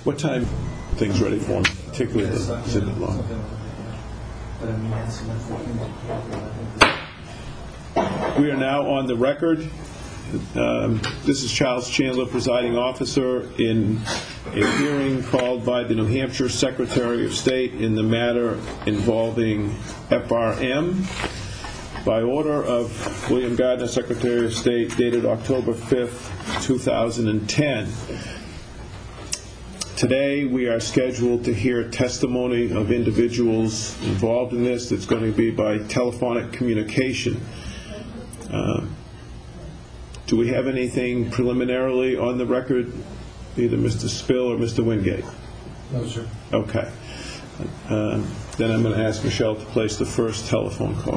What time things ready for him, particularly the Sidney Law? We are now on the record. This is Charles Chandler, presiding officer, in a hearing called by the New Hampshire Secretary of State in the matter involving FRM. By order of William Gardner, Secretary of State, dated October 5th, 2010. Today we are scheduled to hear testimony of individuals involved in this. It's going to be by telephonic communication. Do we have anything preliminarily on the record, either Mr. Spill or Mr. Wingate? No, sir. Okay. Then I'm going to ask Michelle to place the first telephone call.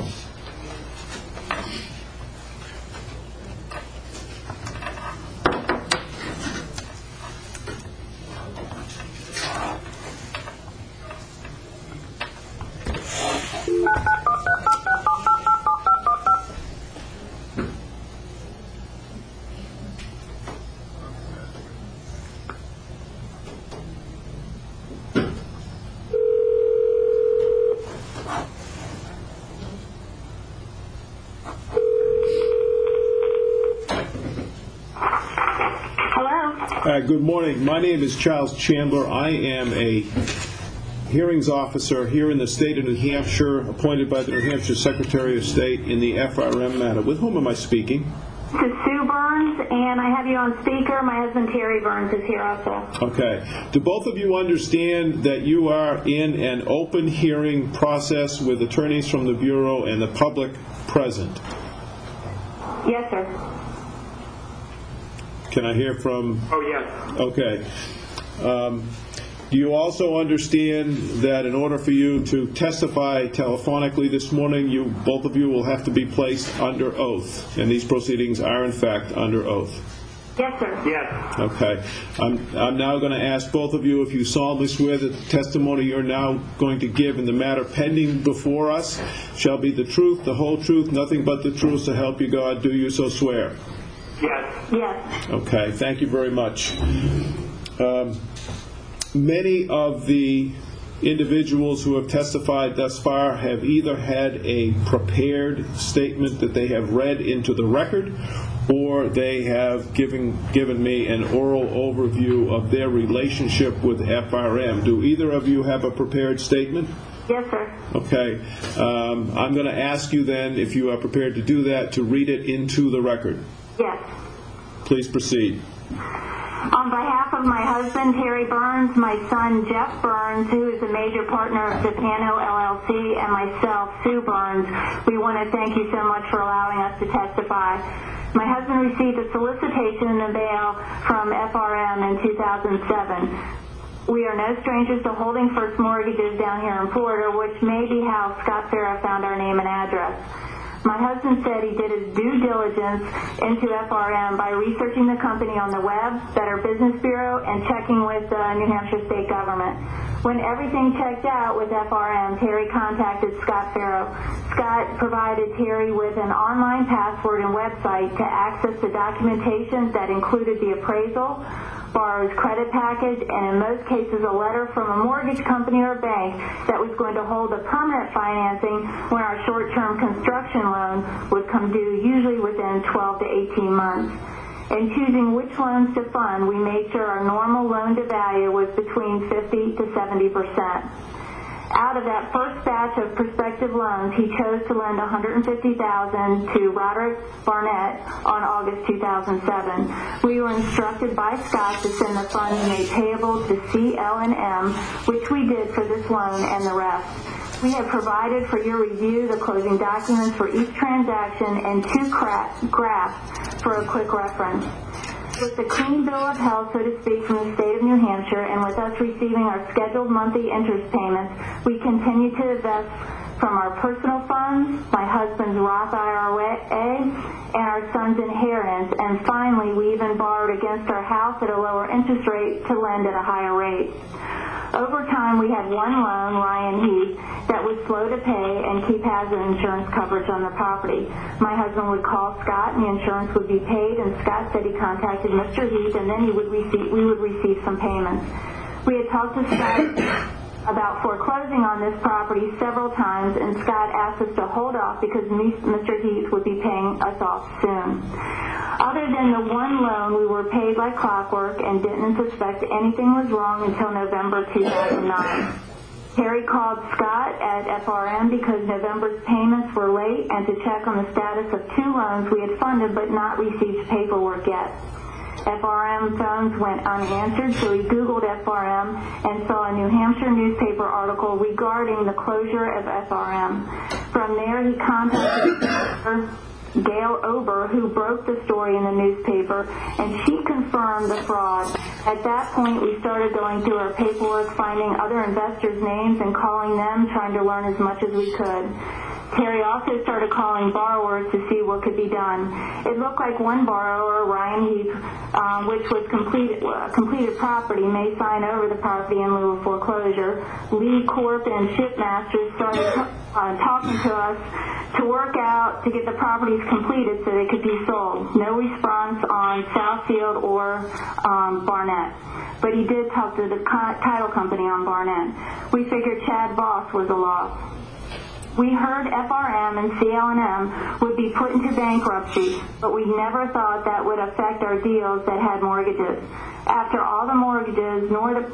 Good morning. My name is Charles Chandler. I am a hearings officer here in the state of New Hampshire, appointed by the New Hampshire Secretary of State in the FRM matter. With whom am I speaking? This is Sue Burns, and I have you on speaker. My husband Terry Burns is here also. Okay. Do both of you understand that you are in an open hearing process with attorneys from the Bureau and the public present? Yes, sir. Can I hear from... Oh, yes. Okay. Do you also understand that in order for you to testify telephonically this morning, both of you will have to be placed under oath, and these proceedings are in fact under oath? Yes, sir. Yes. Okay. I'm now going to ask both of you if you solemnly swear that the testimony you're now going to give in the matter pending before us shall be the truth, the whole truth, nothing but the truth, so help you God. Do you so swear? Yes. Yes. Okay, thank you very much. Many of the individuals who have testified thus far have either had a prepared statement that they have read into the record, or they have given me an oral overview of their relationship with FRM. Do either of you have a prepared statement? Yes, sir. Okay. I'm going to ask you then, if you are prepared to do that, to read it into the record. Yes. Please proceed. On behalf of my husband, Terry Burns, my son, Jeff Burns, who is a major partner of Depano LLC, and myself, Sue Burns, we want to thank you so much for allowing us to testify. My husband received a solicitation in the mail from FRM in 2007. We are no strangers to holding first mortgages down here in Florida, which may be how Scott Farah found our name and address. My husband said he did his due diligence into FRM by researching the company on the web, Better Business Bureau, and checking with the New Hampshire state government. When everything checked out with FRM, Terry contacted Scott Farah. Scott provided Terry with an online password and website to access the documentation that included the appraisal, borrower's credit package, and in most cases a letter from a mortgage company or bank that was going to hold the permanent financing when our short-term construction loan would come due, usually within 12 to 18 months. In choosing which loans to fund, we made sure our normal loan-to-value was between 50 to 70%. Out of that first batch of prospective loans, he chose to lend $150,000 to Roderick Barnett on August 2007. We were instructed by Scott to send the funds made payable to CL&M, which we did for this loan and the rest. We have provided for your review the closing documents for each transaction and two graphs for a quick reference. With the clean bill of health, so to speak, from the state of New Hampshire, and with us receiving our scheduled monthly interest payments, we continue to invest from our personal funds, my husband's Roth IRA, and our son's inheritance, and finally we even borrowed against our house at a lower interest rate to lend at a higher rate. Over time, we had one loan, Ryan Heath, that was slow to pay and keep hazard insurance coverage on the property. My husband would call Scott, and the insurance would be paid, and Scott said he contacted Mr. Heath, and then we would receive some payments. We had talked to Scott about foreclosing on this property several times, and Scott asked us to hold off because Mr. Heath would be paying us off soon. Other than the one loan, we were paid like clockwork and didn't suspect anything was wrong until November 2009. Terry called Scott at FRM because November's payments were late and to check on the status of 2 loans we had funded but not received paperwork yet. FRM phones went unanswered, so he Googled FRM and saw a New Hampshire newspaper article regarding the closure of FRM. From there, he contacted Gail Ober, who broke the story in the newspaper, and she confirmed the fraud. At that point, we started going through our paperwork, finding other investors' names and calling them, trying to learn as much as we could. Terry also started calling borrowers to see what could be done. It looked like one borrower, Ryan Heath, which was completed property, may sign over the property in lieu of foreclosure. Lee Corp and Shipmasters started talking to us to work out to get the properties completed so they could be sold. No response on Southfield or Barnett. But he did talk to the title company on Barnett. We figured Chad Voss was a loss. We heard FRM and CL&M would be put into bankruptcy, but we never thought that would affect our deals that had mortgages. After all, the mortgages nor the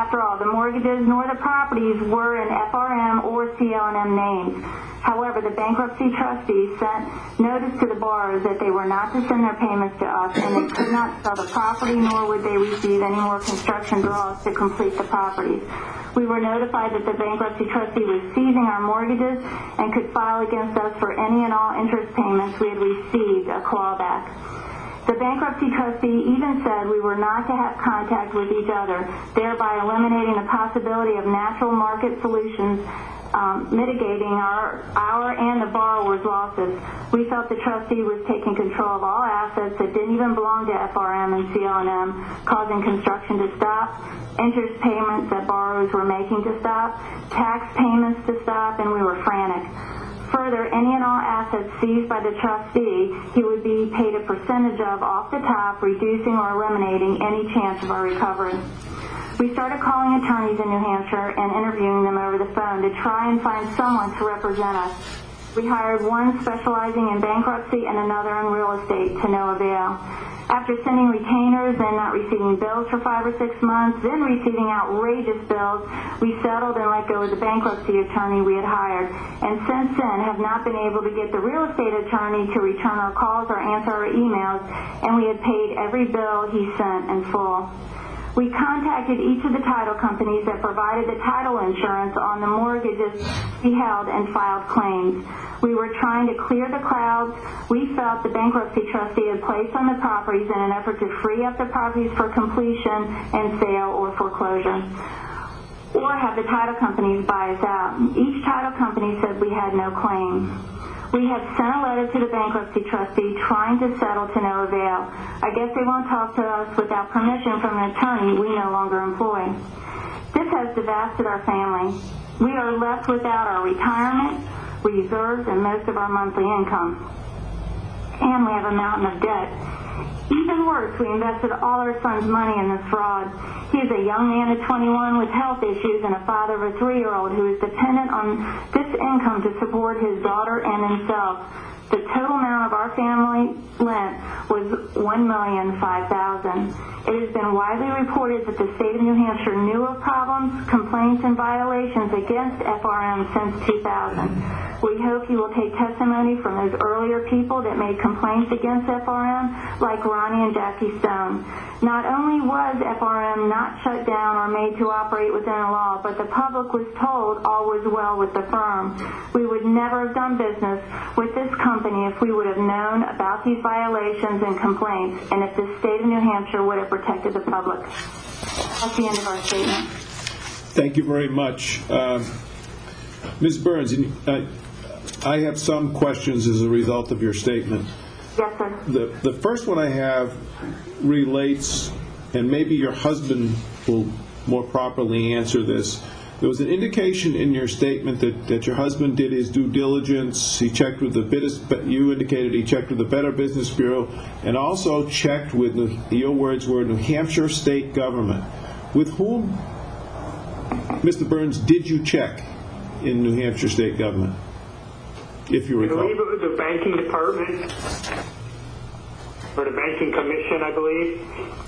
properties were in FRM or CL&M names. However, the bankruptcy trustees sent notice to the borrowers that they were not to send their payments to us, and they could not sell the property, nor would they receive any more construction draws to complete the properties. We were notified that the bankruptcy trustee was seizing our mortgages and could file against us for any and all interest payments we had received a clawback. The bankruptcy trustee even said we were not to have contact with each other, thereby eliminating the possibility of natural market solutions, mitigating our and the borrower's losses. We felt the trustee was taking control of all assets that didn't even belong to FRM and CL&M, causing construction to stop, interest payments that borrowers were making to stop, tax payments to stop, and we were frantic. Further, any and all assets seized by the trustee, he would be paid a percentage of off the top, reducing or eliminating any chance of our recovery. We started calling attorneys in New Hampshire and interviewing them over the phone to try and find someone to represent us. We hired one specializing in bankruptcy and another in real estate, to no avail. After sending retainers and not receiving bills for 5 or 6 months, then receiving outrageous bills, we settled and let go of the bankruptcy attorney we had hired, and since then have not been able to get the real estate attorney to return our calls or answer our emails, and we had paid every bill he sent in full. We contacted each of the title companies that provided the title insurance on the mortgages we held and filed claims. We were trying to clear the clouds we felt the bankruptcy trustee had placed on the properties in an effort to free up the properties for completion and sale or foreclosure, or have the title companies buy us out. Each title company said we had no claim. We have sent a letter to the bankruptcy trustee trying to settle to no avail. I guess they won't talk to us without permission from an attorney we no longer employ. This has devastated our family. We are left without our retirement, reserves, and most of our monthly income. And we have a mountain of debt. Even worse, we invested all our son's money in this fraud. He is a young man of 21 with health issues and a father of a 3-year-old who is dependent on this income to support his daughter and himself. The total amount of our family lent was $1,005,000. It has been widely reported that the state of New Hampshire knew of problems, complaints, and violations against FRM since 2000. We hope you will take testimony from those earlier people that made complaints against FRM, like Ronnie and Jackie Stone. Not only was FRM not shut down or made to operate within the law, but the public was told all was well with the firm. We would never have done business with this company if we would have known about these violations and complaints, and if the state of New Hampshire would have protected the public. That's the end of our statement. Thank you very much. Ms. Burns, I have some questions as a result of your statement. Yes, sir. The first one I have relates, and maybe your husband will more properly answer this. There was an indication in your statement that your husband did his due diligence. He checked with you indicated he checked with the Better Business Bureau and also checked with, your words were, New Hampshire state government. With whom Mr. Burns, did you check in New Hampshire state government, if you I recall? believe it was the banking department, or the banking commission, I believe.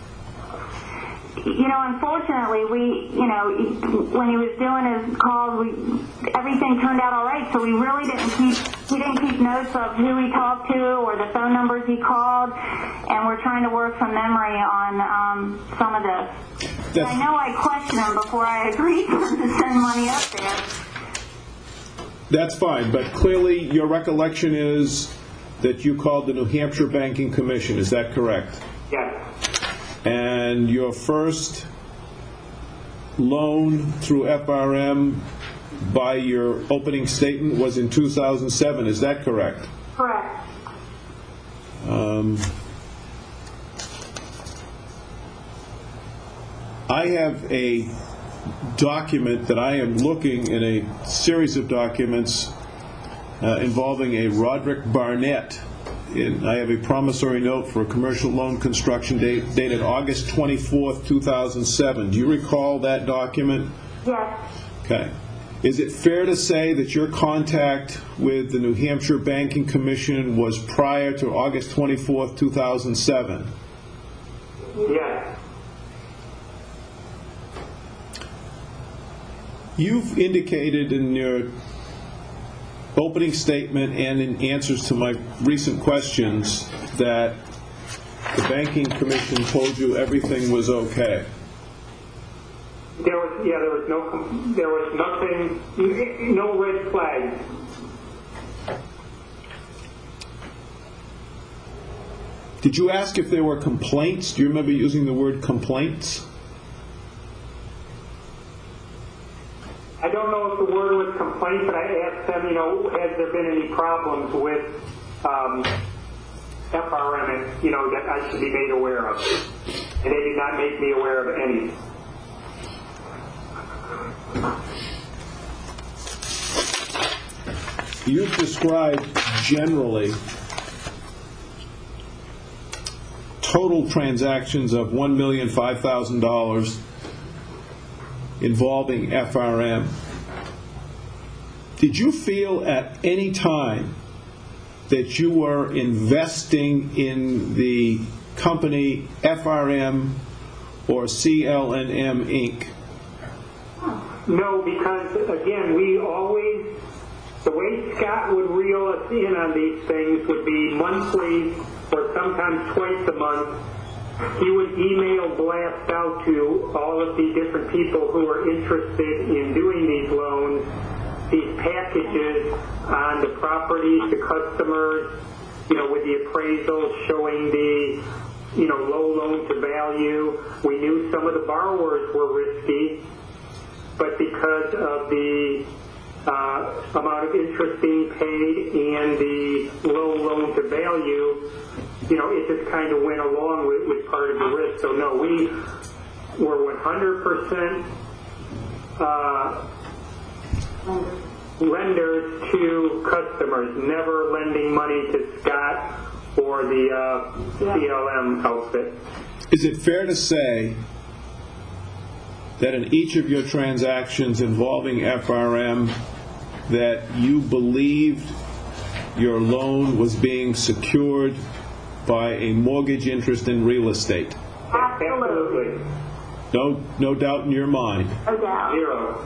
Unfortunately, when he was doing his calls, everything turned out all right. So we really he didn't keep notes of who he talked to or the phone numbers he called, and we're trying to work from memory on some of this. I know I questioned him before I agreed for him to send money up there. That's fine, but clearly your recollection is that you called the New Hampshire Banking Commission. Is that correct? Yes. And your first loan through FRM by your opening statement was in 2007. Is that correct? Correct. I have a document that I am looking in a series of documents involving a Roderick Barnett. I have a promissory note for a commercial loan construction dated August 24th, 2007. Do you recall that document? Yes. Okay. Is it fair to say that your contact with the New Hampshire Banking Commission was prior to August 24th, 2007? Yes. You've indicated in your opening statement and in answers to my recent questions that the Banking Commission told you everything was okay. There was nothing, no red flags. Did you ask if there were complaints? Do you remember using the word complaints? I don't know if the word was complaint, but I asked them, has there been any problems with FRM, that I should be made aware of? And they did not make me aware of any. You've described generally total transactions of $1,005,000 involving FRM. Did you feel at any time that you were investing in the company FRM or CLNM Inc.? No, because again, the way Scott would reel us in on these things would be monthly or sometimes twice a month. He would email blast out to all of the different people who are interested in doing these loans, these packages on the properties, the customers, with the appraisals showing the, low loan to value. We knew some of the borrowers were risky, but because of the amount of interest being paid and the low loan to value, it just kind of went along with part of the risk. So no, we were 100% lenders to customers, never lending money to Scott or the CLM outfit. Is it fair to say that in each of your transactions involving FRM that you believed your loan was being secured by a mortgage interest in real estate? Absolutely. No doubt in your mind. No doubt. Zero.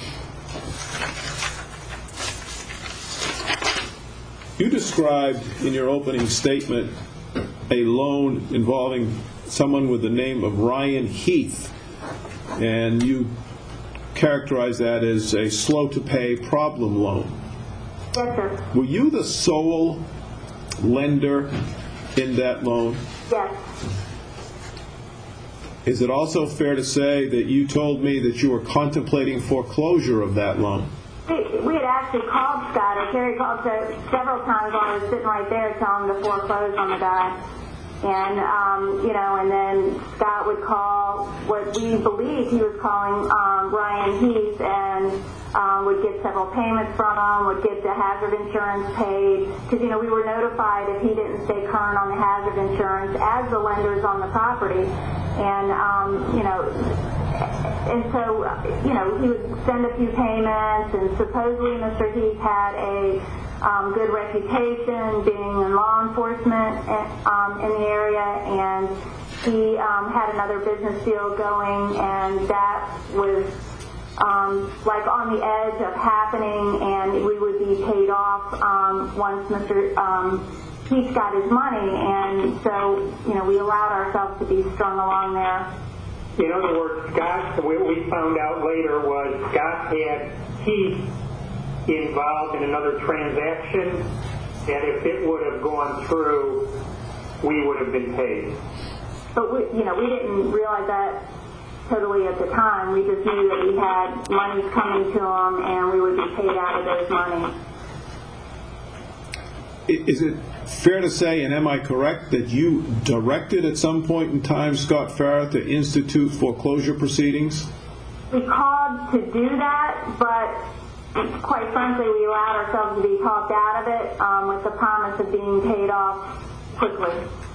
You described in your opening statement a loan involving someone with the name of Ryan Heath, and you characterized that as a slow-to-pay problem loan. Yes, sir. Were you the sole lender in that loan? Yes. Is it also fair to say that you told me that you were contemplating foreclosure of that loan? We had actually called Scott, or Terry called several times while I was sitting right there telling him to foreclose on the guy. And, and then Scott would call what we believed he was calling Ryan Heath, and would get several payments from him, would get the hazard insurance paid, because, we were notified if he didn't stay current on the hazard insurance as the lenders on the property. And, and so, he would send a few payments, and supposedly Mr. Heath had a good reputation being in law enforcement in the area, and he had another business deal going, and that was like on the edge of happening, and we would be paid off once Mr. Heath got his money, and so, we allowed ourselves to be strung along there. In other words, Scott, what we found out later was Scott had Heath involved in another transaction, and if it would have gone through, we would have been paid. But we didn't realize that totally at the time. We just knew that he had money coming to him, and we would be paid out of those money. Is it fair to say, and am I correct, that you directed at some point in time Scott Farrah to institute foreclosure proceedings? We called to do that, but quite frankly, we allowed ourselves to be talked out of it with the promise of being paid off quickly.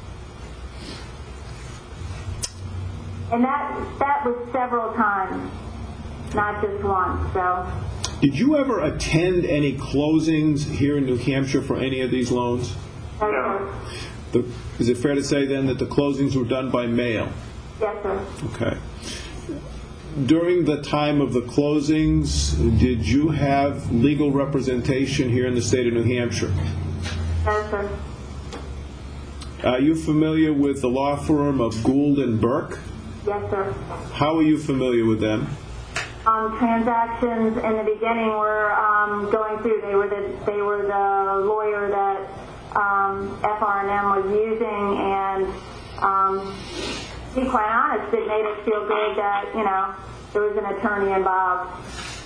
And that was several times, not just once. So. Did you ever attend any closings here in New Hampshire for any of these loans? No. Is it fair to say then that the closings were done by mail? Yes, sir. Okay. During the time of the closings, did you have legal representation here in the state of New Hampshire? Yes, sir. Are you familiar with the law firm of Gould and Burke? Yes, sir. How are you familiar with them? Transactions in the beginning were going through. They were the lawyer that FR&M was using, and to be quite honest, it made us feel good that there was an attorney involved.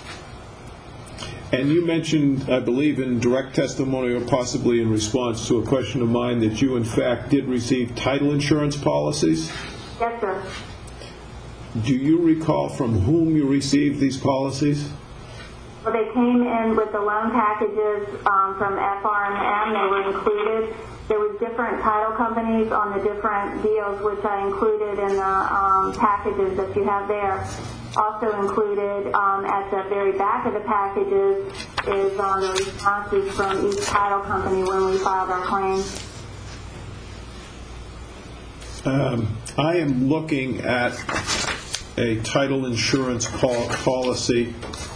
And you mentioned, I believe, in direct testimony or possibly in response to a question of mine, that you in fact did receive title insurance policies? Yes, sir. Do you recall from whom you received these policies? Well, they came in with the loan packages from FR&M. They were included. There was different title companies on the different deals, which I included in the packages that you have there. Also included at the very back of the packages is the responses from each title company when we filed our claims. I am looking at a title insurance policy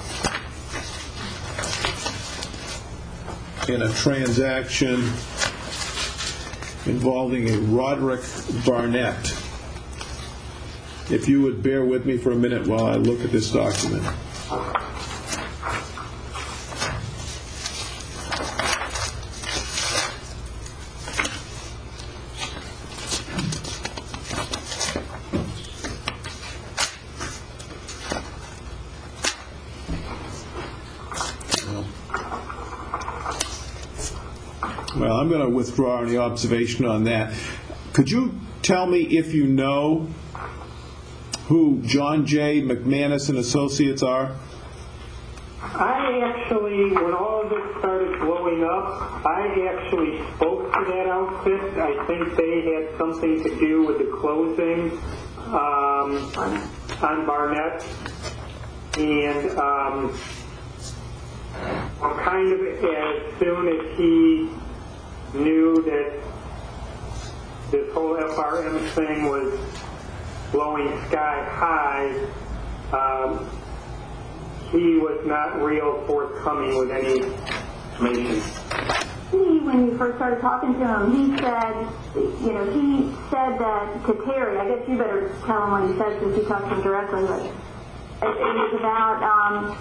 in a transaction involving a Roderick Barnett. If you would bear with me for a minute while I look at this document. Well, I'm going to withdraw any observation on that. Could you tell me if you know who John J. McManus and Associates are? I actually, when all of this started blowing up, I actually spoke to that outfit. I think they had something to do with the closing on Barnett. And kind of as soon as he knew that this whole FR&M thing was blowing sky high, he was not real forthcoming with any information. When you first started talking to him, he said that to Terry. I guess you better tell him what he said since you talked to him directly. But it was about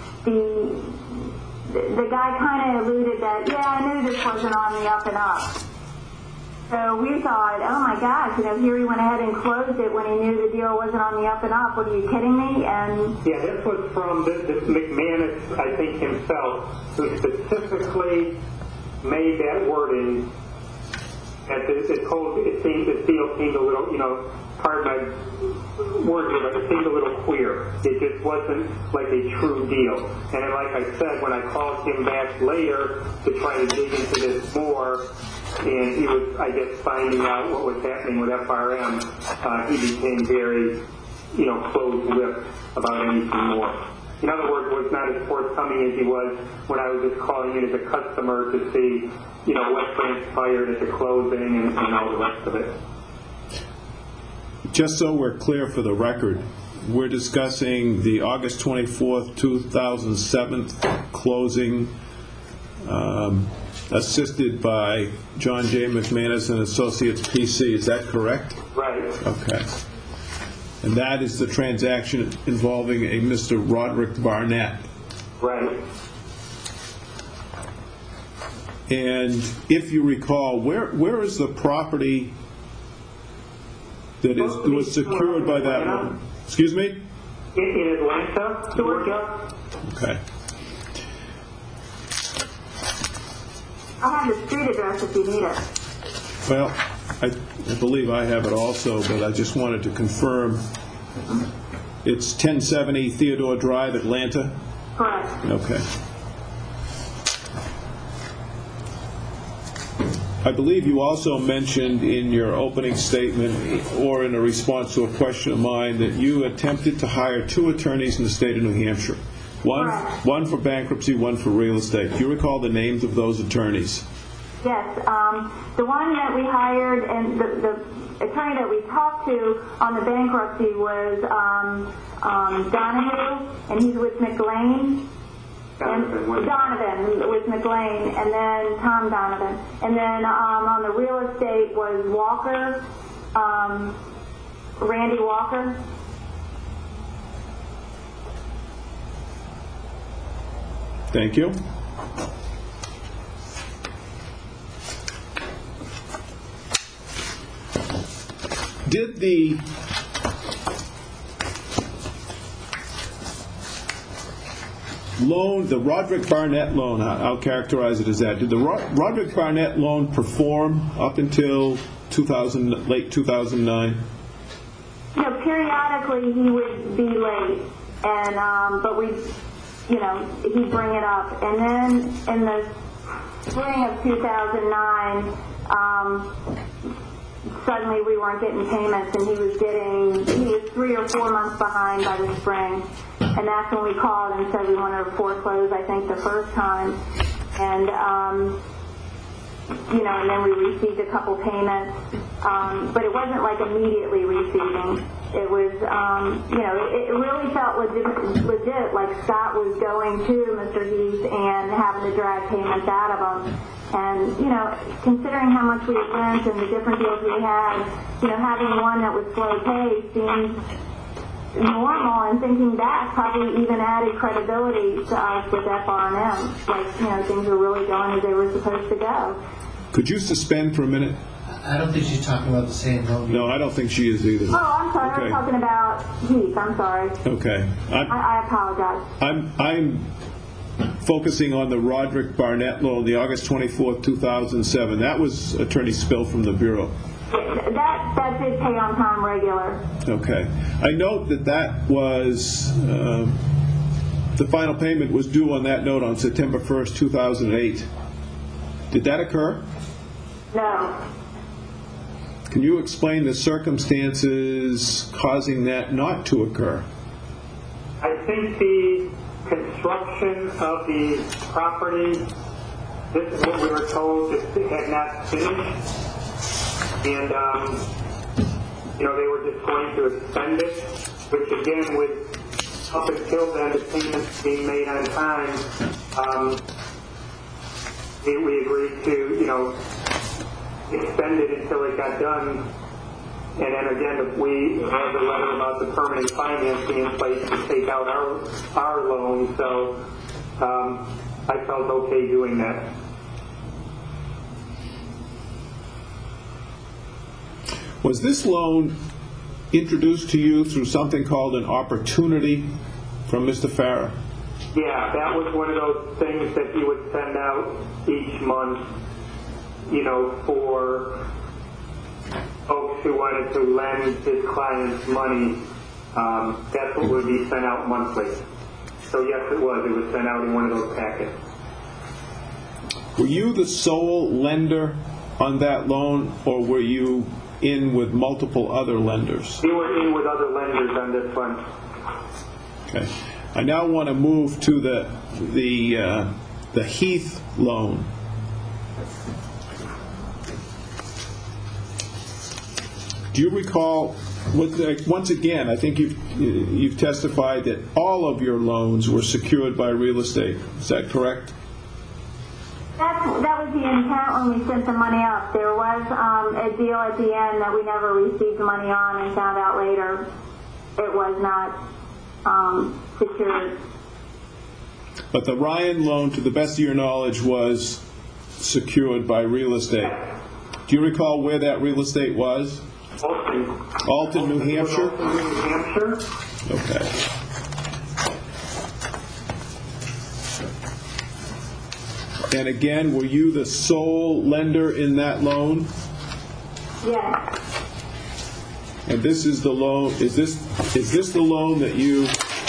the guy kind of alluded that, I knew this wasn't on the up and up. So we thought, oh my gosh, here he went ahead and closed it when he knew the deal wasn't on the up and up. What, are you kidding me? And yeah, this was from this McManus, I think himself, who specifically made that wording The deal seemed a little, pardon my word here, but it seemed a little queer. It just wasn't like a true deal. And then, like I said, when I called him back later to try to dig into this more, and he was, I guess, finding out what was happening with FRM, he became very, closed-lipped about anything more. In other words, was not as forthcoming as he was when I was just calling in as a customer to see, what transpired at the closing and all the rest of it. Just so we're clear for the record, we're discussing the August 24th, 2007 closing, assisted by John J. McManus and Associates PC. Is that correct? Right. Okay. And that is the transaction involving a Mr. Roderick Barnett. Right. And if you recall, where is the property that was secured by that loan? Excuse me? In Atlanta, Georgia. Okay. I have the street address if you need it. Well, I believe I have it also, but I just wanted to confirm. It's 1070 Theodore Drive, Atlanta? Correct. Okay. I believe you also mentioned in your opening statement or in a response to a question of mine that you attempted to hire 2 attorneys in the state of New Hampshire. One for bankruptcy, one for real estate. Do you recall the names of those attorneys? Yes. The one that we hired and the attorney that we talked to on the bankruptcy was Donahue, and he's with McLean. Donovan with McLean, and then Tom Donovan. And then on the real estate was Walker, Randy Walker. Thank you. Did the loan, the Roderick Barnett loan, I'll characterize it as that, did the Roderick Barnett loan perform up until late 2009? Periodically he would be late, and but he'd bring it up. And then in the spring of 2009, suddenly we weren't getting payments, and he was 3 or 4 months behind by the spring. And that's when we called and said we wanted to foreclose, I think, the first time. And, and then we received a couple payments. But it wasn't like immediately receiving. It was, it really felt legit, like Scott was going to Mr. Heath and having to drag payments out of him. And, considering how much we had lent and the different deals we had, having one that was slow pay seemed normal, and thinking back probably even added credibility to us with FRM. Like, things were really going as they were supposed to go. Could you suspend for a minute? I don't think she's talking about the same loan. No, I don't think she is either. Oh, I'm sorry. Okay. I was talking about Heath. I'm sorry. Okay. I apologize. I'm focusing on the Roderick Barnett loan, the August 24th, 2007. That was Attorney Spill from the Bureau. That did pay on time regular. Okay. I note that was, the final payment was due on that note on September 1st, 2008. Did that occur? No. Can you explain the circumstances causing that not to occur? I think the construction of the property, this is what we were told, it had not finished. And, they were just going to extend it, which again, with up until then, the payments being made on time, we agreed to, extend it until it got done. And then again, we had the letter about the permanent financing in place to take out our loan, so I felt okay doing that. Was this loan introduced to you through something called an opportunity from Mr. Farah? Yeah, that was one of those things that he would send out each month. for folks who wanted to lend his clients money, that's what would be sent out monthly. So yes, it was sent out in one of those packets. Were you the sole lender on that loan, or were you in with multiple other lenders? We were in with other lenders on this one. Okay. I now want to move to the Heath loan. Do you recall? Once again, I think you've testified that all of your loans were secured by real estate. Is that correct? That was the intent when we sent the money up. There was a deal at the end that we never received money on and found out later it was not secured. But the Ryan loan, to the best of your knowledge, was secured by real estate. Do you recall where that real estate was? Alton, New Hampshire? Alton, New Hampshire. Okay. And again, were you the sole lender in that loan? Yes. And this is the loan. Is this the loan that you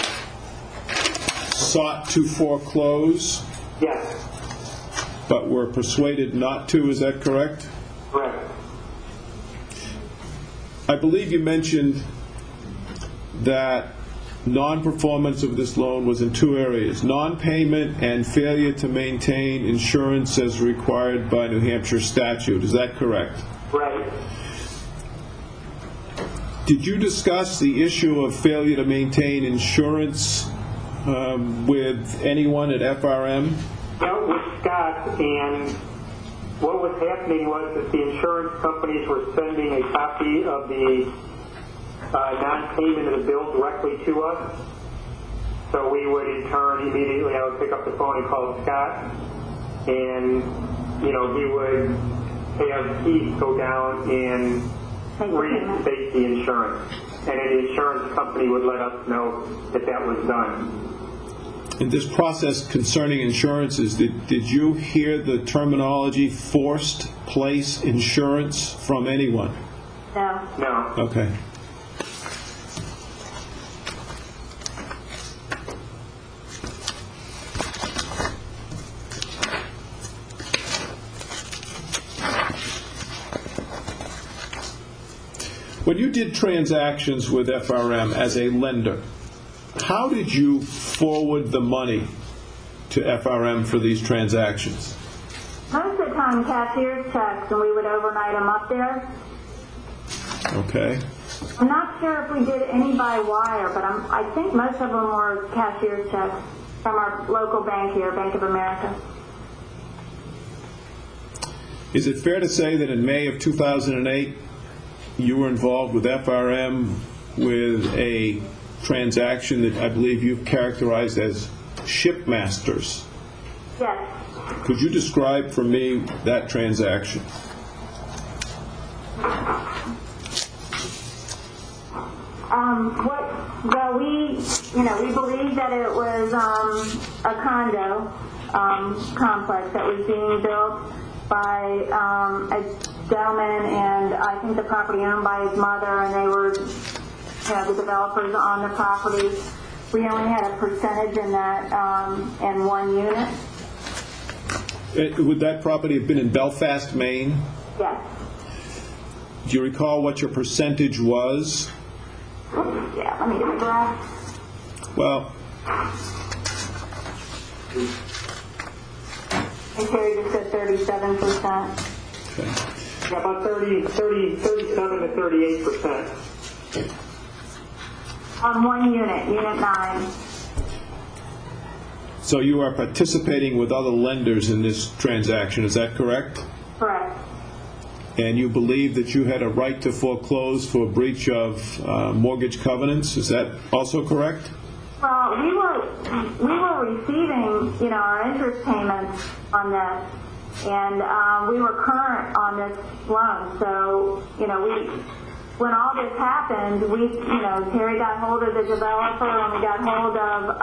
sought to foreclose? Yes. But were persuaded not to? Is that correct? Correct. I believe you mentioned that non-performance of this loan was in two areas: non-payment and failure to maintain insurance as required by New Hampshire statute. Is that correct? Right. Did you discuss the issue of failure to maintain insurance with anyone at FRM? Dealt with Scott, and what was happening was that the insurance companies were sending a copy of the non-payment of the bill directly to us. So we would in turn immediately, I would pick up the phone and call Scott, and he would have Keith go down and reinstate the insurance, and then the insurance company would let us know that that was done. In this process concerning insurances, did you hear the terminology forced place insurance from anyone? No. No. Okay. When you did transactions with FRM as a lender, how did you forward the money to FRM for these transactions? Most of the time, cashier's checks, and we would overnight them up there. Okay. I'm not sure if we did any by wire, but I think most of them were cashier's checks from our local bank here, Bank of America. Is it fair to say that in May of 2008, you were involved with FRM with a transaction that I believe you've characterized as shipmasters? Yes. Could you describe for me that transaction? We believed that it was a condo complex that was being built by a gentleman, and I think the property owned by his mother, and they were the developers on the property. We only had a percentage in that, in one unit. Would that property have been in Belfast, Maine? Yes. Do you recall what your percentage was? Yeah, let me get the graph. Well, I Terry just said 37%. okay. Yeah, about 37 to 38%. On one unit, Unit 9. So you are participating with other lenders in this transaction, is that correct? Correct. And you believe that you had a right to foreclose for breach of mortgage covenants, is that also correct? Well, we were receiving, our interest payments on this, and we were current on this loan. So, when all this happened, Terry got hold of the developer, and we got hold of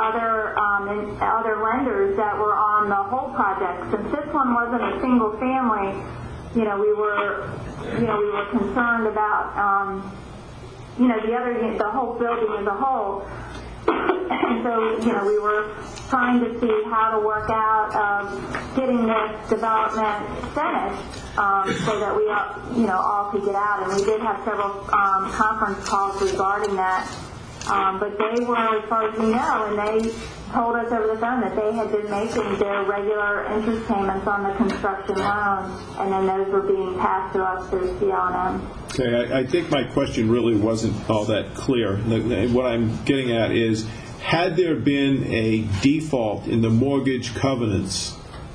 other lenders that were on the whole project. Since this one wasn't a single family, we were concerned about, the whole building as a whole. And so, we were trying to see how to work out getting this development finished so that we, all could get out. And we did have several conference calls regarding that. But they were, as far as we know, and they told us over the phone that they had been making their regular interest payments on the construction loan, and then those were being passed to us through CL&M. Okay, I think my question really wasn't all that clear. What I'm getting at is, had there been a default in the mortgage covenants,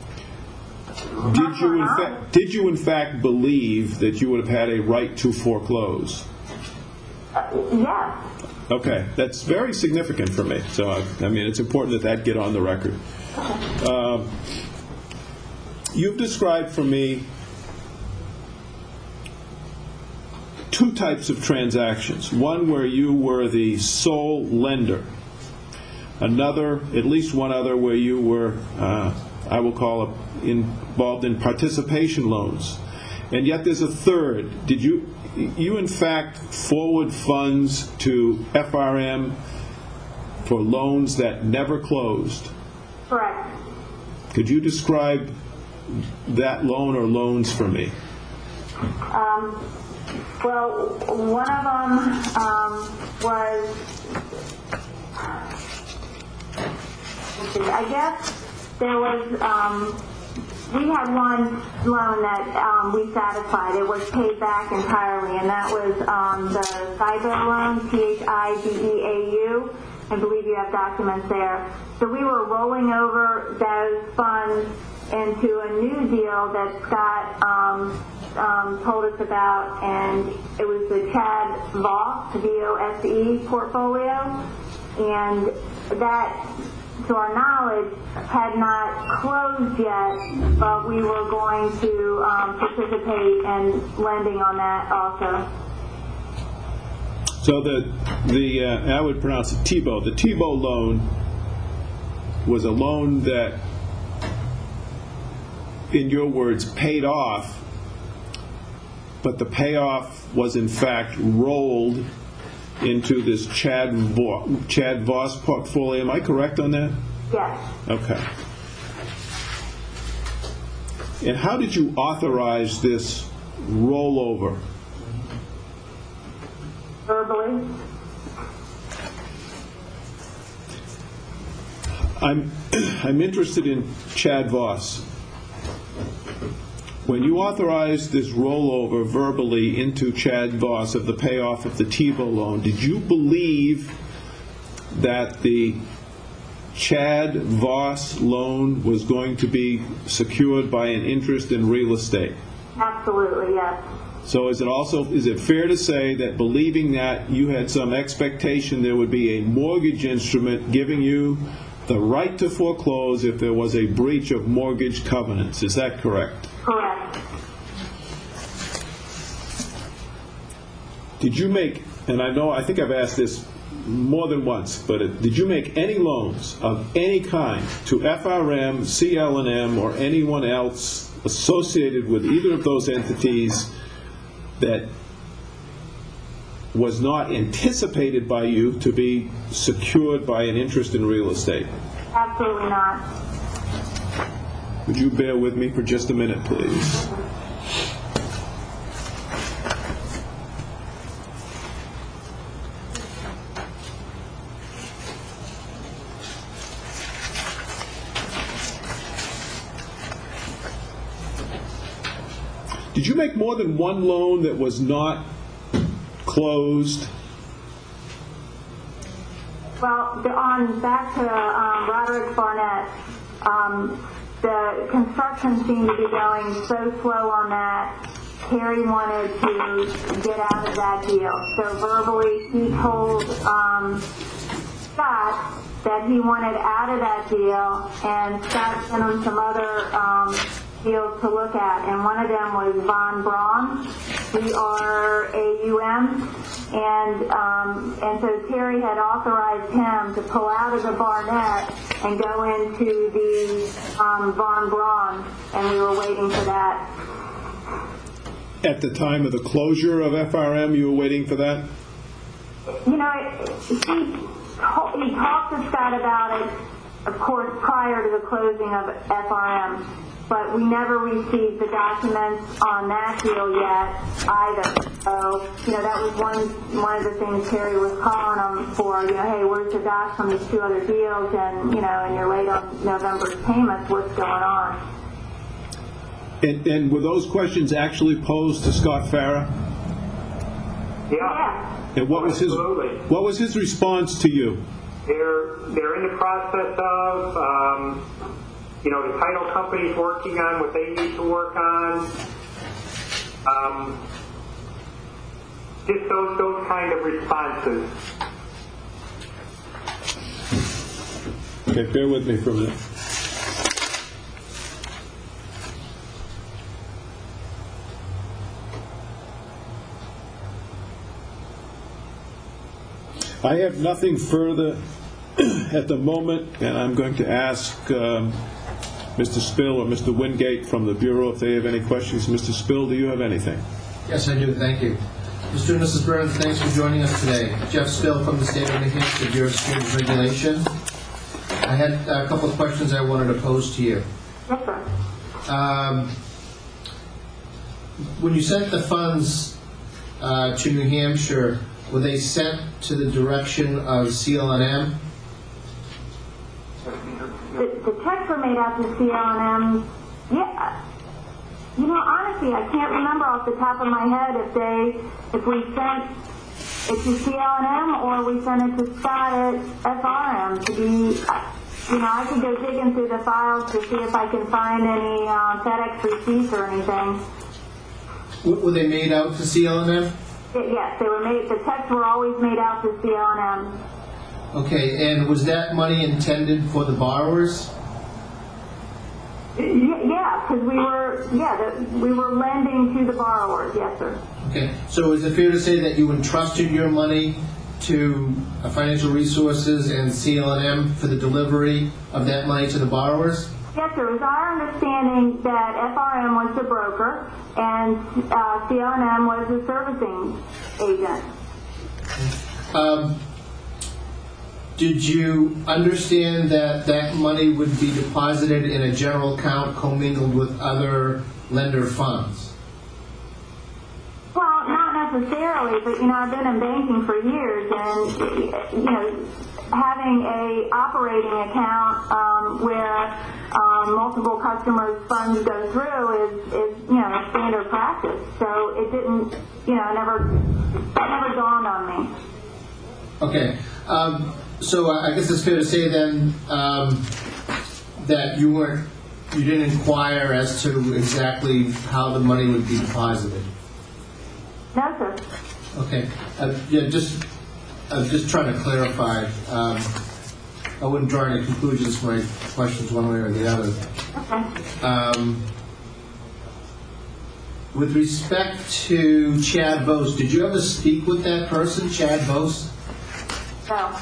did you in fact believe that you would have had a right to foreclose? Yes. Okay, that's very significant for me. So, it's important that get on the record. You've described for me two types of transactions. One where you were the sole lender. Another, at least one other, where you were, I will call it, involved in participation loans. And yet there's a third. Did you in fact forward funds to FRM for loans that never closed? Correct. Could you describe that loan or loans for me? Well, one of them was, I guess there was, we had one loan that we satisfied. It was paid back entirely, and that was the Thibeau loan, Thibeau. I believe you have documents there. So we were rolling over those funds into a new deal that Scott told us about, and it was the Chad Voss, VOSE portfolio, and that, to our knowledge, had not closed yet, but we were going to participate in lending on that also. So I would pronounce it Thibeau. The Thibeau loan was a loan that, in your words, paid off, but the payoff was in fact rolled into this Chad Voss portfolio. Am I correct on that? Yes. Okay. And how did you authorize this rollover? Verbally. I'm interested in Chad Voss. When you authorized this rollover verbally into Chad Voss of the payoff of the Thibeau loan, did you believe that the Chad Voss loan was going to be secured by an interest in real estate? Absolutely, yes. So is it fair to say that believing that you had some expectation there would be a mortgage instrument giving you the right to foreclose if there was a breach of mortgage covenants? Is that correct? Correct. Did you make, and I think I've asked this more than once, but did you make any loans of any kind to FRM, CL&M, or anyone else associated with either of those entities that was not anticipated by you to be secured by an interest in real estate? Absolutely not. Would you bear with me for just a minute, please? Did you make more than one loan that was not closed? Well, back to Roderick Barnett, the construction seemed to be going so slow on that. Terry wanted to get out of that deal. So verbally, he told Scott that he wanted out of that deal, and Scott sent him some other deals to look at, and one of them was Von Braun, BRAUM, and so Terry had authorized him to pull out of the Barnett and go into the Von Braun, and we were waiting for that. at the time of the closure of FRM, you were waiting for that? You know, he talked to Scott about it, of course, prior to the closing of FRM, but we never received the documents on that deal yet either. So, you know, that was one of the things Terry was calling him for. You know, hey, where's the docs on these 2 other deals? And, you know, and you're late on November's payments. What's going on? And were those questions actually posed to Scott Farah? Yeah. And what was his response to you? They're in the process of, you know, the title company's working on what they need to work on. Just those kind of responses. Okay, bear with me for a minute. I have nothing further at the moment, and I'm going to ask Mr. Spill or Mr. Wingate from the Bureau if they have any questions. Mr. Spill, do you have anything? Yes, I do. Thank you. Mr. and Mrs. Burns, thanks for joining us today. Jeff Spill from the State of New Hampshire Bureau of Securities Regulation. I had a couple of questions I wanted to pose to you. Yes, sir. When you sent the funds to New Hampshire, were they sent to the direction of CL&M? The checks were made out to CL&M. Yeah. You know, honestly, I can't remember off the top of my head if we sent it to CL&M or we sent it to Scott at FRM to be, you know, I could go digging through the files to see if I can find any FedEx receipts or anything. Were they made out to CL&M? Yes, they were made. The checks were always made out to CL&M. Okay, and was that money intended for the borrowers? Yeah, because we were lending to the borrowers. Yes, sir. Okay, so is it fair to say that you entrusted your money to Financial Resources and CL&M for the delivery of that money to the borrowers? Yes, sir. It was our understanding that FRM was the broker and CL&M was the servicing agent. Did you understand that that money would be deposited in a general account commingled with other lender funds? Well, not necessarily, but, you know, I've been in banking for years, and, you know, having a operating account where multiple customers' funds go through is you know, a standard practice. So it didn't, you know, that never dawned on me. Okay. So I guess it's fair to say then that you didn't inquire as to exactly how the money would be deposited. No, sir. Okay. I'm just trying to clarify. I wouldn't draw any conclusions from my questions one way or the other. Okay. With respect to Chad Vose, did you ever speak with that person, Chad Vose? No.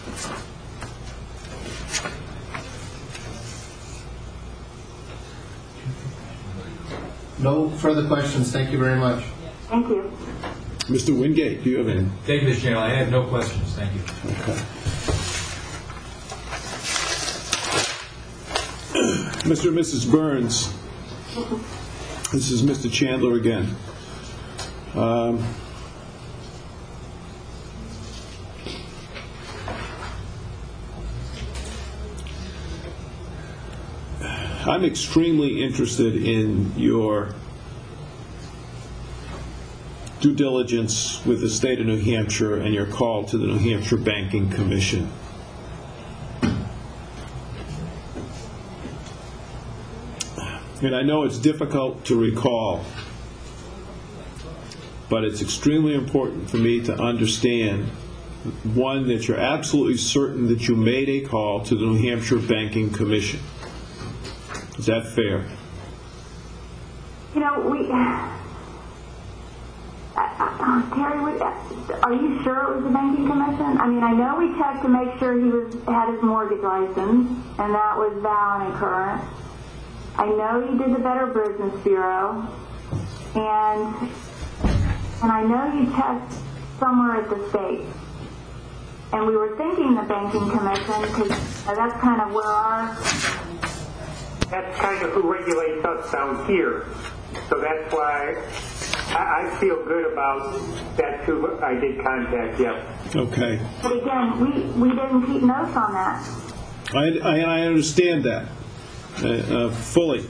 No further questions. Thank you very much. Thank you. Mr. Wingate, do you have any? Thank you, Mr. Chairman. I have no questions. Thank you. Okay. Mr. and Mrs. Burns, this is Mr. Chandler again. I'm extremely interested in your due diligence with the state of New Hampshire and your call to the New Hampshire Banking Commission. And I know it's difficult to recall, but it's extremely important for me to understand, one, that you're absolutely certain that you made a call to the New Hampshire Banking Commission. Is that fair? You know, Terry, are you sure it was the banking commission? I mean, I know we checked to make sure he had his mortgage license, and that was valid and current. I know you did the Better Business Bureau. and I know you test somewhere at the state. And we were thinking the banking commission, because that's kind of where That's kind of who regulates us down here. So that's why I feel good about that's who I did contact, yes. Okay. But again, we didn't keep notes on that. I understand that fully.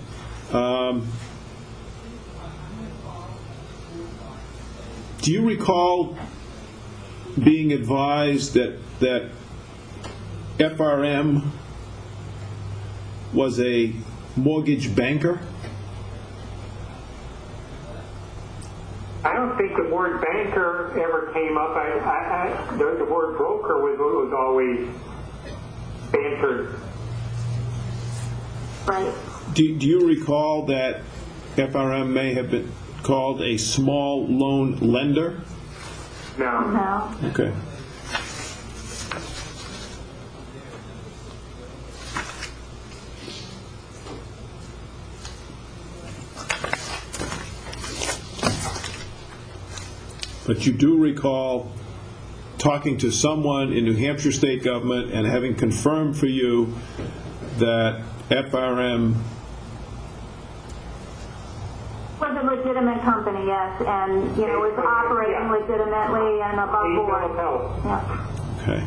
Do you recall being advised that FRM was a mortgage banker? I don't think the word banker ever came up. The word broker was always bantered. Right. Do you recall that FRM may have been called a small loan lender? No. No. Okay. But you do recall talking to someone in New Hampshire state government and having confirmed for you that FRM Was a legitimate company, yes, and was operating legitimately and above board. Yeah. Okay.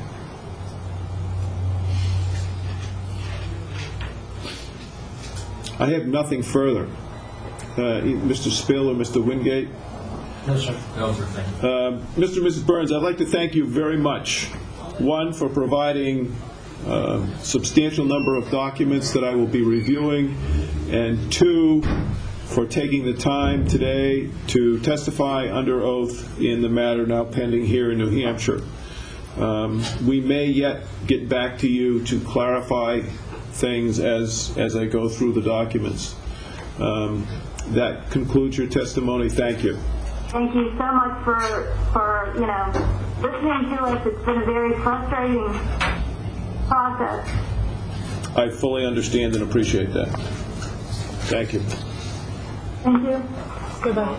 I have nothing further. Mr. Spill or Mr. Wingate? No, sir. No, sir, thank you. Mr. and Mrs. Burns, I'd like to thank you very much. One, for providing a substantial number of documents that I will be reviewing, and two, for taking the time today to testify under oath in the matter now pending here in New Hampshire. We may yet get back to you to clarify things as I go through the documents. That concludes your testimony. Thank you. Thank you so much for listening to us. It's been a very frustrating process. I fully understand and appreciate that. Thank you. Thank you. Goodbye.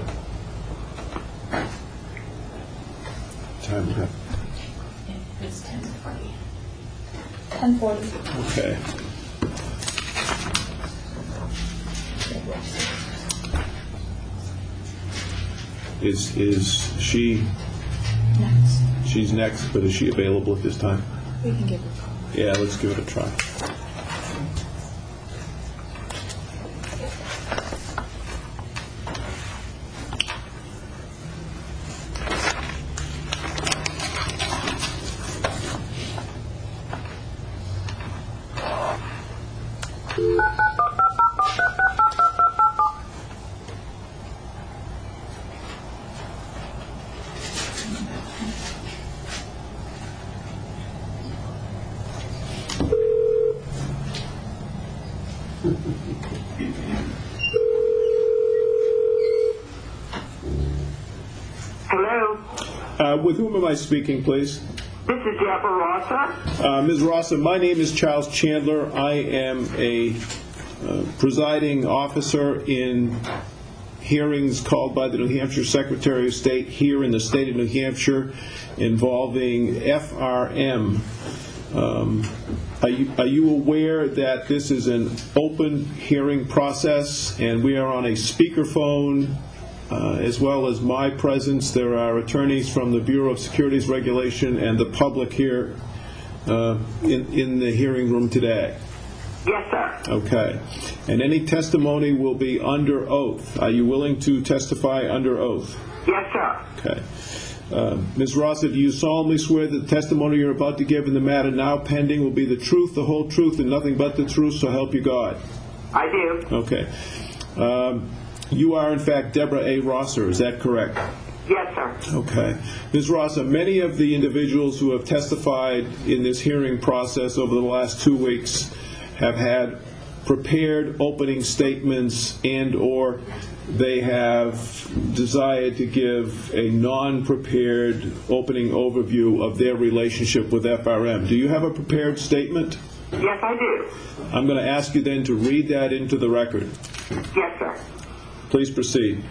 Time we have. It's 10:40. 10:40. Okay. Is she? Next. She's next, but is she available at this time? We can give her a call. Yeah, let's give it a try. Hello, With whom am I speaking, please? this is Jeff Rossa. Ms. Rossa, my name is Charles Chandler. I am a presiding officer in hearings called by the New Hampshire Secretary of State here in the state of New Hampshire involving FRM. Are you aware that this is an open hearing process and we are on a speakerphone as well as my presence? There are attorneys from the Bureau of Securities Regulation and the public here in the hearing room today. Yes, sir. Okay. And any testimony will be under oath. Are you willing to testify under oath? Yes, sir. Okay. Ms. Rossa, do you solemnly swear that the testimony you're about to give in the matter now pending will be the truth, the whole truth, and nothing but the truth, so help you God? I do. Okay. You are, in fact, Deborah A. Rosser, is that correct? Yes, sir. Okay. Ms. Rossa, many of the individuals who have testified in this hearing process over the last 2 weeks have had prepared opening statements and or they have desired to give a non-prepared opening overview of their relationship with FRM. Do you have a prepared statement? Yes, I do. I'm going to ask you then to read that into the record. Yes, sir. Please proceed.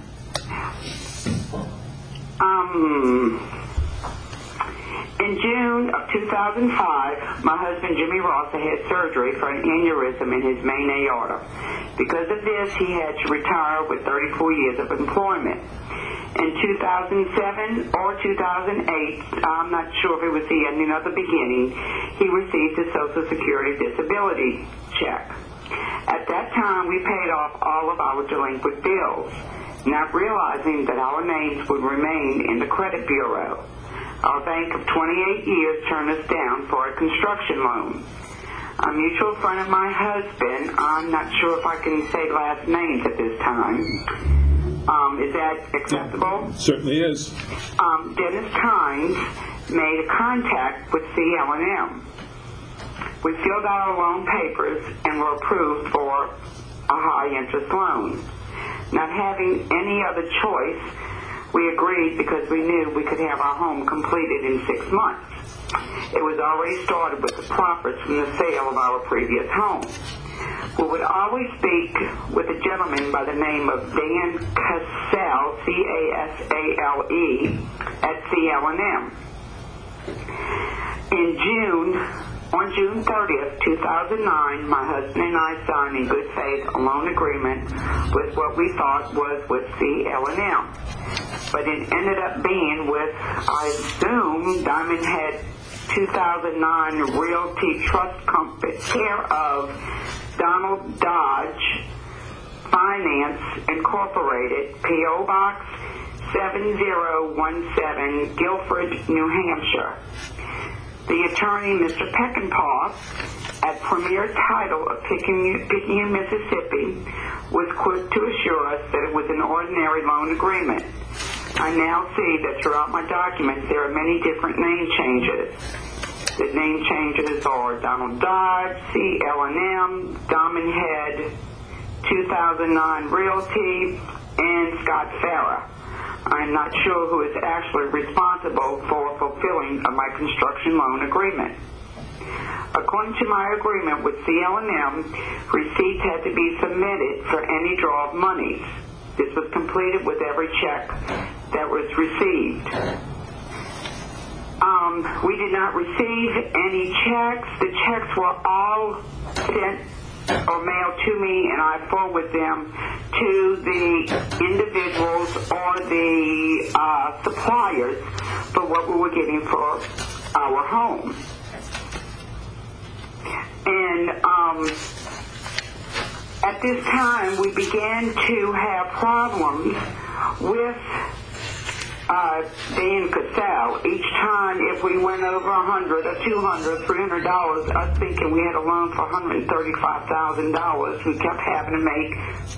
In June of 2005, my husband Jimmy Rossa had surgery for an aneurysm in his main aorta. Because of this, he had to retire with 34 years of employment. In 2007 or 2008, I'm not sure if it was the ending or the beginning, he received a Social Security disability check. At that time, we paid off all of our delinquent bills, not realizing that our names would remain in the credit bureau. Our bank of 28 years turned us down for a construction loan. A mutual friend of my husband, I'm not sure if I can say last names at this time. Is that acceptable? Certainly is. Dennis Kynes made a contact with CL&M. We filled out our loan papers and were approved for a high-interest loan. Not having any other choice, we agreed because we knew we could have our home completed in 6 months. It was already started with the profits from the sale of our previous home. We would always speak with a gentleman by the name of Dan Casale, C-A-S-A-L-E, at CL&M. On June 30th, 2009, my husband and I signed in good faith a loan agreement with what we thought was with CL&M. But it ended up being with, I assume, Diamond Head 2009 Realty Trust Company, care of Donald Dodge Finance Incorporated, P.O. Box 7017, Guilford, New Hampshire. The attorney, Mr. Peckinpah, at Premier Title of Picayune, Mississippi, was quick to assure us that it was an ordinary loan agreement. I now see that throughout my documents there are many different name changes. The name changes are Donald Dodge, CL&M, Diamond Head 2009 Realty, and Scott Farah. I'm not sure who is actually responsible for fulfilling of my construction loan agreement. According to my agreement with CL&M, receipts had to be submitted for any draw of monies. This was completed with every check that was received. We did not receive any checks. The checks were all sent or mailed to me, and I forwarded them to the individuals or the suppliers for what we were getting for our home. And at this time, we began to have problems with Dan Casale. Each time, if we went over $100 or $200, $300, us thinking we had a loan for $135,000, we kept having to make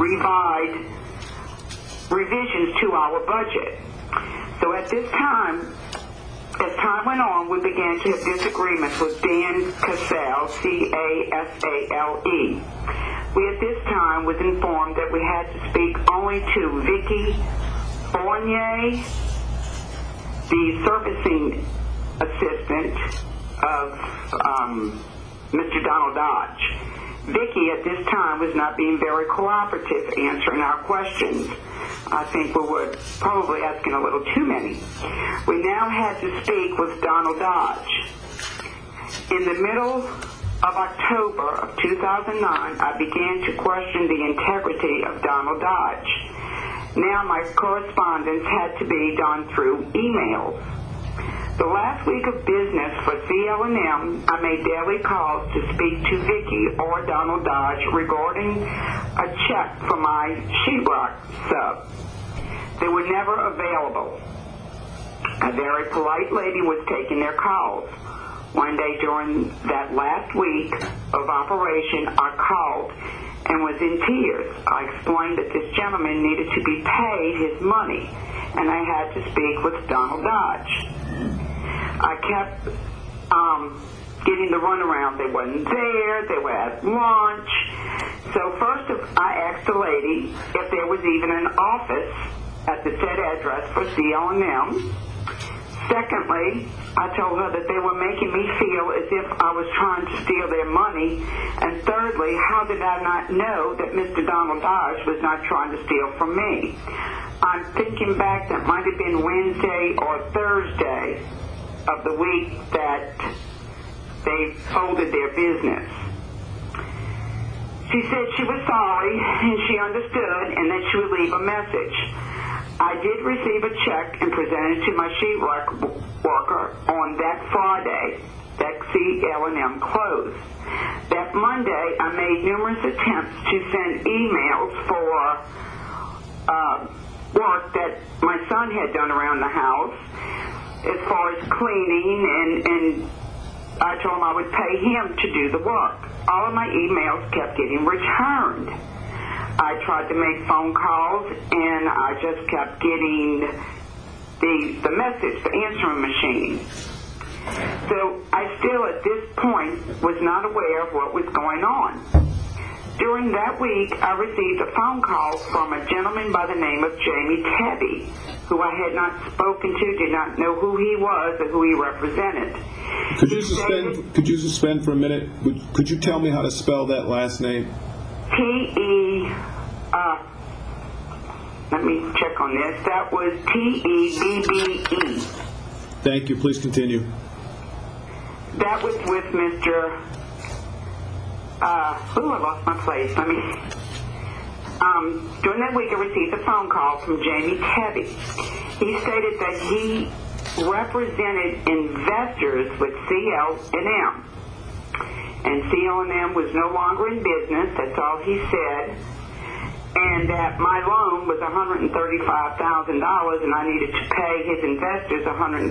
revisions to our budget. So at this time, as time went on, we began to have disagreements with Dan Casale, C-A-S-A-L-E. We at this time was informed that we had to speak only to Vicky Fournier, the servicing assistant of Mr. Donald Dodge. Vicky at this time was not being very cooperative answering our questions. I think we were probably asking a little too many. We now had to speak with Donald Dodge. In the middle of October of 2009, I began to question the integrity of Donald Dodge. Now my correspondence had to be done through emails. The last week of business for CL&M, I made daily calls to speak to Vicky or Donald Dodge regarding a check for my sheetrock sub. They were never available. A very polite lady was taking their calls. One day during that last week of operation, I called and was in tears. I explained that this gentleman needed to be paid his money, and I had to speak with Donald Dodge. I kept getting the runaround. They wasn't there. They were at lunch. So first I asked the lady if there was even an office at the said address for CL&M. Secondly, I told her that they were making me feel as if I was trying to steal their money. And thirdly, how did I not know that Mr. Donald Dodge was not trying to steal from me? I'm thinking back, that might have been Wednesday or Thursday of the week that they folded their business. She said she was sorry and she understood and that she would leave a message. I did receive a check and presented it to my sheetrock worker on that Friday that CL&M closed. That Monday, I made numerous attempts to send emails for work that my son had done around the house as far as cleaning, and I told him I would pay him to do the work. All of my emails kept getting returned. I tried to make phone calls, and I just kept getting the message, the answering machine. So I still, at this point, was not aware of what was going on. During that week, I received a phone call from a gentleman by the name of Jamie Tebby, who I had not spoken to, did not know who he was or who he represented. Could you suspend for a minute? Could you tell me how to spell that last name? Let me check on this. That was T-E-B-B-E. Thank you. Please continue. That was with Mr. I lost my place. During that week, I received a phone call from Jamie Tebby. He stated that he represented investors with CL&M. And CL&M was no longer in business, that's all he said, and that my loan was $135,000 and I needed to pay his investors $135,000.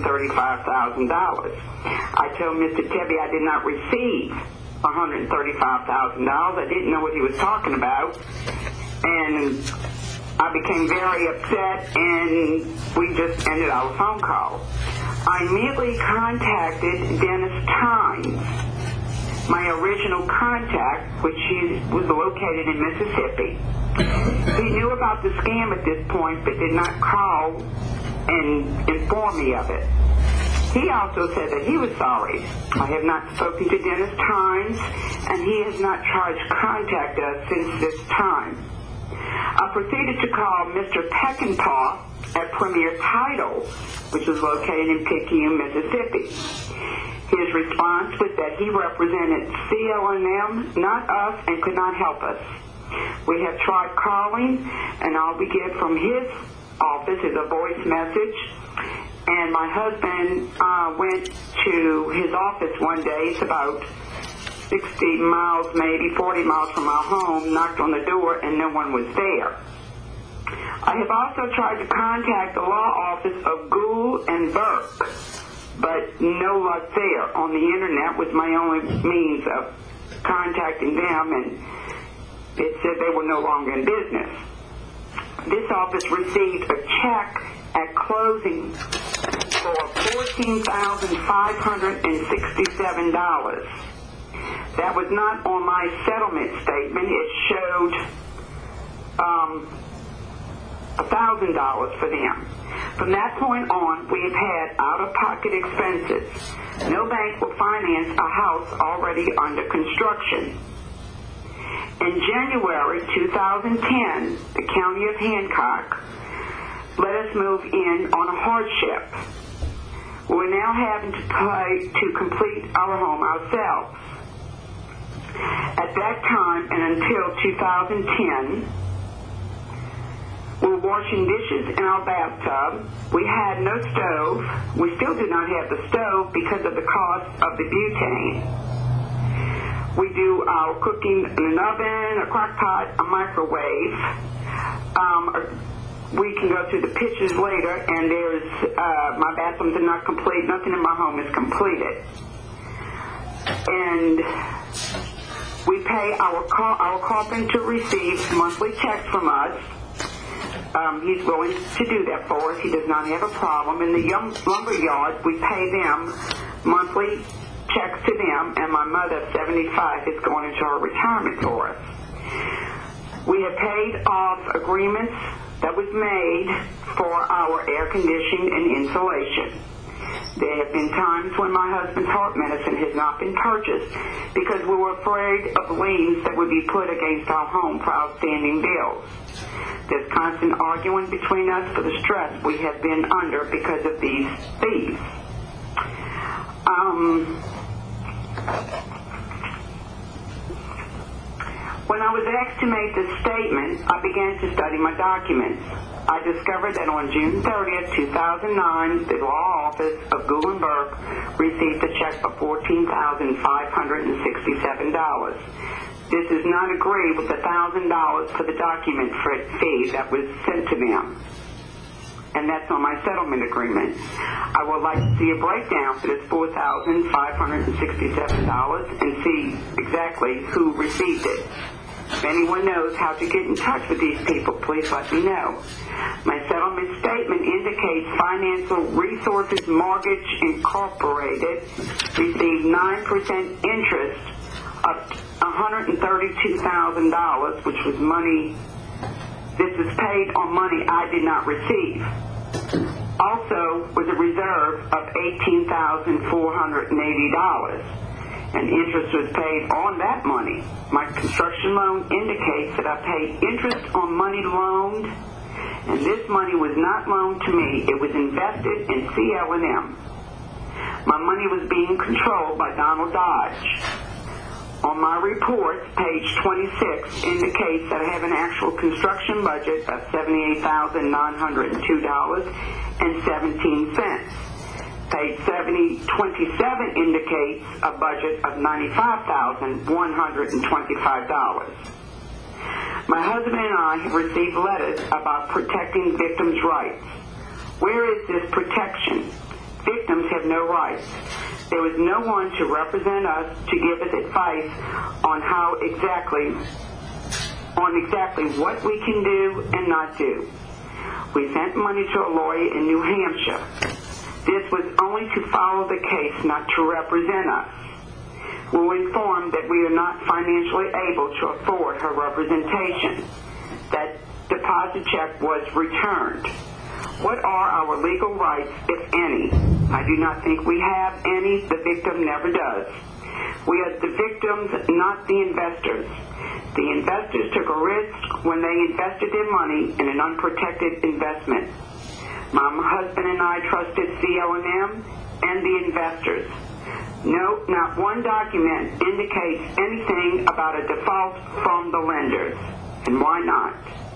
I told Mr. Tebby I did not receive $135,000. I didn't know what he was talking about, and I became very upset, and we just ended our phone call. I immediately contacted Dennis Tynes, my original contact, which was located in Mississippi. He knew about the scam at this point, but did not call and inform me of it. He also said that he was sorry. I have not spoken to Dennis Tynes, and he has not tried to contact us since this time. I proceeded to call Mr. Peckinpah at Premier Title, which is located in Picayune, Mississippi. His response was that he represented CL&M, not us, and could not help us. We have tried calling, and all we get from his office is a voice message. And my husband went to his office one day. It's about 60 miles, maybe 40 miles from our home, knocked on the door, and no one was there. I have also tried to contact the law office of Gould and Burke, but no luck there. On the internet was my only means of contacting them, and it said they were no longer in business. This office received a check at closing for $14,567. That was not on my settlement statement. It showed $1,000 for them. From that point on, we have had out-of-pocket expenses. No bank will finance a house already under construction. In January 2010, the County of Hancock let us move in on a hardship. We're now having to pay to complete our home ourselves. At that time and until 2010, we were washing dishes in our bathtub. We had no stove. We still do not have the stove because of the cost of the butane. We do our cooking in an oven, a crock pot, a microwave. We can go through the pictures later, and there's my bathrooms are not complete. Nothing in my home is completed. And we pay our carpenter receives monthly checks from us. He's willing to do that for us. He does not have a problem. In the lumber yard, we pay them monthly checks to them, and my mother, 75, is going into her retirement for us. We have paid off agreements that was made for our air conditioning and insulation. There have been times when my husband's heart medicine has not been purchased because we were afraid of liens that would be put against our home for outstanding bills. There's constant arguing between us for the stress we have been under because of these fees. When I was asked to make this statement, I began to study my documents. I discovered that on June 30th, 2009, the law office of Gulenberg received a check for $14,567. This does not agree with the $1,000 for the document fee that was sent to them. And that's on my settlement agreement. I would like to see a breakdown for this $4,567 and see exactly who received it. If anyone knows how to get in touch with these people, please let me know. My settlement statement indicates Financial Resources Mortgage Incorporated received 9% interest of $132,000, which was money. This is paid on money I did not receive. Also, with a reserve of $18,480, and interest was paid on that money. My construction loan indicates that I paid interest on money loaned, and this money was not loaned to me. It was invested in CL&M. My money was being controlled by Donald Dodge. On my report, page 26 indicates that I have an actual construction budget of $78,902.17. Page 27 indicates a budget of $95,125. My husband and I have received letters about protecting victims' rights. Where is this protection? Victims have no rights. There was no one to represent us to give us advice on exactly what we can do and not do. We sent money to a lawyer in New Hampshire. This was only to follow the case, not to represent us. We were informed that we are not financially able to afford her representation. That deposit check was returned. What are our legal rights, if any? I do not think we have any. The victim never does. We are the victims, not the investors. The investors took a risk when they invested their money in an unprotected investment. My husband and I trusted CL&M and the investors. No, not one document indicates anything about a default from the lenders. And why not?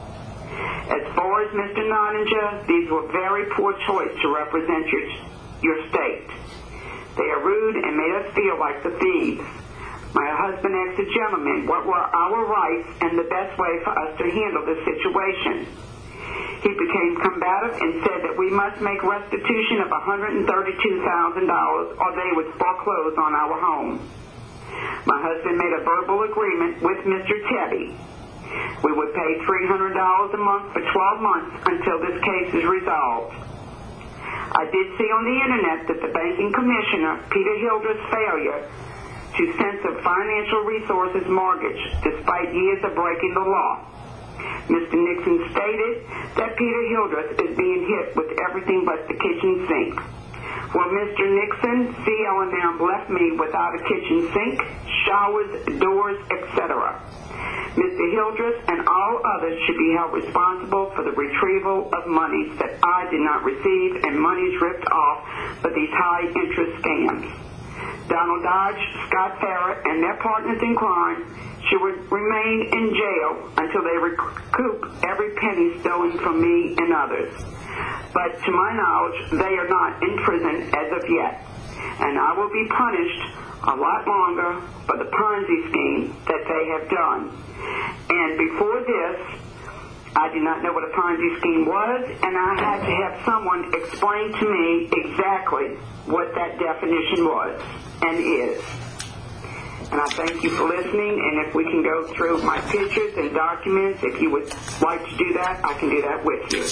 As far as Mr. Nottinger, these were very poor choice to represent your state. They are rude and made us feel like the thieves. My husband asked the gentleman what were our rights and the best way for us to handle this situation. He became combative and said that we must make restitution of $132,000 or they would foreclose on our home. My husband made a verbal agreement with Mr. Tebby. We would pay $300 a month for 12 months until this case is resolved. I did see on the internet that the banking commissioner, Peter Hildreth's failure to censor Financial Resources Mortgage despite years of breaking the law. Mr. Nixon stated that Peter Hildreth is being hit with everything but the kitchen sink. Well, Mr. Nixon, CL&M left me without a kitchen sink, showers, doors, etc. Mr. Hildreth and all others should be held responsible for the retrieval of monies that I did not receive and monies ripped off for these high-interest scams. Donald Dodge, Scott Farrett, and their partners in crime should remain in jail until they recoup every penny stolen from me and others. But to my knowledge, they are not in prison as of yet, and I will be punished a lot longer for the Ponzi scheme that they have done. And before this, I did not know what a Ponzi scheme was, and I had to have someone explain to me exactly what that definition was and is. And I thank you for listening, and if we can go through my pictures and documents, if you would like to do that, I can do that with you.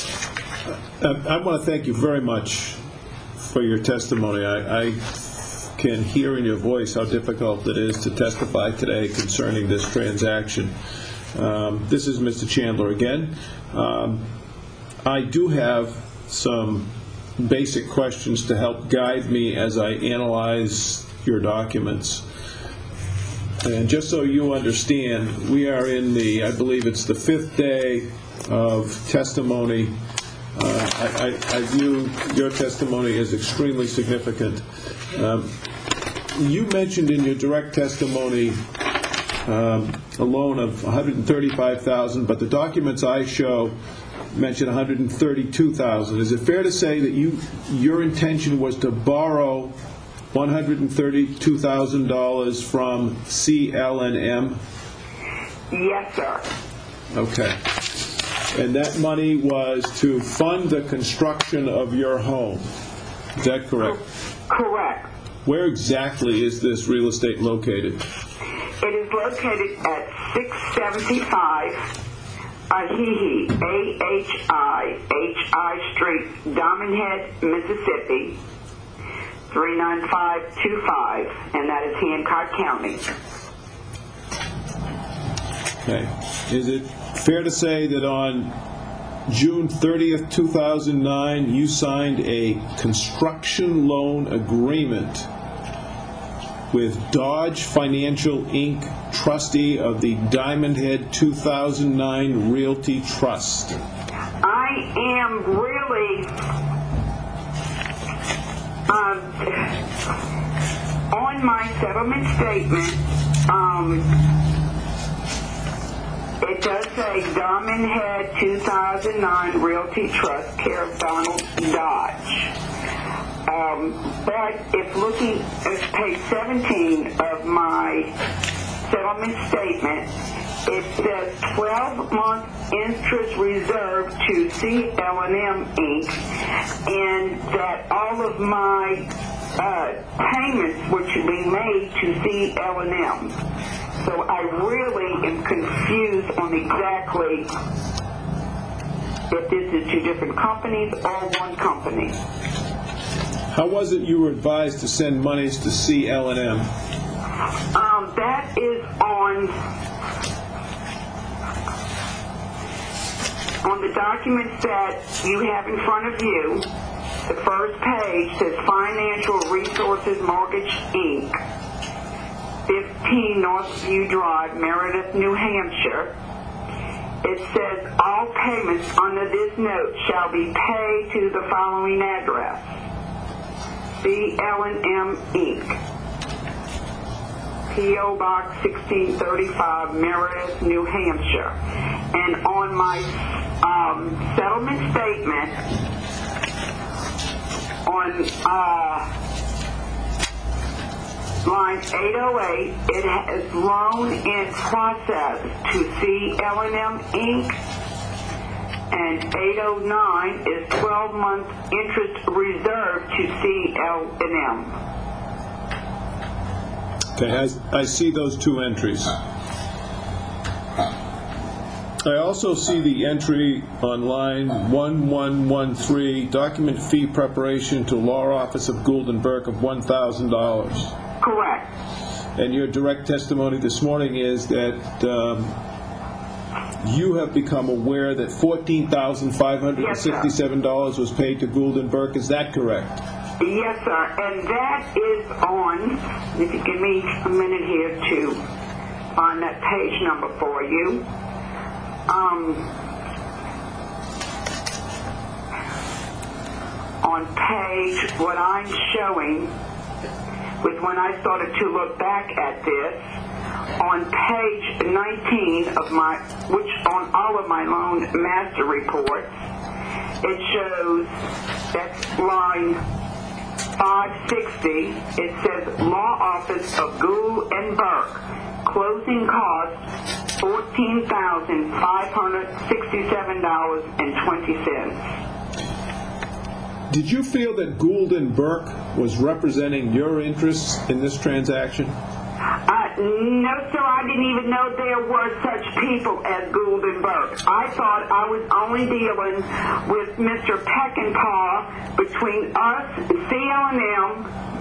I want to thank you very much for your testimony. I can hear in your voice how difficult it is to testify today concerning this transaction. This is Mr. Chandler again. I do have some basic questions to help guide me as I analyze your documents. And just so you understand, we are in I believe it's the 5th day of testimony. I view your testimony as extremely significant. You mentioned in your direct testimony a loan of $135,000, but the documents I show mention $132,000. Is it fair to say that your intention was to borrow $132,000 from CL&M? Yes, sir. Okay. And that money was to fund the construction of your home. Is that correct? Correct. Where exactly is this real estate located? It is located at 675 AHI Street, Diamond Head, Mississippi, 39525, and that is Hancock County. Okay. Is it fair to say that on June 30th, 2009, you signed a construction loan agreement with Dodge Financial, Inc., trustee of the Diamond Head 2009 Realty Trust? I am really on my settlement statement. It does say Diamond Head 2009 Realty Trust, care of Donald Dodge. But if looking at page 17 of my settlement statement, it says 12-month interest reserved to CL&M Inc., and that all of my payments were to be made to CL&M. So I really am confused on exactly if this is two different companies or one company. How was it you were advised to send monies to CL&M? That is on the documents that you have in front of you. The first page says Financial Resources Mortgage, Inc., 15 Northview Drive, Meredith, New Hampshire. It says all payments under this note shall be paid to the following address: CL&M Inc., P.O. Box 1635, Meredith, New Hampshire. And on my settlement statement, on line 808, it has loan in process to CL&M Inc., and 809 is 12-month interest reserved to CL&M. Okay, I see those two entries. I also see the entry on line 1113, document fee preparation to law office of Gould & Burke of $1,000. Correct. And your direct testimony this morning is that you have become aware that $14,567 was paid to Gould & Burke. Is that correct? Yes, sir. And that is on, if you give me a minute here to find that page number for you. On page, what I'm showing was when I started to look back at this, on page 19 of my, which on all of my loan master reports, it shows that's line 560. It says Law Office of Gould & Burke, closing cost $14,567.20. Did you feel that Gould & Burke was representing your interests in this transaction? No, sir, I didn't even know there were such people as Gould & Burke. I thought I was only dealing with Mr. Peckinpah. Between us and CL&M,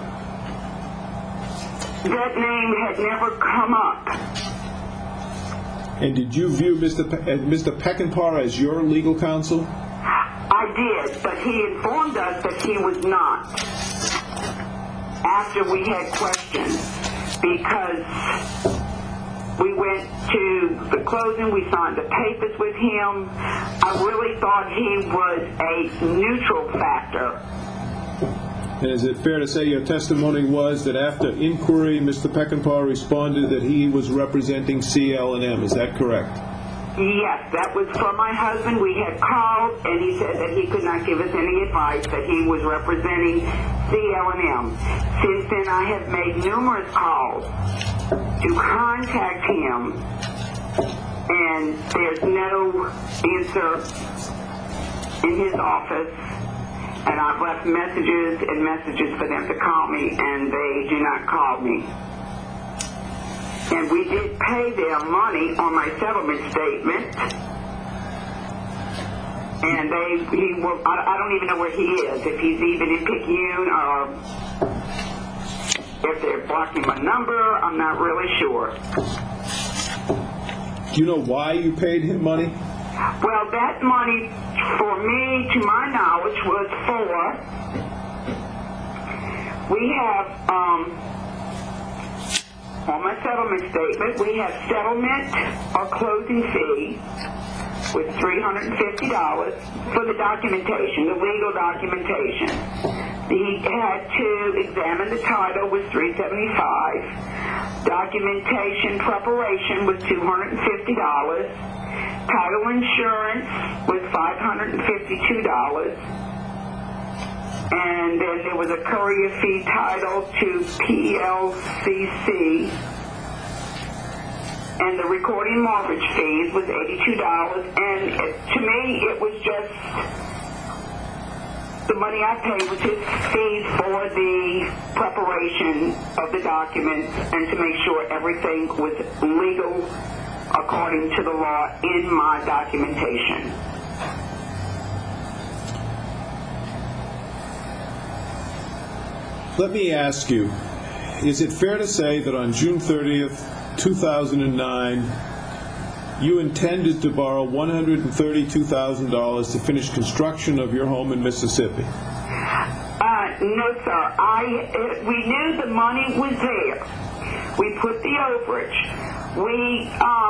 that name had never come up. And did you view Mr. Peckinpah as your legal counsel? I did, but he informed us that he was not after we had questions, because we went to the closing, we signed the papers with him. I really thought he was a neutral factor. And is it fair to say your testimony was that after inquiry, Mr. Peckinpah responded that he was representing CL&M? Is that correct? Yes, that was from my husband. We had called, and he said that he could not give us any advice, that he was representing CL&M. Since then, I have made numerous calls to contact him, and there's no answer in his office. And I've left messages and messages for them to call me, and they do not call me. And we did pay them money on my settlement statement. And I don't even know where he is, if he's even in Picayune or if they're blocking my number. I'm not really sure. Do you know why you paid him money? Well, that money, for me, to my knowledge, was we have, on my settlement statement, we have settlement or closing fee with $350 for the documentation, the legal documentation. He had to examine the title was $375. Documentation preparation was $250. Title insurance was $552. And then there was a courier fee title to PLCC. And the recording mortgage fees was $82. And to me, it was just the money I paid was his fees for the preparation of the documents and to make sure everything was legal according to the law in my documentation. Let me ask you, is it fair to say that on June 30th, 2009, you intended to borrow $132,000 to finish construction of your home in Mississippi? No, sir. We knew the money was there. We put the overage. We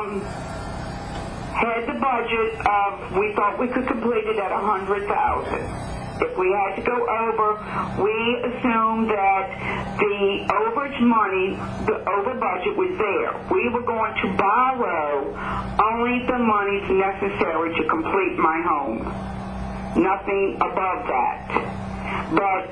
had the budget of, we thought we could complete it at $100,000. If we had to go over, we assumed that the overage money, the over budget was there. We were going to borrow only the monies necessary to complete my home. Nothing above that. But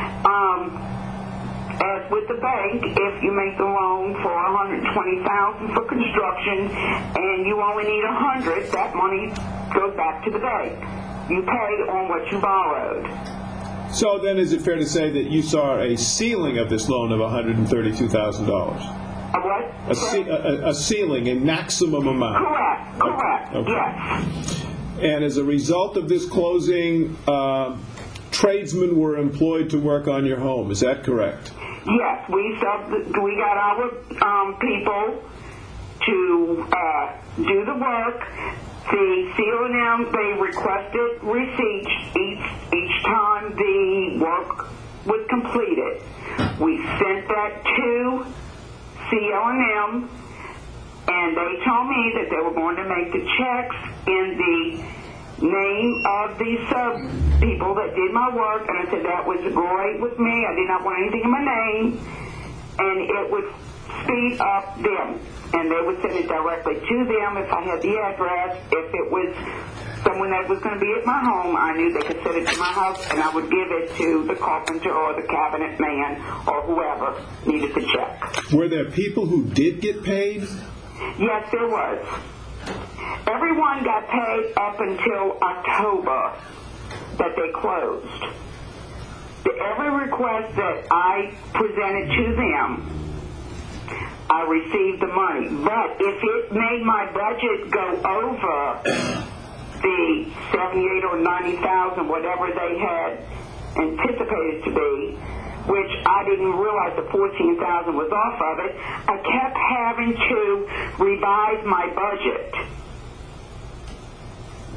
as with the bank, if you make the loan for $120,000 for construction and you only need $100,000, that money goes back to the bank. You pay on what you borrowed. So then is it fair to say that you saw a ceiling of this loan of $132,000? A what? A ceiling, a maximum amount? Correct, okay. Yes. And as a result of this closing, tradesmen were employed to work on your home. Is that correct? Yes, we got our people to do the work. The CL&M, they requested receipts each time the work was completed. We sent that to CL&M, and they told me that they were going to make the checks in the name of the sub people that did my work, and I said that was great with me. I did not want anything in my name, and it would speed up them. And they would send it directly to them if I had the address. If it was someone that was going to be at my home, I knew they could send it to my house, and I would give it to the carpenter or the cabinet man or whoever needed the check. Were there people who did get paid? Yes, there was. Everyone got paid up until October that they closed. Every request that I presented to them, I received the money. But if it made my budget go over the $78,000 or $90,000, whatever they had anticipated to be, which I didn't realize the $14,000 was off of it, I kept having to revise my budget.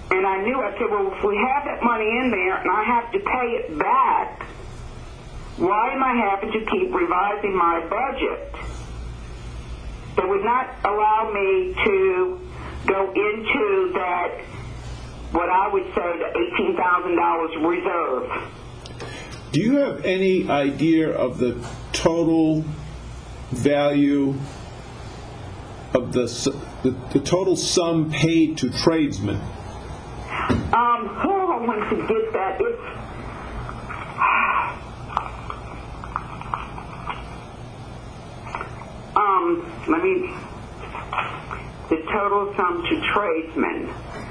And I knew, I said, well, if we have that money in there and I have to pay it back, why am I having to keep revising my budget? They would not allow me to go into that, what I would say, the $18,000 reserve. Do you have any idea of the total value of the total sum paid to tradesmen? I want to get that. The total sum to tradesmen.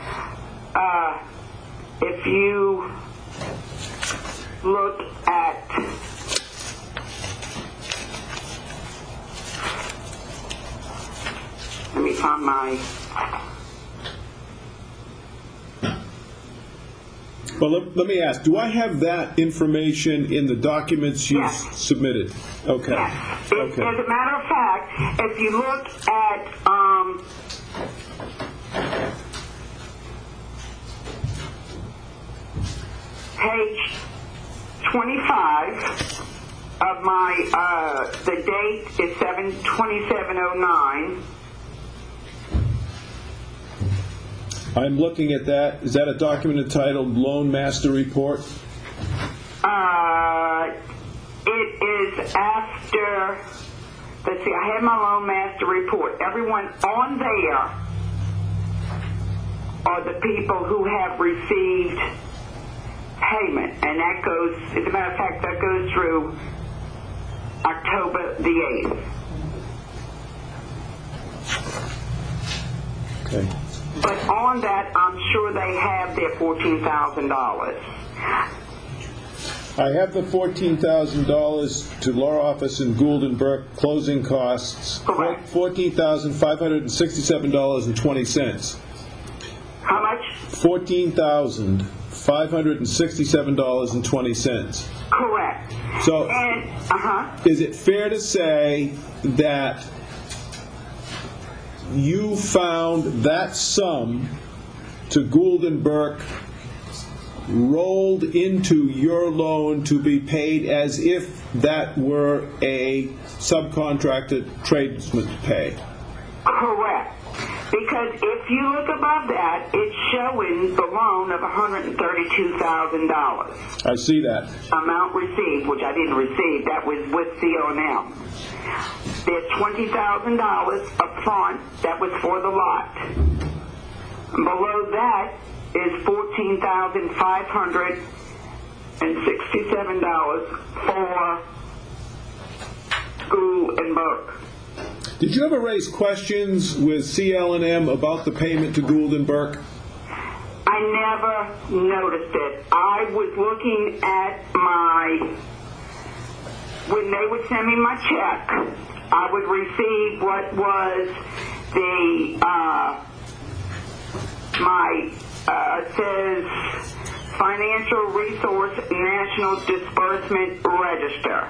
If you look at let me find my Well, let me ask, do I have that information in the documents you submitted? Okay. Yes. Okay. As a matter of fact, if you look at page 25 of my, the date is 7/27/09. I'm looking at that. Is that a document entitled Loan Master Report? It is after, let's see, I have my Loan Master Report. Everyone on there are the people who have received payment, and that goes, as a matter of fact, that goes through October the 8th. Okay. But on that, I'm sure they have their $14,000. I have the $14,000 to law office in Gould and Burke closing costs. Correct. $14,567.20. How much? $14,567.20. Correct. So, And, is it fair to say that you found that sum to Gould and Burke rolled into your loan to be paid as if that were a subcontracted tradesman pay? Correct. Because if you look above that, it's showing the loan of $132,000. I see that. Amount received, which I didn't receive, that was with CONM. There's $20,000 up front, that was for the lot. Below that is $14,567 for Gould and Burke. Did you ever raise questions with CL&M about the payment to Gould and Burke? I never noticed it. I was looking at when they would send me my check, I would receive what was the, it says Financial Resource National Disbursement Register.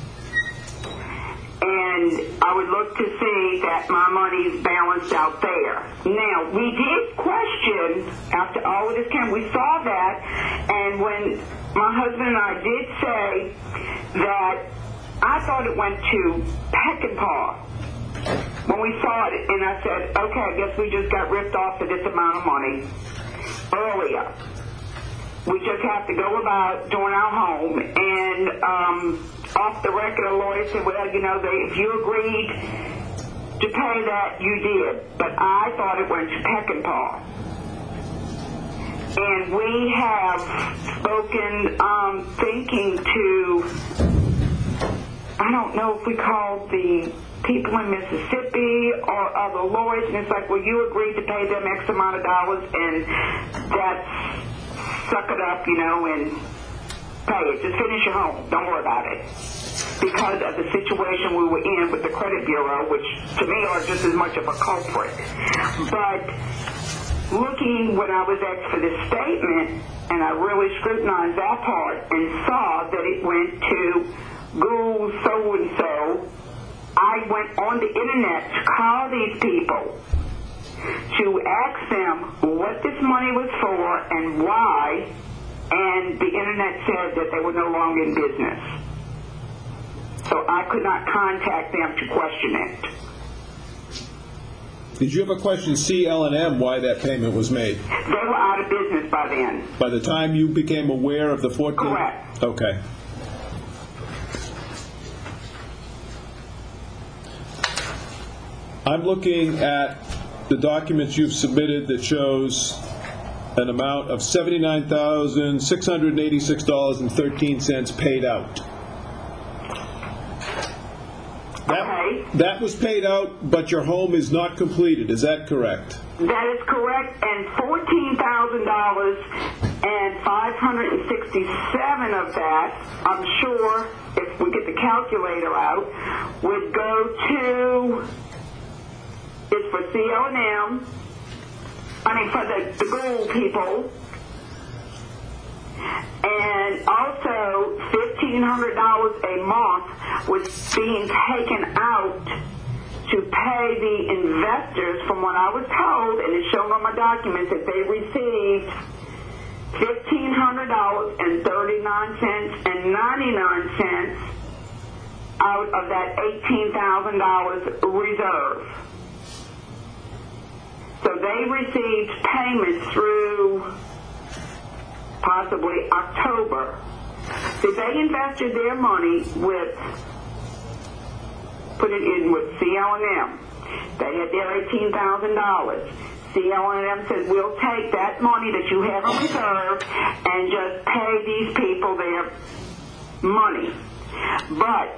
And I would look to see that my money's balanced out there. Now, we did question, after all of this came, we saw that, and when my husband and I did say that I thought it went to Peckinpah when we saw it, and I said, okay, I guess we just got ripped off for this amount of money earlier. We just have to go about doing our home, and off the record, a lawyer said, well, you know, if you agreed to pay that, you did. But I thought it went to Peckinpah. And we have spoken, thinking to, I don't know if we called the people in Mississippi or other lawyers, and it's like, well, you agreed to pay them X amount of dollars, and that's, suck it up, you know, and pay it. Just finish your home. Don't worry about it. Because of the situation we were in with the credit bureau, which to me are just as much of a culprit. But looking when I was asked for this statement, and I really scrutinized that part and saw that it went to Gould so-and-so, I went on the internet to call these people to ask them what this money was for and why, and the internet said that they were no longer in business. So I could not contact them to question it. Did you ever question CL&M why that payment was made? They were out of business by then. By the time you became aware of the 14th? Correct. Okay. I'm looking at the documents you've submitted that shows an amount of $79,686.13 paid out. Okay. That was paid out, but your home is not completed. Is that correct? That is correct, and $14,000 and $567 of that, I'm sure, if we get the calculator out, would go to, is for CL&M, for the Gould people, and also $1,500 a month was being taken out to pay the investors, from what I was told, and it's shown on my documents, that they received $1,500.39 and 99 cents out of that $18,000 reserve. So they received payments through possibly October. So they invested their money put it in with CL&M. They had their $18,000. CL&M said, we'll take that money that you have in reserve and just pay these people their money. But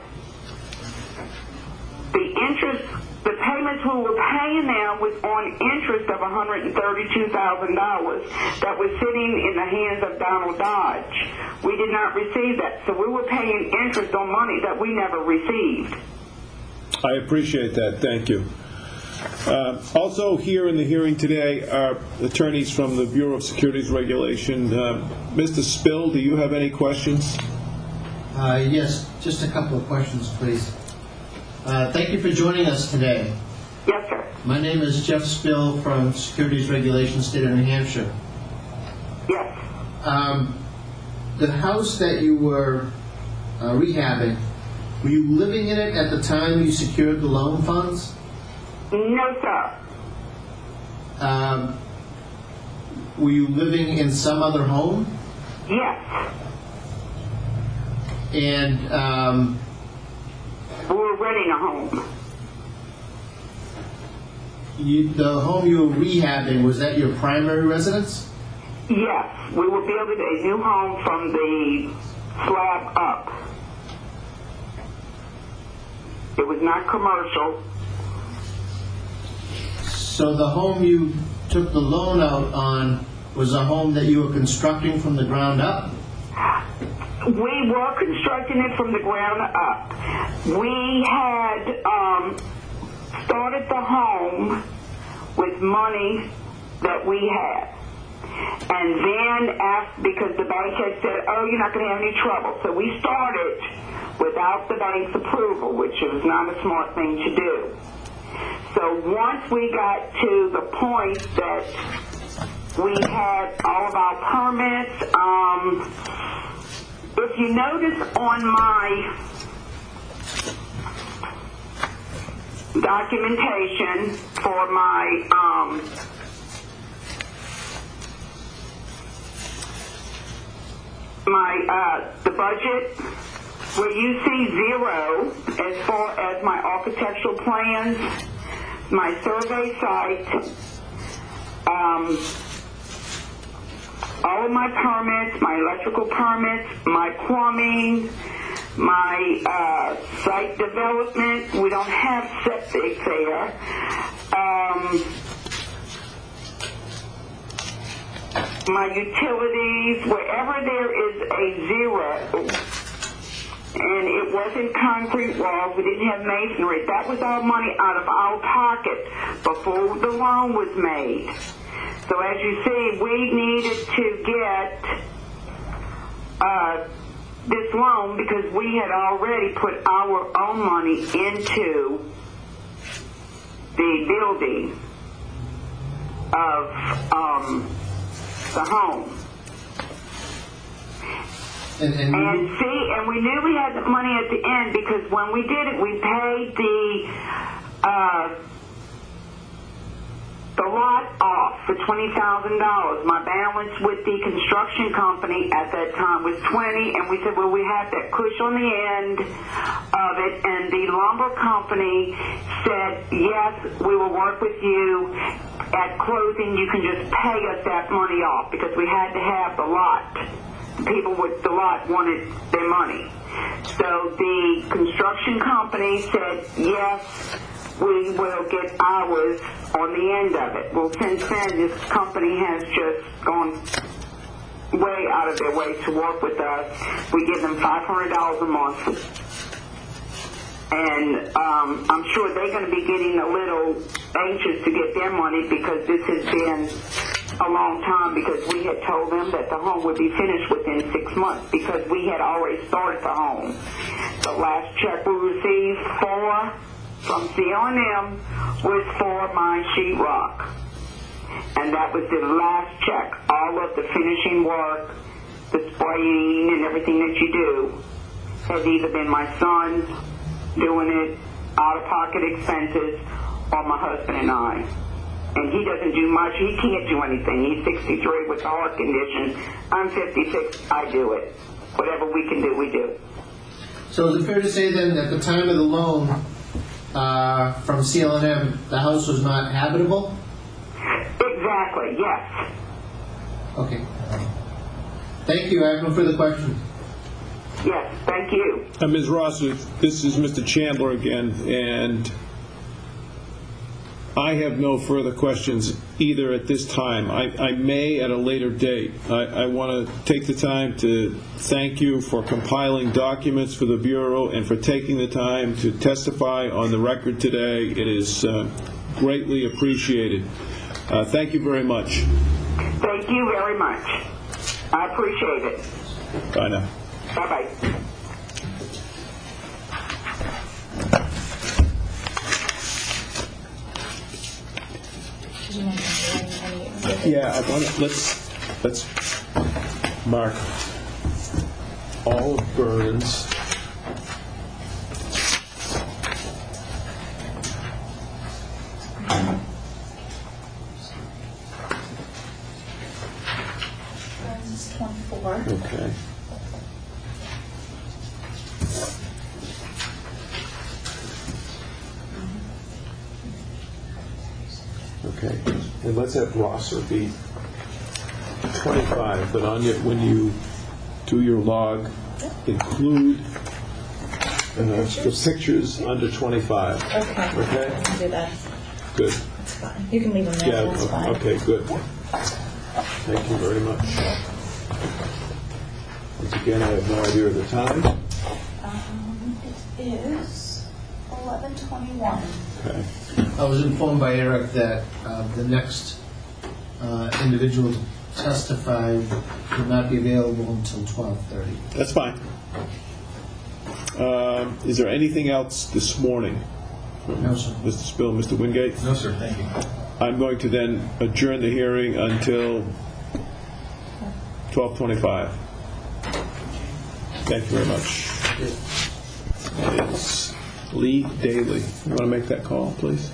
the payments we were paying them was on interest of $132,000 that was sitting in the hands of Donald Dodge. We did not receive that, so we were paying interest on money that we never received. I appreciate that. Thank you. Also here in the hearing today are attorneys from the Bureau of Securities Regulation. Mr. Spill, do you have any questions? Yes, just a couple of questions, please. Thank you for joining us today. Yes, sir. My name is Jeff Spill from Securities Regulation, State of New Hampshire. Yes. The house that you were rehabbing, were you living in it at the time you secured the loan funds? No, sir. Were you living in some other home? Yes. And We were renting a home. the home you were rehabbing, was that your primary residence? Yes. We were building a new home from the slab up. It was not commercial. So the home you took the loan out on was a home that you were constructing from the ground up? We were constructing it from the ground up. We had started the home with money that we had. And then, because the bank had said, oh, you're not going to have any trouble. So we started without the bank's approval, which was not a smart thing to do. So once we got to the point that we had all of our permits, if you notice on my documentation for my the budget, where you see 0 as far as my architectural plans, my survey site, all of my permits, my electrical permits, my plumbing, my site development. We don't have septic there. My utilities, wherever there is a 0, and it wasn't concrete walls, we didn't have masonry, that was all money out of our pocket before the loan was made. So as you see, we needed to get this loan because we had already put our own money into the building. of the home. And And we knew we had the money at the end because when we did it, we paid the lot off for $20,000. My balance with the construction company at that time was $20,000, and we said, well, we have that push on the end of it, and the lumber company said, yes, we will work with you. At closing, you can just pay us that money off because we had to have the lot. People with the lot wanted their money. So the construction company said, yes, we will get ours on the end of it. Well, since then, this company has just gone way out of their way to work with us. We give them $500 a month. And I'm sure they're going to be getting a little anxious to get their money because this has been a long time, because we had told them that the home would be finished within 6 months because we had already started the home. The last check we received from CL&M was for my sheetrock. And that was the last check. All of the finishing work, the spraying and everything that you do has either been my son doing it, out-of-pocket expenses, or my husband and I. And he doesn't do much. He can't do anything. He's 63 with a heart condition. I'm 56. I do it. Whatever we can do, we do. so is it fair to say then, at the time of the loan from CL&M, the house was not habitable? Exactly, yes. Okay. Thank you. I have no further questions. Yes, thank you. Ms. Ross, this is Mr. Chandler again, and I have no further questions either at this time. I may at a later date. I want to take the time to thank you for compiling documents for the Bureau and for taking the time to testify on the record today. It is greatly appreciated. Thank you very much. Thank you very much. I appreciate it. Bye now. Bye-bye. Did you mention any? Yeah, I want to, let's mark all of Burns. Burns 24. Okay. Okay, and let's have Rosser be 25, but on your, when you do your log, include the pictures under 25. Okay. Okay? I can do that. Good. That's fine. You can leave them there. Yeah, That's fine. okay, good. Thank you very much. Once again, I have no idea of the time. It is 11:21. Okay. I was informed by Eric that the next individual to testify would not be available until 12:30. That's fine. Is there anything else this morning? No, sir. Mr. Spill, Mr. Wingate? No, sir, thank you. I'm going to then adjourn the hearing until 12:25. Thank you very much. It's Lee Daly. You want to make that call, please?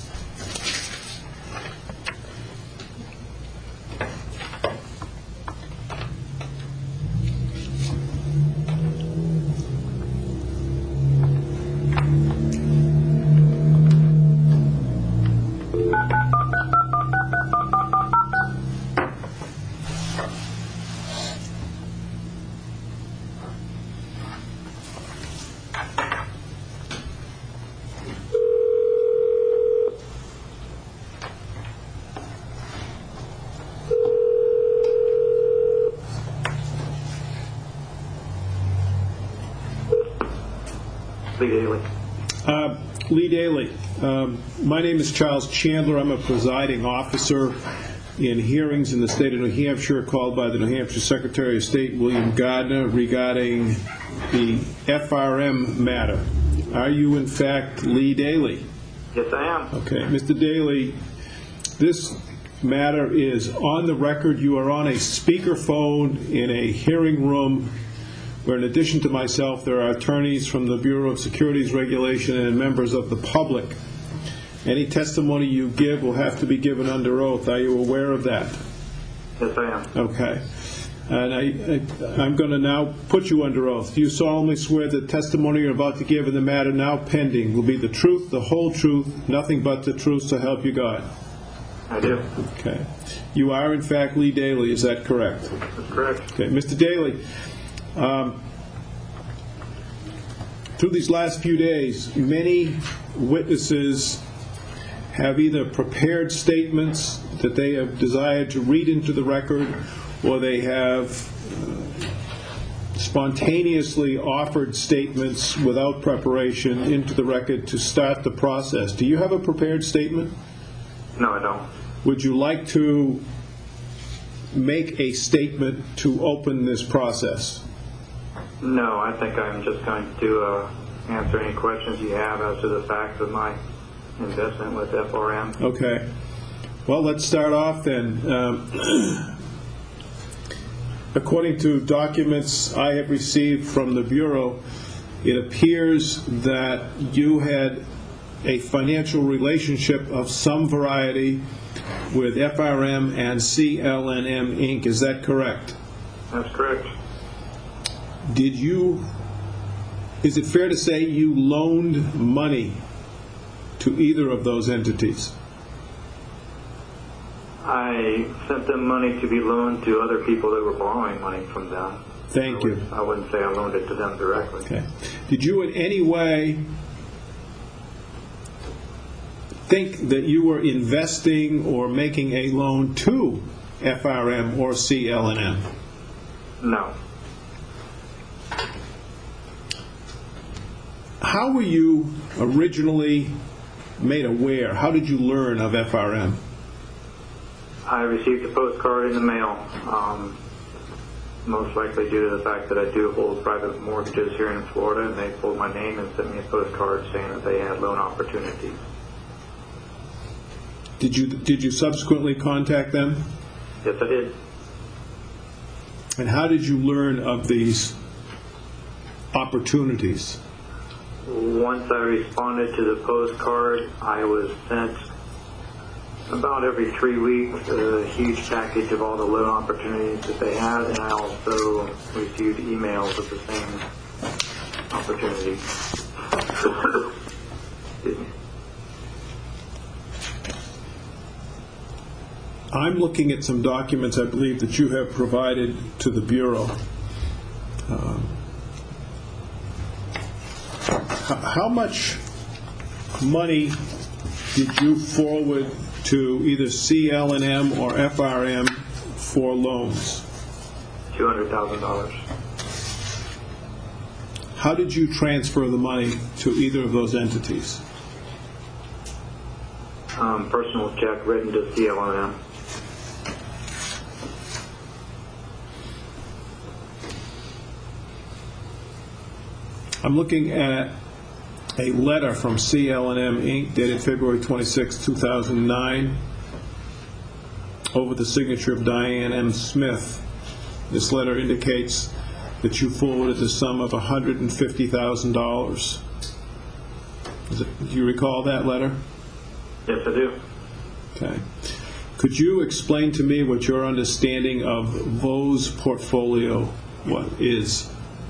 Lee Daly. Lee Daly. My name is Charles Chandler. I'm a presiding officer in hearings in the state of New Hampshire called by the New Hampshire Secretary of State, William Gardner, regarding the FRM matter. Are you, in fact, Lee Daly? Yes, I am. Okay. Mr. Daly, this matter is on the record. You are on a speakerphone in a hearing room where, in addition to myself, there are attorneys from the Bureau of Securities Regulation and members of the public. Any testimony you give will have to be given under oath. Are you aware of that? Yes, I am. Okay. And I'm going to now put you under oath. Do you solemnly swear that testimony you're about to give in the matter now pending will be the truth, the whole truth, nothing but the truth, so help you God? I do. Okay. You are, in fact, Lee Daly. Is that correct? That's correct. Okay. Mr. Daly, through these last few days, many witnesses have either prepared statements that they have desired to read into the record, or they have spontaneously offered statements without preparation into the record to start the process. Do you have a prepared statement? No, I don't. Would you like to make a statement to open this process? No, I think I'm just going to answer any questions you have as to the facts of my investment with FRM. Okay. Well, let's start off then. According to documents I have received from the Bureau, it appears that you had a financial relationship of some variety with FRM and CLNM Inc. Is that correct? That's correct. Is it fair to say you loaned money to either of those entities? I sent them money to be loaned to other people that were borrowing money from them. Thank you. I wouldn't say I loaned it to them directly. Okay. Did you in any way think that you were investing or making a loan to FRM or CLNM? No. How were you originally made aware? How did you learn of FRM? I received a postcard in the mail, most likely due to the fact that I do hold private mortgages here in Florida, and they pulled my name and sent me a postcard saying that they had loan opportunities. Did you subsequently contact them? Yes, I did. And how did you learn of these opportunities? Once I responded to the postcard, I was sent about every 3 weeks a huge package of all the loan opportunities that they had, and I also received emails of the same opportunities. Excuse me. I'm looking at some documents I believe that you have provided to the Bureau. How much money did you forward to either CLNM or FRM for loans? $200,000. How did you transfer the money to either of those entities? Personal check written to CLNM. I'm looking at a letter from CLNM Inc. dated February 26, 2009, over the signature of Diane M. Smith. This letter indicates that you forwarded the sum of $150,000. Do you recall that letter? Yes, I do. Okay. Could you explain to me what your understanding of Vo's portfolio is?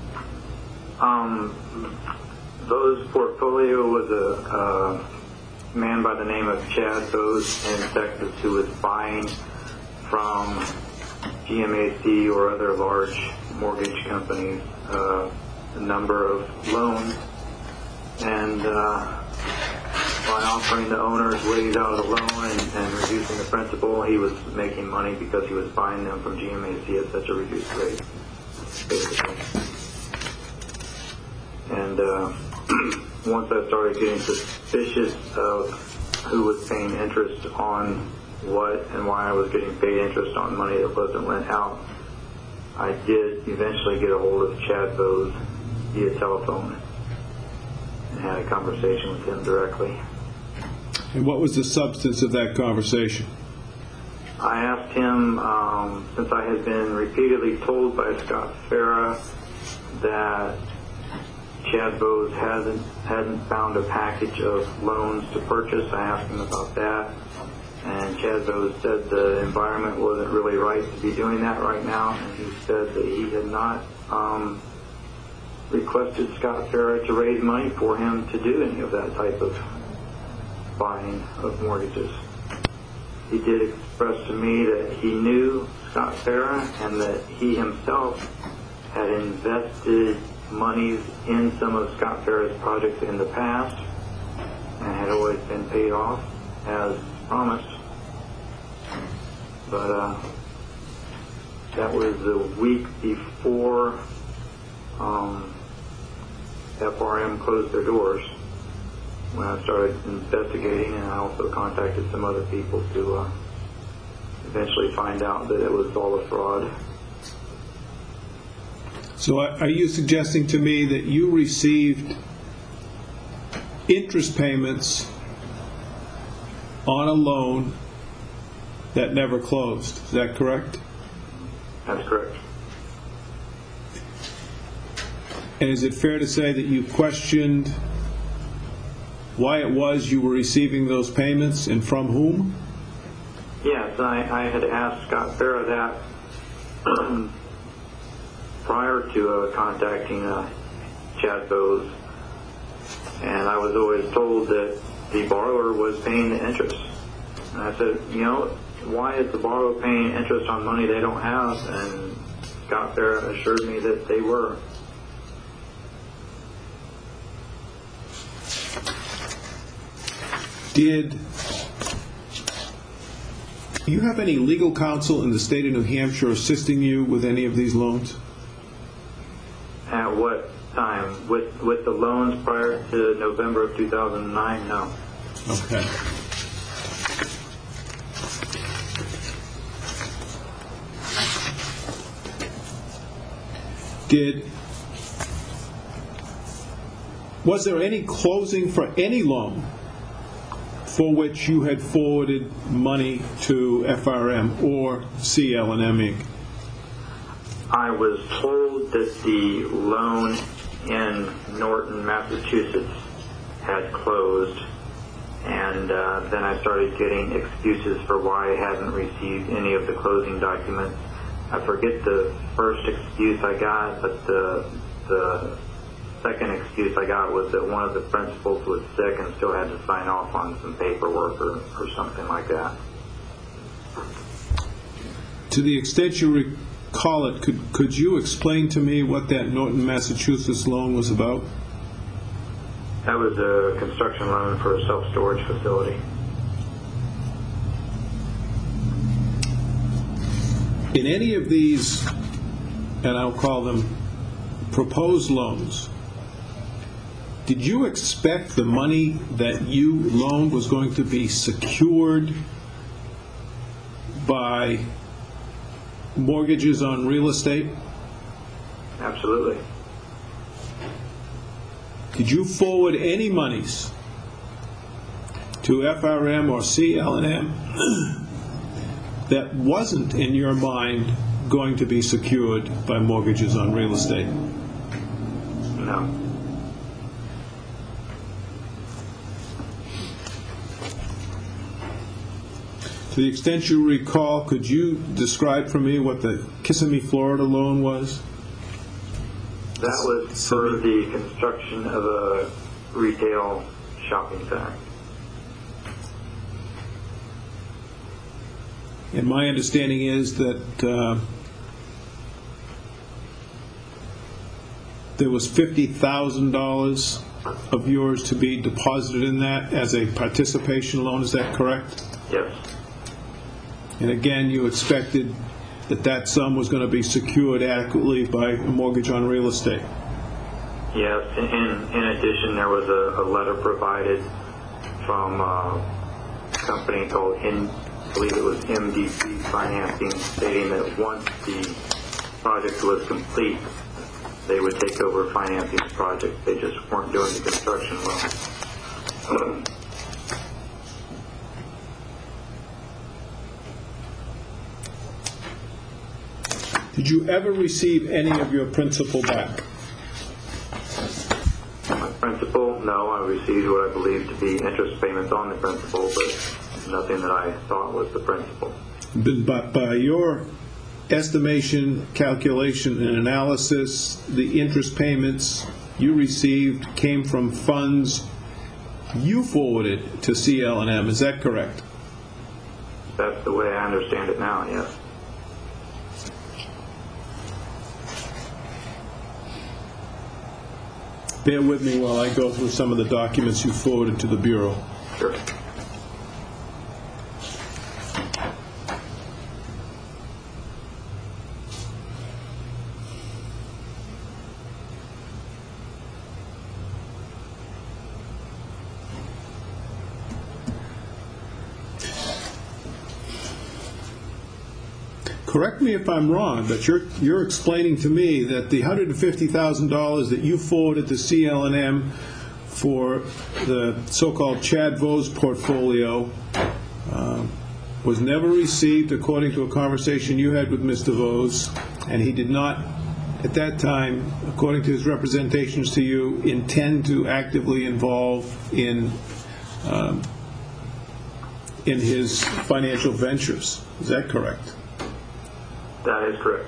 Vo's portfolio was a man by the name of Chad Vose in Texas who was buying from GMAC or other large mortgage companies a number of loans, and by offering the owners ways out of the loan and reducing the principal, he was making money because he was buying them from GMAC at such a reduced rate, basically. And once I started getting suspicious of who was paying interest on what and why I was getting paid interest on money that wasn't lent out, I did eventually get a hold of Chad Vose via telephone and had a conversation with him directly. And what was the substance of that conversation? I asked him, since I had been repeatedly told by Scott Farah that Chad Bowes hadn't found a package of loans to purchase, I asked him about that. And Chad Bowes said the environment wasn't really right to be doing that right now. And he said that he had not requested Scott Farah to raise money for him to do any of that type of buying of mortgages. He did express to me that he knew Scott Farah and that he himself had invested monies in some of Scott Farah's projects in the past and had always been paid off as promised. But that was the week before FRM closed their doors when I started investigating, and I also contacted some other people to eventually find out that it was all a fraud. So are you suggesting to me that you received interest payments on a loan that never closed? Is that correct? That's correct. And is it fair to say that you questioned why it was you were receiving those payments and from whom? Yes, I had asked Scott Farah that prior to contacting Chad Bowes, and I was always told that the borrower was paying the interest. And I said, why is the borrower paying interest on money they don't have? And Scott Farah assured me that they were. Did you have any legal counsel in the state of New Hampshire assisting you with any of these loans? At what time? With the loans prior to November of 2009? No. Okay. Was there any closing for any loan for which you had forwarded money to FRM or CL&M Inc.? I was told that the loan in Norton, Massachusetts had closed, and then I started getting excuses for why I hadn't received any of the closing documents. I forget the first excuse I got, but the second excuse I got was that one of the principals was sick and still had to sign off on some paperwork or something like that. To the extent you recall it, could you explain to me what that Norton, Massachusetts loan was about? That was a construction loan for a self-storage facility. In any of these, and I'll call them proposed loans, did you expect the money that you loaned was going to be secured by mortgages on real estate? Absolutely. Did you forward any monies to FRM or CL&M that wasn't, in your mind, going to be secured by mortgages on real estate? No. To the extent you recall, could you describe for me what the Kissimmee, Florida loan was? That was for the construction of a retail shopping center. And my understanding is that there was $50,000 of yours to be deposited in that as a participation loan. Is that correct? Yes. And again, you expected that sum was going to be secured adequately by a mortgage on real estate. Yes. In addition, there was a letter provided from a company called, I believe it was MDC Financing, stating that once the project was complete, they would take over financing the project. They just weren't doing the construction loan. Did you ever receive any of your principal back? My principal, no. I received what I believe to be interest payments on the principal, but nothing that I thought was the principal. But by your estimation, calculation, and analysis, the interest payments you received came from funds you forwarded to CL&M. Is that correct? That's the way I understand it now, yes. Bear with me while I go through some of the documents you forwarded to the Bureau. Sure. Correct me if I'm wrong, but you're explaining to me that the $150,000 that you forwarded to CL&M for the so-called Chad Vose portfolio was never received, according to a conversation you had with Mr. Vose, and he did not, at that time, according to his representations to you, intend to actively involve in his financial ventures. Is that correct? That is correct.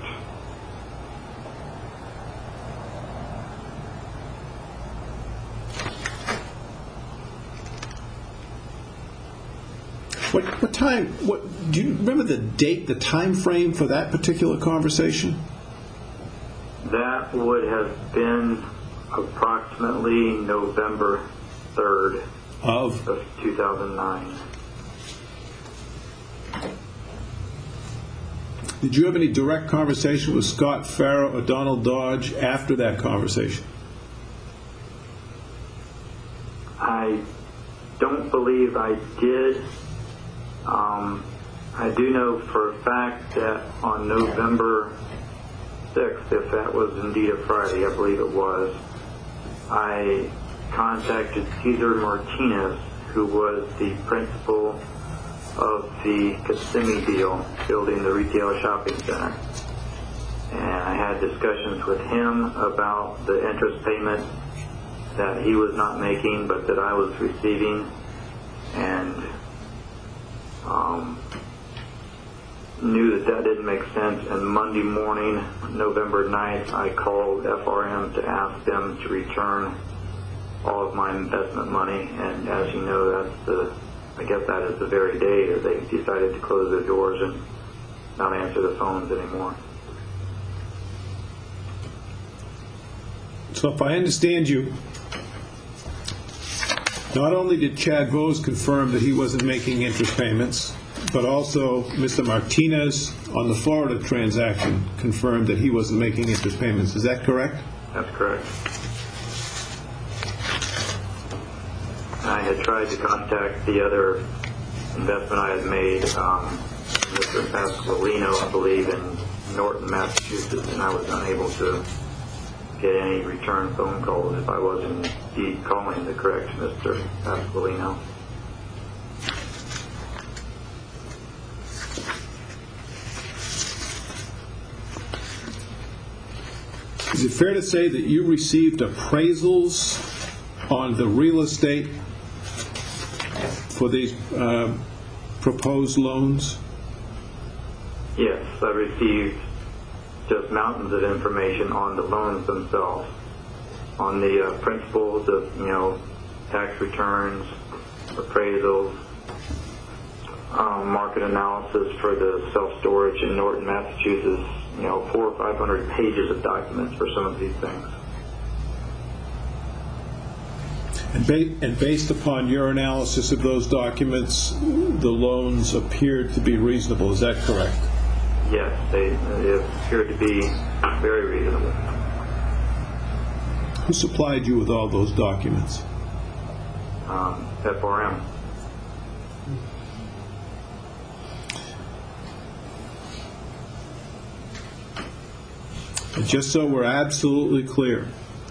What time? Do you remember the date, the time frame for that particular conversation? That would have been approximately November 3rd Of 2009. Did you have any direct conversation with Scott Farrow or Donald Dodge after that conversation? I don't believe I did. I do know for a fact that on November 6th, if that was indeed a Friday, I believe it was, I contacted Cesar Martinez, who was the principal of the Kissimmee deal, building the retail shopping center. And I had discussions with him about the interest payment that he was not making, but that I was receiving, and knew that didn't make sense. And Monday morning, November 9th, I called FRM to ask them to return all of my investment money. And as you know, I guess that is the very day that they decided to close their doors and not answer the phones anymore. So if I understand you, not only did Chad Vose confirm that he wasn't making interest payments, but also Mr. Martinez on the Florida transaction confirmed that he wasn't making interest payments. Is that correct? That's correct. I had tried to contact the other investment I had made, Mr. Pasqualino, I believe, in Norton, Massachusetts, and I was unable to get any return phone calls if I was indeed calling the correct Mr. Pasqualino. Is it fair to say that you received appraisals on the real estate for these proposed loans? Yes, I received just mountains of information on the loans themselves, on the principles of, tax returns, appraisals, market analysis for the self-storage in Norton, Massachusetts, 400 or 500 pages of documents for some of these things. And based upon your analysis of those documents, the loans appeared to be reasonable. Is that correct? Yes, they appeared to be very reasonable. Who supplied you with all those documents? FRM. And just so we're absolutely clear,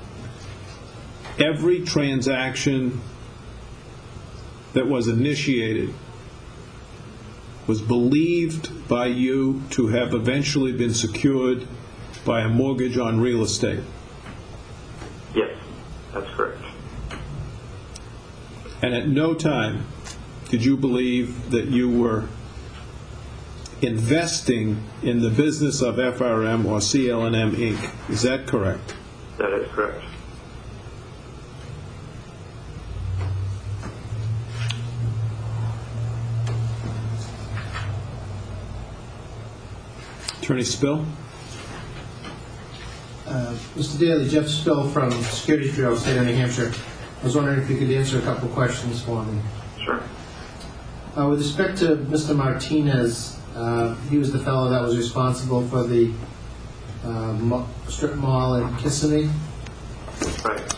every transaction that was initiated was believed by you to have eventually been secured by a mortgage on real estate. Yes, that's correct. And at no time did you believe that you were investing in the business of FRM or CL&M Inc. Is that correct? That is correct. Attorney Spill? Mr. Daly, Jeff Spill from Securities Bureau, State of New Hampshire. I was wondering if you could answer a couple questions for me. Sure. With respect to Mr. Martinez, he was the fellow that was responsible for the strip mall in Kissimmee. Right.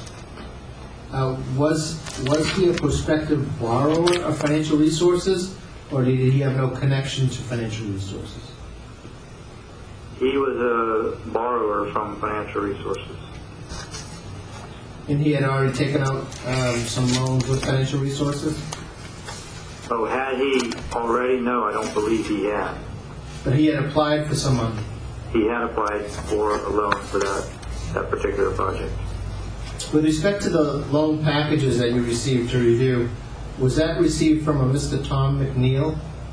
Was he a prospective borrower of financial resources, or did he have no connection to financial resources? He was a borrower from Financial Resources. And he had already taken out some loans with financial resources? Oh, had he already? No, I don't believe he had. But he had applied for some money? He had applied for a loan for that particular project. With respect to the loan packages that you received to review, was that received from a Mr. Tom McNeil?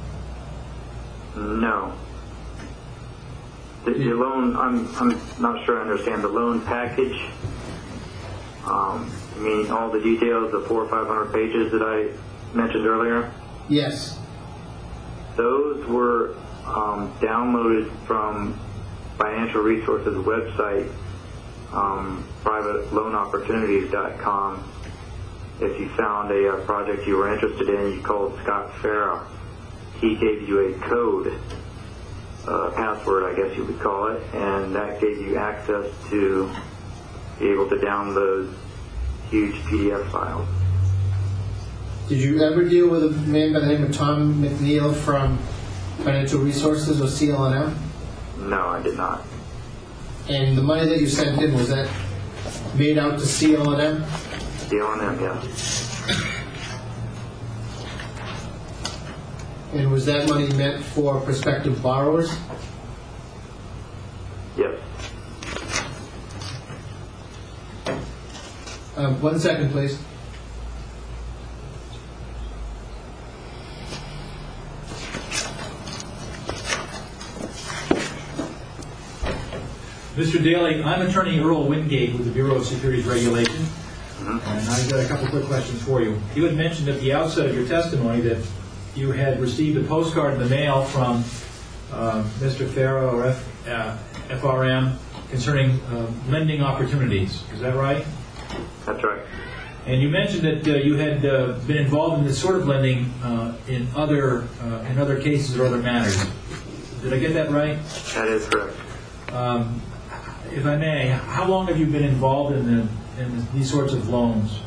No. The loan, I'm not sure I understand. The loan package, I mean all the details, the 400 or 500 pages that I mentioned earlier? Yes. Those were downloaded from Financial Resources website, privateloanopportunities.com. If you found a project you were interested in, you called Scott Farah. He gave you a code, password I guess you would call it, and that gave you access to be able to download huge PDF files. Did you ever deal with a man by the name of Tom McNeil from Financial Resources or CL&M? No, I did not. And the money that you sent in, was that made out to CL&M? CL&M, yes. And was that money meant for prospective borrowers? Yes. 1 second, please. Mr. Daly, I'm Attorney Earl Wingate with the Bureau of Securities Regulation, and I've got a couple quick questions for you. You had mentioned at the outset of your testimony that you had received a postcard in the mail from Mr. Farah or FRM concerning lending opportunities. Is that right? That's right. And you mentioned that you had been involved in this sort of lending in other cases or other matters. Did I get that right? That is correct. If I may, how long have you been involved in these sorts of loans?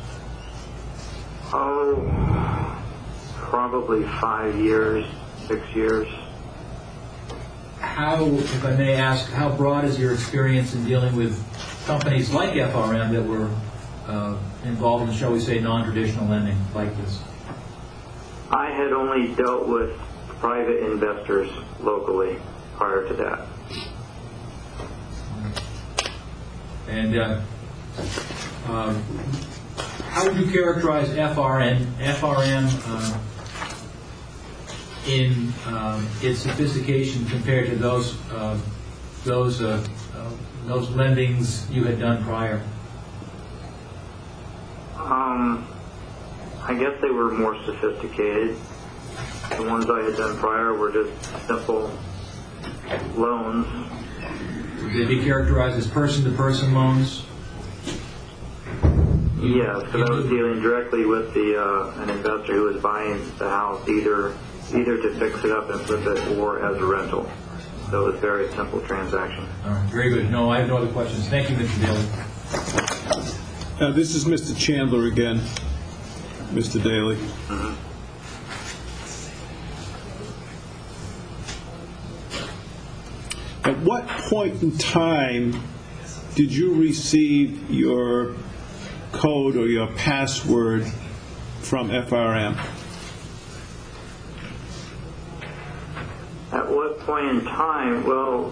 Oh, probably 5 years, 6 years. How, if I may ask, how broad is your experience in dealing with companies like FRM that were involved in, shall we say, non-traditional lending like this? I had only dealt with private investors locally prior to that. And how would you characterize FRM in its sophistication compared to those lendings you had done prior? I guess they were more sophisticated. The ones I had done prior were just simple loans. Would they be characterized as person-to-person loans? Yes, because I was dealing directly with an investor who was buying the house either to fix it up and flip it or as a rental. So it was a very simple transaction. All right, very good. No, I have no other questions. Thank you, Mr. Daly. This is Mr. Chandler again, Mr. Daly. At what point in time did you receive your code or your password from FRM? At what point in time? Well,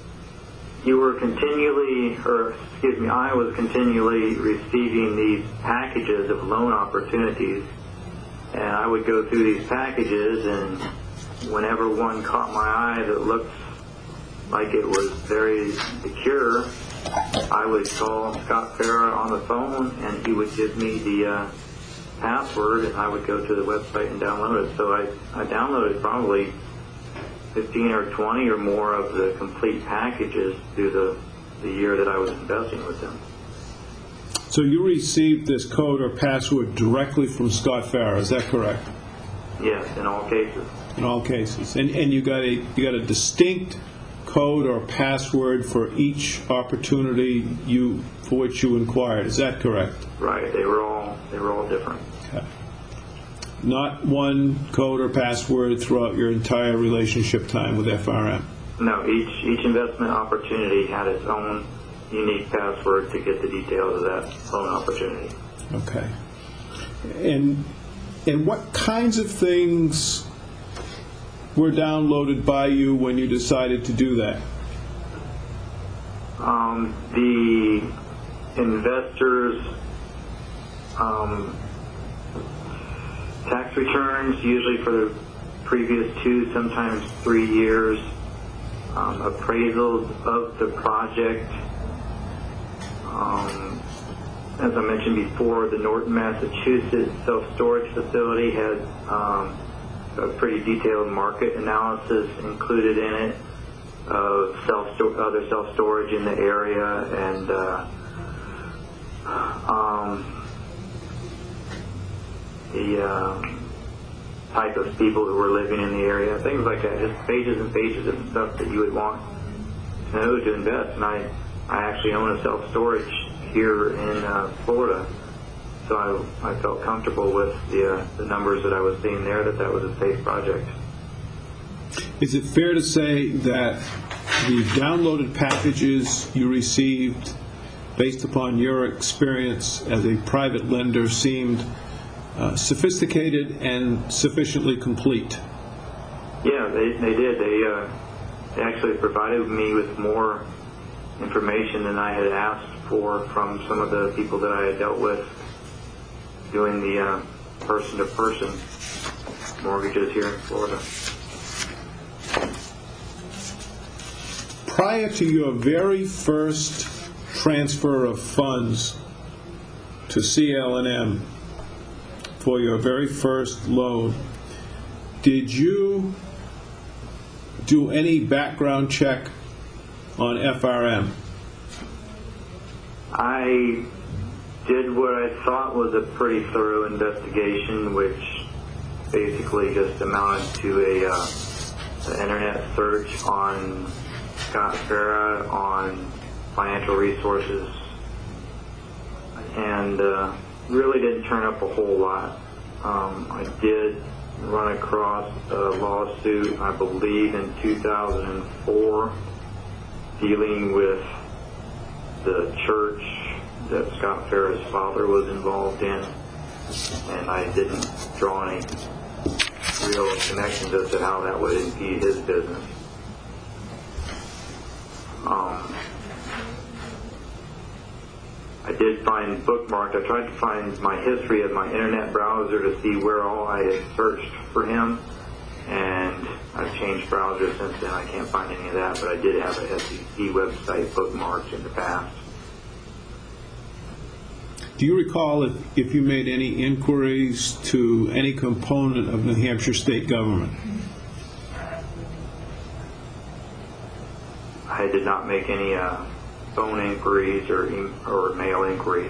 I was continually receiving these packages of loan opportunities, and I would go through these packages, and whenever one caught my eye that looked like it was very secure, I would call Scott Farah on the phone, and he would give me the password, and I would go to the website and download it. So I downloaded probably 15 or 20 or more of the complete packages through the year that I was investing with them. So you received this code or password directly from Scott Farah, is that correct? Yes, in all cases. In all cases. And you got a distinct code or password for each opportunity for which you inquired, is that correct? Right, they were all different. Okay. Not one code or password throughout your entire relationship time with FRM? No, each investment opportunity had its own unique password to get the details of that loan opportunity. Okay. And what kinds of things were downloaded by you when you decided to do that? The investors' tax returns, usually for the previous 2, sometimes 3 years, appraisals of the project. As I mentioned before, the Norton, Massachusetts self-storage facility had a pretty detailed market analysis included in it of other self-storage in the area, and the type of people who were living in the area, things like that, just pages and pages of stuff that you would want to know to invest. And I actually own a self-storage here in Florida, so I felt comfortable with the numbers that I was seeing there, that was a safe project. Is it fair to say that the downloaded packages you received based upon your experience as a private lender seemed sophisticated and sufficiently complete? Yeah, they did. They actually provided me with more information than I had asked for from some of the people that I had dealt with doing the person-to-person mortgages here in Florida. Prior to your very first transfer of funds to CL&M for your very first loan, did you do any background check on FRM? I did what I thought was a pretty thorough investigation, which basically just amounted to an internet search on Scott Farah, on financial resources, and really didn't turn up a whole lot. I did run across a lawsuit, I believe in 2004, dealing with the church that Scott Farah's father was involved in, and I didn't draw any real connections as to how that would impede his business. I did find bookmarked. I tried to find my history of my internet browser to see where all I had searched for him, and I've changed browsers since then. I can't find any of that, but I did have a SEC website bookmarked in the past. Do you recall if you made any inquiries to any component of New Hampshire state government? I did not make any phone inquiries or mail inquiries.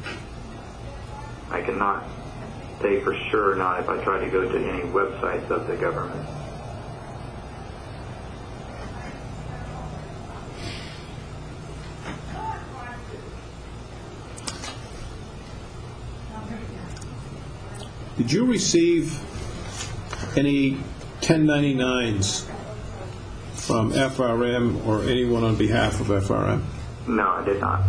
I cannot say for sure not if I try to go to any websites of the government. Did you receive any 1099s from FRM or anyone on behalf of FRM? No, I did not.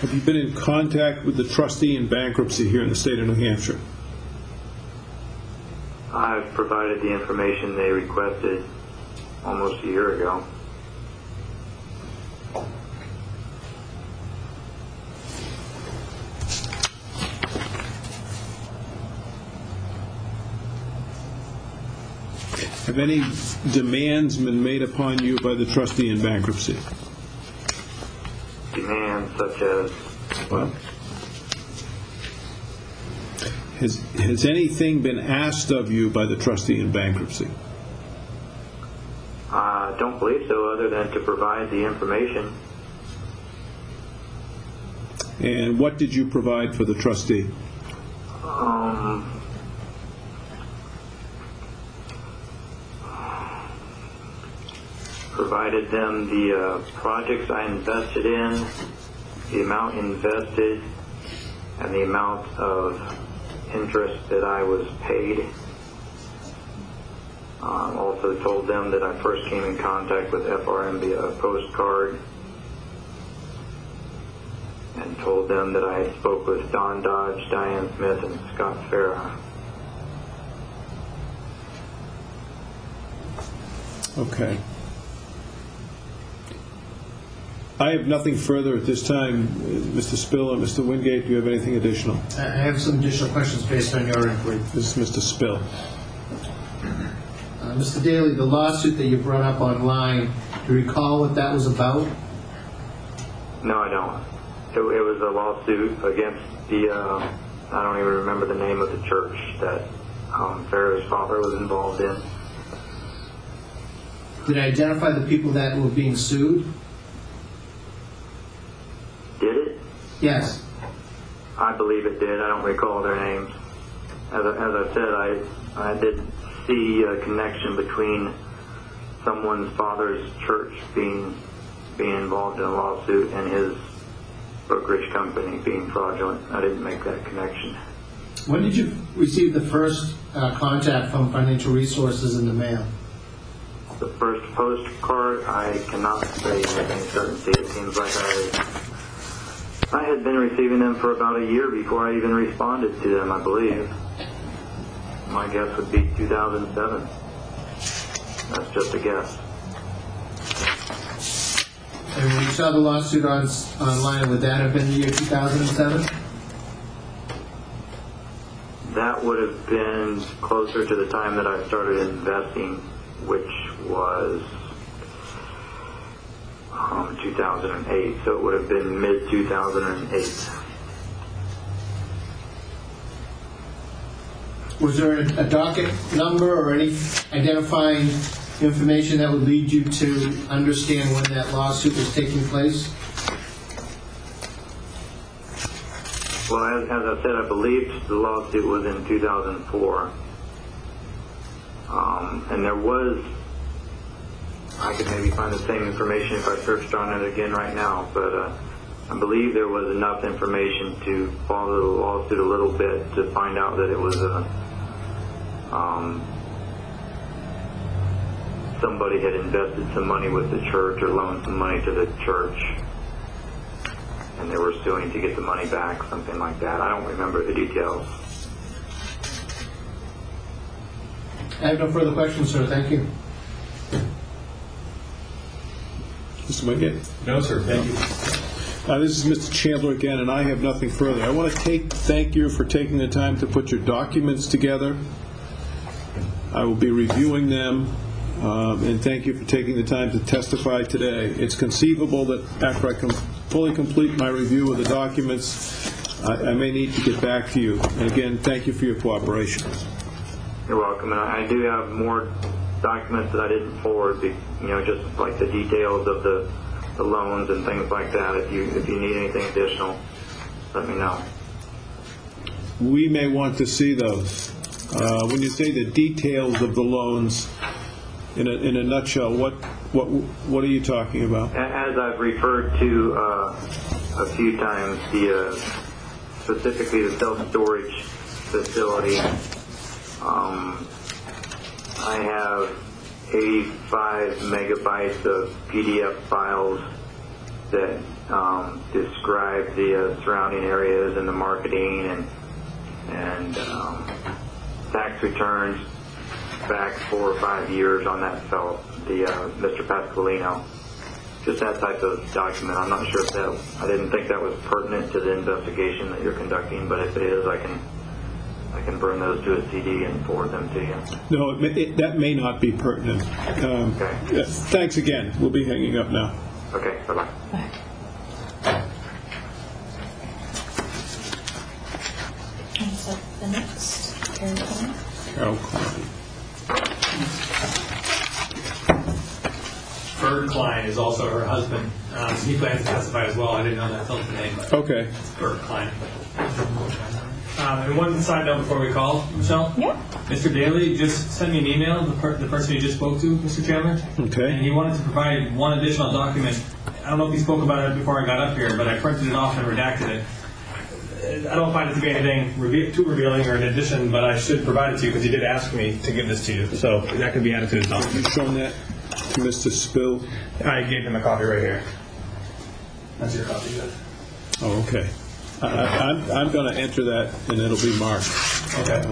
Have you been in contact with the trustee in bankruptcy here in the state of New Hampshire? I've provided the information they requested almost a year ago. Have any demands been made upon you by the trustee in bankruptcy? Demands such as, Well, has anything been asked of you by the trustee in bankruptcy? I don't believe so, other than to provide the information. And what did you provide for the trustee? Provided them the projects I invested in, the amount invested, and the amount of interest that I was paid. Also told them that I first came in contact with FRM via a postcard, and told them that I spoke with Don Dodge, Diane Smith, and Scott Farah. Okay. I have nothing further at this time. Mr. Spill and Mr. Wingate, do you have anything additional? I have some additional questions based on your inquiry. This is Mr. Spill. Mr. Daly, the lawsuit that you brought up online, do you recall what that was about? No, I don't. It was a lawsuit against the, I don't even remember the name of the church that Farah's father was involved in. Did it identify the people that were being sued? Did it? Yes. I believe it did. I don't recall their names. As I said, I did see a connection between someone's father's church being involved in a lawsuit and his brokerage company being fraudulent. I didn't make that connection. When did you receive the first contact from Financial Resources in the mail? The first postcard, I cannot say with any certainty. It seems like I had been receiving them for about a year before I even responded to them, I believe. My guess would be 2007. That's just a guess. And when you saw the lawsuit online, would that have been the year 2007? That would have been closer to the time that I started investing, which was 2008. So it would have been mid-2008. Was there a docket number or any identifying information that would lead you to understand when that lawsuit was taking place? Well, as I said, I believe the lawsuit was in 2004. And there was, I could maybe find the same information if I searched on it again right now, but I believe there was enough information to follow the lawsuit a little bit to find out that it was somebody had invested some money with the church or loaned some money to the church, and they were suing to get the money back, something like that. I don't remember the details. I have no further questions, sir. Thank you. Mr. Wingate? No, sir. Thank you. This is Mr. Chandler again, and I have nothing further. I want to thank you for taking the time to put your documents together. I will be reviewing them, and thank you for taking the time to testify today. It's conceivable that after I fully complete my review of the documents, I may need to get back to you. And again, thank you for your cooperation. You're welcome. And I do have more documents that I didn't forward, just like the details of the loans and things like that. If you need anything additional, let me know. We may want to see those. When you say the details of the loans, in a nutshell, what are you talking about? As I've referred to a few times, specifically the self-storage facility, I have 85 megabytes of PDF files that describe the surrounding areas and the marketing and tax returns back 4 or 5 years on that fellow, Mr. Pasqualino. Just that type of document. I'm not sure if I didn't think that was pertinent to the investigation that you're conducting, but if it is, I can burn those to a CD and forward them to you. No, that may not be pertinent. Okay. Thanks again. We'll be hanging up now. Okay, bye-bye. And so the next, Carol Klein. Carol Klein. Bert Klein is also her husband. He plans to testify as well. I didn't know that until today. But Okay. Bert Klein. And one side note before we call, Michelle. Yeah. Mr. Daly just sent me an email, the person you just spoke to, Mr. Chandler. Okay. And he wanted to provide one additional document. I don't know if he spoke about it before I got up here, but I printed it off and redacted it. I don't find it to be anything too revealing or an addition, but I should provide it to you because he did ask me to give this to you. So that could be added to his document. You've shown that to Mr. Spill. I gave him a copy right here. That's your copy, good. Oh, okay. I'm going to enter that, and it'll be marked. Okay.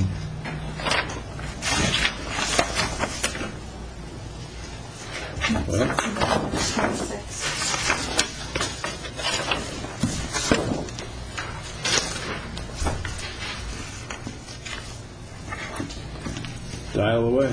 Well, 26. dial away.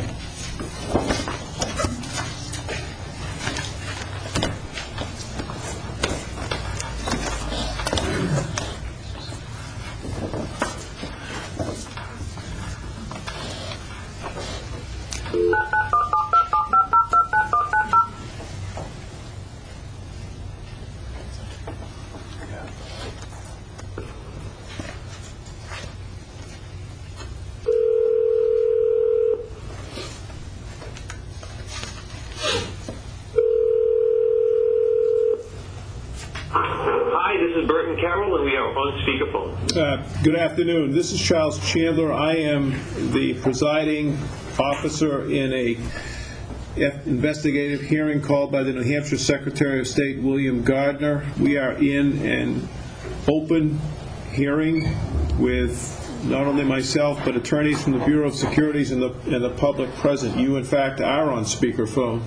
Good afternoon. This is Charles Chandler. I am the presiding officer in a investigative hearing called by the New Hampshire Secretary of State, William Gardner. We are in an open hearing with not only myself, but attorneys from the Bureau of Securities and the public present. You, in fact, are on speakerphone.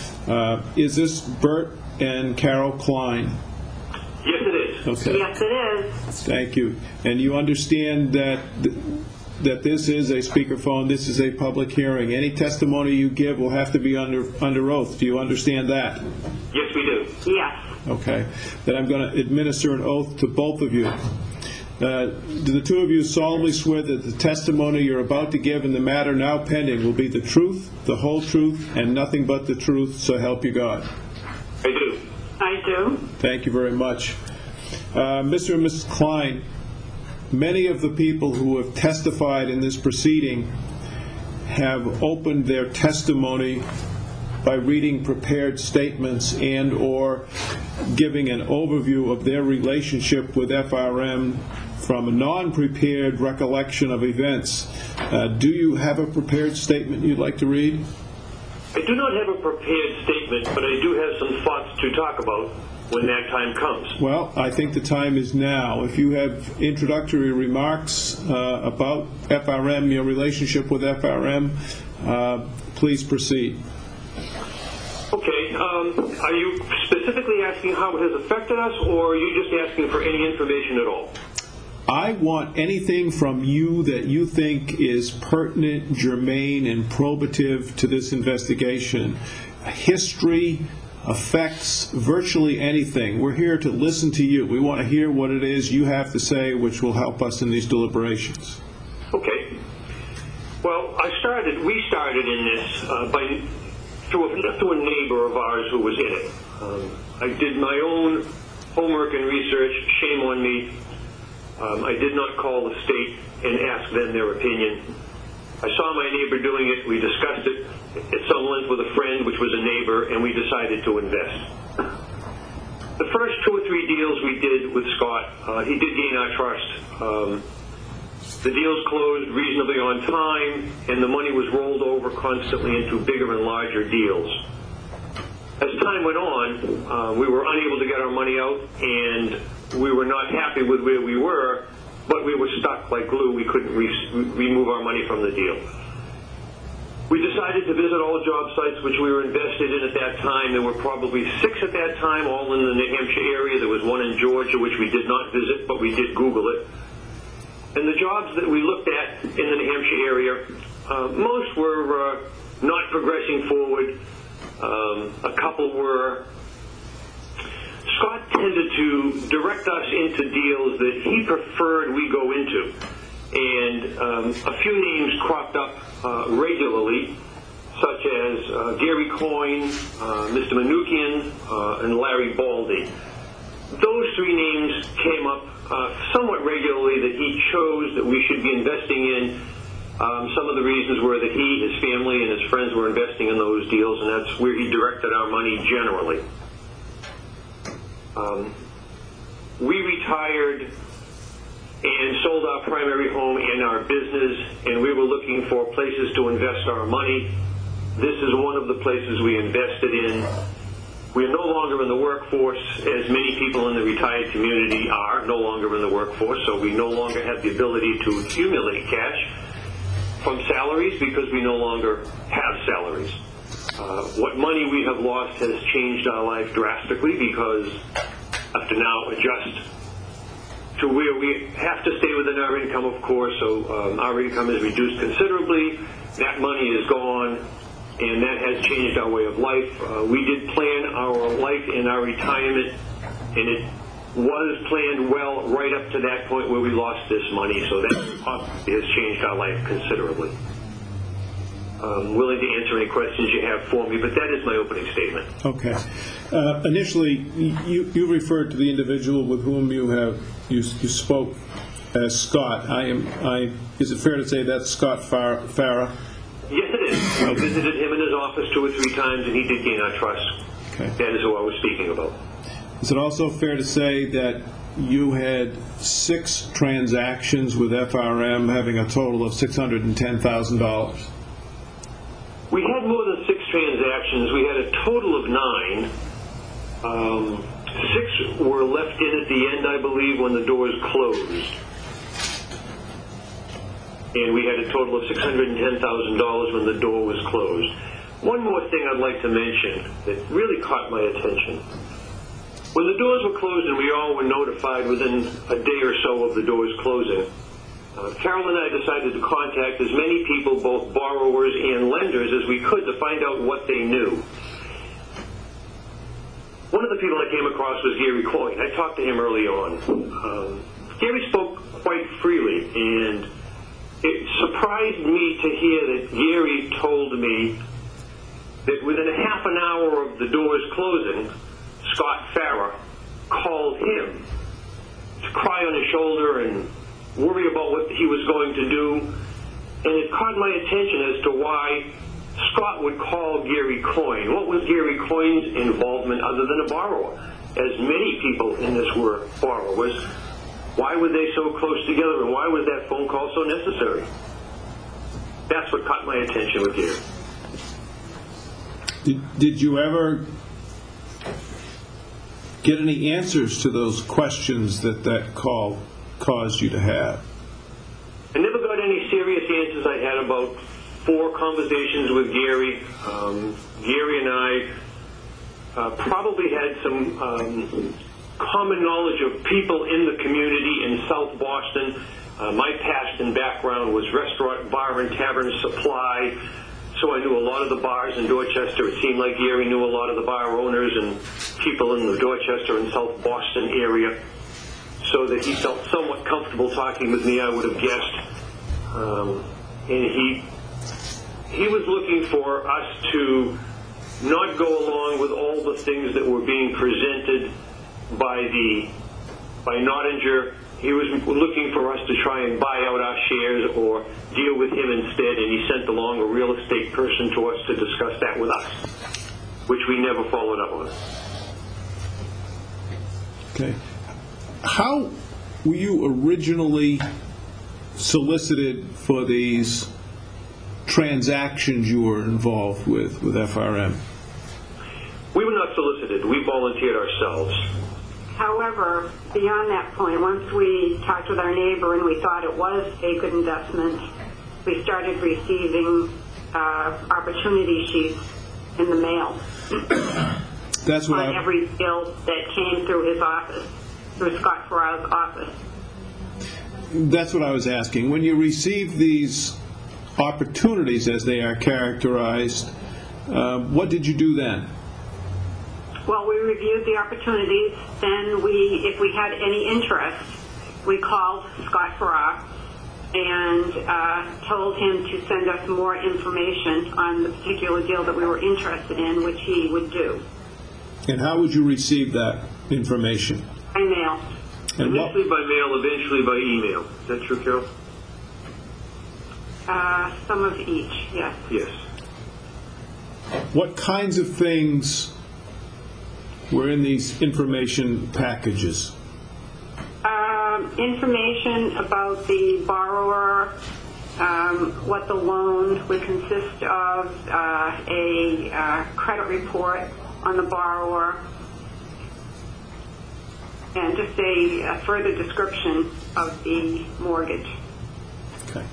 Is this Bert and Carol Klein? Yes, it is. Okay. Yes, it is. Thank you. And you understand that this is a speakerphone, this is a public hearing. Any testimony you give will have to be under oath. Do you understand that? Yes, we do. Yes. Okay. Then I'm going to administer an oath to both of you. Do the two of you solemnly swear that the testimony you're about to give in the matter now pending will be the truth, the whole truth, and nothing but the truth, so help you God? I do. I do. Thank you very much. Mr. and Mrs. Klein, many of the people who have testified in this proceeding have opened their testimony by reading prepared statements and or giving an overview of their relationship with FRM from a non-prepared recollection of events. Do you have a prepared statement you'd like to read? I do not have a prepared statement, but I do have some thoughts to talk about when that time comes. Well, I think the time is now. If you have introductory remarks about FRM, your relationship with FRM, please proceed. Okay. Are you specifically asking how it has affected us, or are you just asking for any information at all? I want anything from you that you think is pertinent, germane, and probative to this investigation. History, effects, virtually anything. We're here to listen to you. We want to hear what it is you have to say, which will help us in these deliberations. Okay. Well, we started in this through a neighbor of ours who was in it. I did my own homework and research. Shame on me. I did not call the state and ask them their opinion. I saw my neighbor doing it. We discussed it at some length with a friend, which was a neighbor, and we decided to invest. The first 2 or 3 deals we did with Scott, he did gain our trust. The deals closed reasonably on time, and the money was rolled over constantly into bigger and larger deals. As time went on, we were unable to get our money out, and we were not happy with where we were, but we were stuck like glue. We couldn't remove our money from the deal. We decided to visit all job sites which we were invested in at that time. There were probably 6 at that time, all in the New Hampshire area. There was one in Georgia, which we did not visit, but we did Google it. And the jobs that we looked at in the New Hampshire area, most were not progressing forward. A couple were. Scott tended to direct us into deals that he preferred we go into. And a few names cropped up regularly, such as Gary Coyne, Mr. Manukian, and Larry Baldy. Those 3 names came up somewhat regularly that he chose that we should be investing in. Some of the reasons were that he, his family, and his friends were investing in those deals, and that's where he directed our money generally. We retired and sold our primary home and our business, and we were looking for places to invest our money. This is one of the places we invested in. We are no longer in the workforce, as many people in the retired community are no longer in the workforce, so we no longer have the ability to accumulate cash from salaries because we no longer have salaries. What money we have lost has changed our life drastically because I have to now adjust to where we have to stay within our income, of course, so our income is reduced considerably. That money is gone, and that has changed our way of life. We did plan our life and our retirement, and it was planned well right up to that point where we lost this money, so that has changed our life considerably. I'm willing to answer any questions you have for me, but that is my opening statement. Okay. Initially, you referred to the individual with whom you spoke as Scott. Is it fair to say that's Scott Farah? Yes, it is. I visited him in his office 2 or 3 times, and he did gain our trust. Okay. That is who I was speaking about. Is it also fair to say that you had 6 transactions with FRM having a total of $610,000? We had more than 6 transactions. We had a total of 9. 6 were left in at the end, I believe, when the doors closed. And we had a total of $610,000 when the door was closed. One more thing I'd like to mention that really caught my attention. When the doors were closed and we all were notified within a day or so of the doors closing, Carol and I decided to contact as many people, both borrowers and lenders, as we could to find out what they knew. One of the people I came across was Gary Coyne. I talked to him early on. Gary spoke quite freely, and it surprised me to hear that Gary told me that within a half an hour of the doors closing, Scott Farah called him to cry on his shoulder and worry about what he was going to do. And it caught my attention as to why Scott would call Gary Coyne. What was Gary Coyne's involvement other than a borrower? As many people in this were borrowers, why were they so close together, and why was that phone call so necessary? That's what caught my attention with Gary. Did you ever get any answers to those questions that call caused you to have? I never got any serious answers. I had about 4 conversations with Gary. Gary and I probably had some common knowledge of people in the community in South Boston. My past and background was restaurant, bar, and tavern supply, so I knew a lot of the bars in Dorchester. It seemed like Gary knew a lot of the bar owners and people in the Dorchester and South Boston area, so that he felt somewhat comfortable talking with me, I would have guessed. And he was looking for us to not go along with all the things that were being presented by Nottinger. He was looking for us to try and buy out our shares or deal with him instead, and he sent along a real estate person to us to discuss that with us, which we never followed up on. Okay. How were you originally solicited for these transactions you were involved with FRM? We were volunteered ourselves. However, beyond that point, once we talked with our neighbor and we thought it was a good investment, we started receiving opportunity sheets in the mail That's what on every bill that came through his office, through Scott Farrell's office. That's what I was asking. When you receive these opportunities, as they are characterized, what did you do then? Well, we reviewed the opportunities. Then if we had any interest, we called Scott Farrar and told him to send us more information on the particular deal that we were interested in, which he would do. And how would you receive that information? By mail. Initially by mail, eventually by email. Is that true, Carol? Some of each, yes. Yes. What kinds of things were in these information packages? Information about the borrower, what the loan would consist of, a credit report on the borrower, and just a further description of the mortgage. Okay.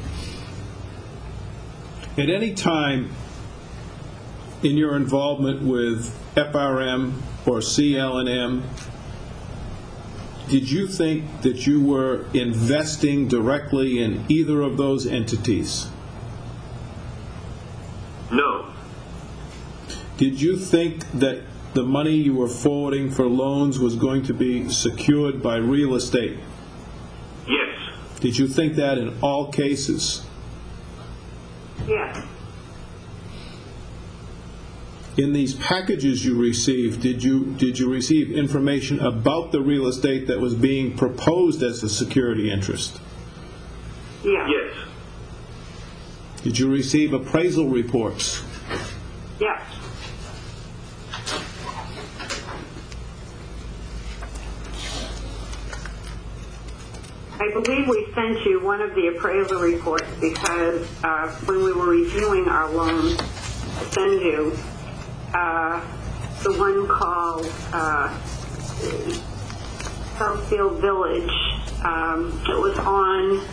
At any time in your involvement with FRM or CL&M, did you think that you were investing directly in either of those entities? No. Did you think that the money you were forwarding for loans was going to be secured by real estate? Yes. Did you think that in all cases? Yes. In these packages you received, did you receive information about the real estate that was being proposed as a security interest? Yes. Yes. Did you receive appraisal reports? Yes. I believe we sent you one of the appraisal reports because when we were reviewing our loan to send you, the one called Southfield Village, it was on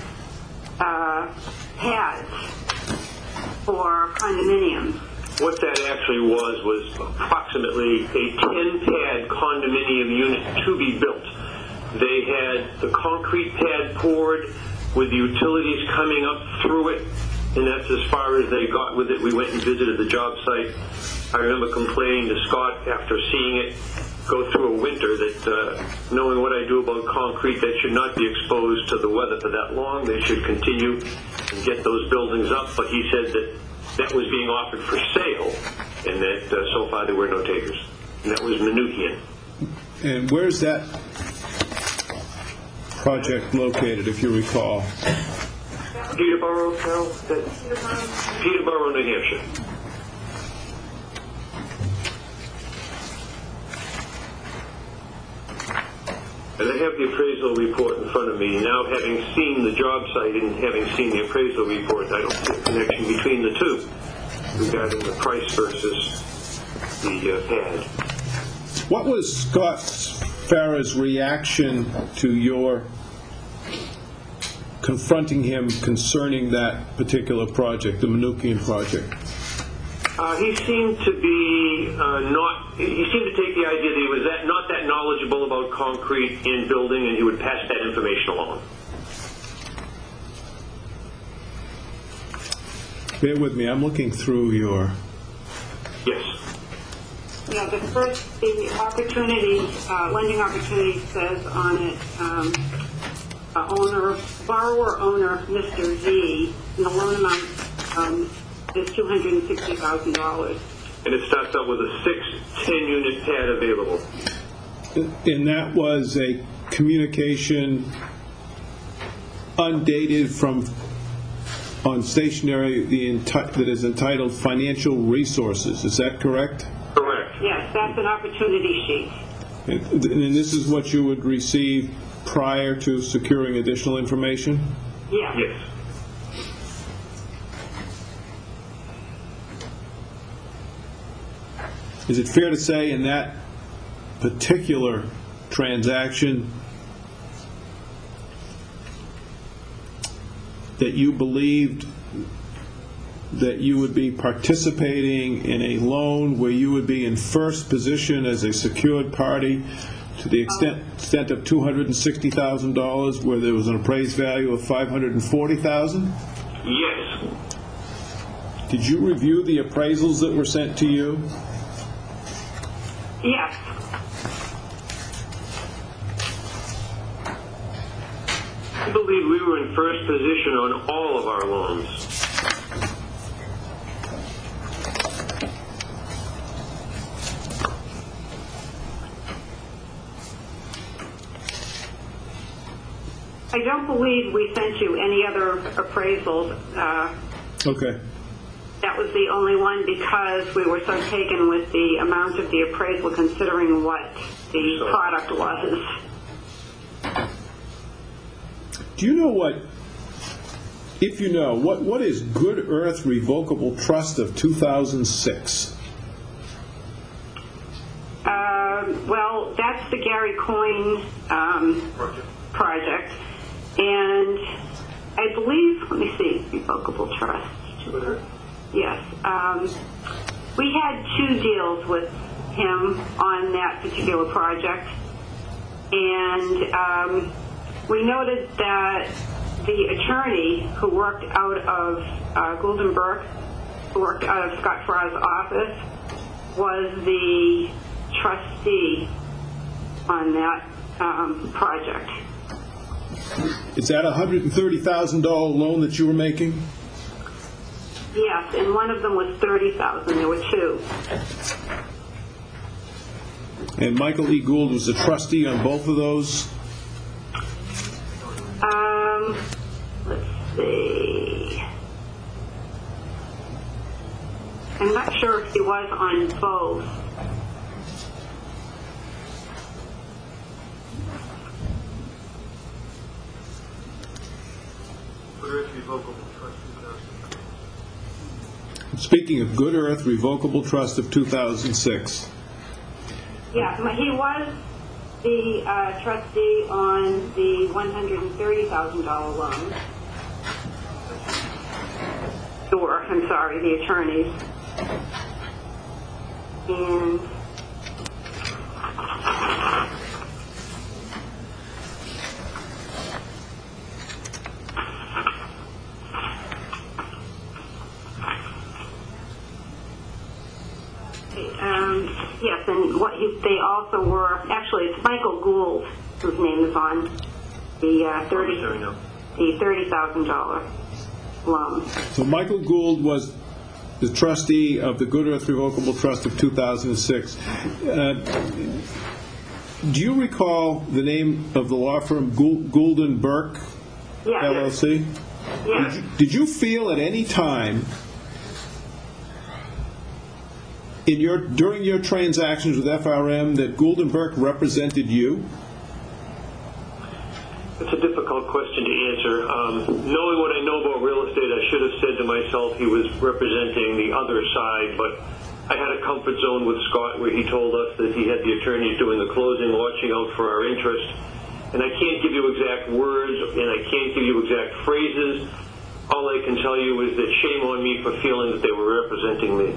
pads for condominiums. What that actually was approximately a 10-pad condominium unit to be built. They had the concrete pad poured with the utilities coming up through it, and that's as far as they got with it. We went and visited the job site. I remember complaining to Scott after seeing it go through a winter that knowing what I do about concrete, that should not be exposed to the weather for that long. They should continue and get those buildings up. But he said that was being offered for sale, and that so far there were no takers. And that was Manukian. And where's that project located, if you recall? Peterborough, Carol? Peterborough, New Hampshire. And I have the appraisal report in front of me. Now, having seen the job site and having seen the appraisal report, I don't see a connection between the two regarding the price versus the pad. What was Scott Farrar's reaction to your confronting him concerning that particular project, the Manukian project? He seemed to be he seemed to take the idea that he was not that knowledgeable about concrete in building, and he would pass that information along. Bear with me, I'm looking through your... Yes. Yeah, the opportunity, lending opportunity says on it, borrower owner, Mr. Z, and the loan amount is $260,000. And it starts out with a 10-unit pad available. And that was a communication undated on stationery that is entitled Financial Resources. Is that correct? Correct. Yes, that's an opportunity sheet. And this is what you would receive prior to securing additional information? Yes. Yes. Is it fair to say in that particular transaction that you believed that you would be participating in a loan where you would be in first position as a secured party to the extent of $260,000, where there was an appraised value of $540,000? Yes. Did you review the appraisals that were sent to you? Yes. I believe we were in first position on all of our loans. I don't believe we sent you any other appraisals. Okay. That was the only one because we were so taken with the amount of the appraisal considering what the product was. Do you know what, if you know, what is Good Earth Revocable Trust of 2006? Well, that's the Gary Coyne project. And I believe, let me see, Revocable Trust. Yes. We had 2 deals with him on that particular project. And we noted that the attorney who worked out of Gould & Burke, who worked out of Scott Farrar's office, was the trustee on that project. Is that a $130,000 loan that you were making? Yes, and one of them was $30,000. There were 2. And Michael E. Gould was the trustee on both of those? Let's see. I'm not sure if he was on both. Speaking of Good Earth Revocable Trust of 2006. Yeah, he was the trustee on the $130,000 loan. Sure, I'm sorry, the attorneys. And yes, and they also were, actually it's Michael Gould whose name is on the $30,000 loan. So Michael Gould was the trustee of the Good Earth Revocable Trust of 2006. Do you recall the name of the law firm Gould & Burke, yes. LLC? Yes. Did you feel at any time during your transactions with FRM that Gould & Burke represented you? It's a difficult question to answer. Knowing what I know about real estate, I should have said to myself he was representing the other side, but I had a comfort zone with Scott where he told us that he had the attorneys doing the closing, watching out for our interest. And I can't give you exact words, and I can't give you exact phrases. All I can tell you is that shame on me for feeling that they were representing me.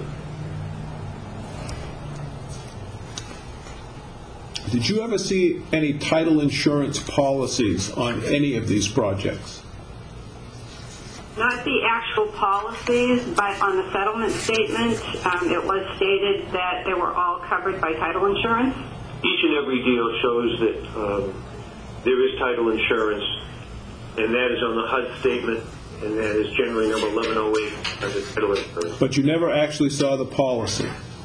Did you ever see any title insurance policies on any of these projects? Not the actual policies, but on the settlement statement, it was stated that they were all covered by title insurance. Each and every deal shows that there is title insurance, and that is on the HUD statement, and that is generally number 1108 as a title insurance. But you never actually saw the policy?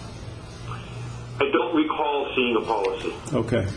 I don't recall seeing a policy. Okay.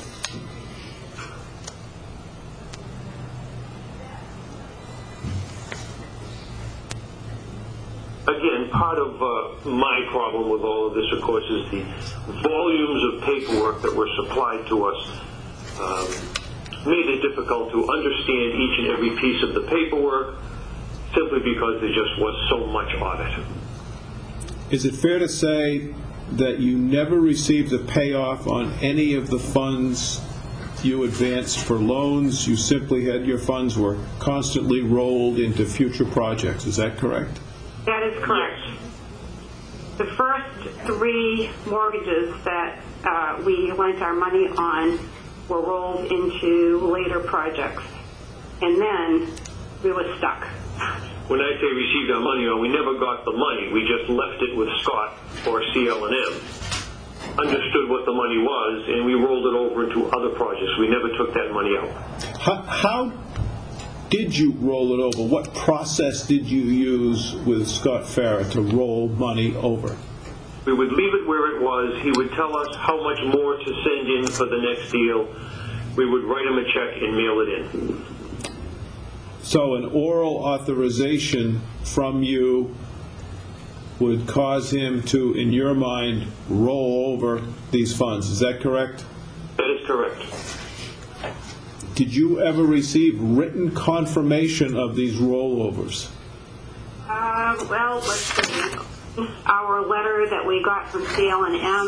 Again, part of my problem with all of this, of course, is the volumes of paperwork that were supplied to us made it difficult to understand each and every piece of the paperwork simply because there just was so much of it. Is it fair to say that you never received a payoff on any of the funds you advanced for loans. You simply had your funds were constantly rolled into future projects. Is that correct? That is correct. Yes. The first 3 mortgages that we lent our money on were rolled into later projects. And then we were stuck. When I say received our money on, we never got the money. We just left it with Scott or CL&M. Understood what the money was, and we rolled it over into other projects. We never took that money out. How did you roll it over? What process did you use with Scott Farah to roll money over? We would leave it where it was. He would tell us how much more to send in for the next deal. We would write him a check and mail it in. So an oral authorization from you would cause him to, in your mind, roll over these funds. Is that correct? That is correct. Did you ever receive written confirmation of these rollovers? Well, let's see. Our letter that we got from CL&M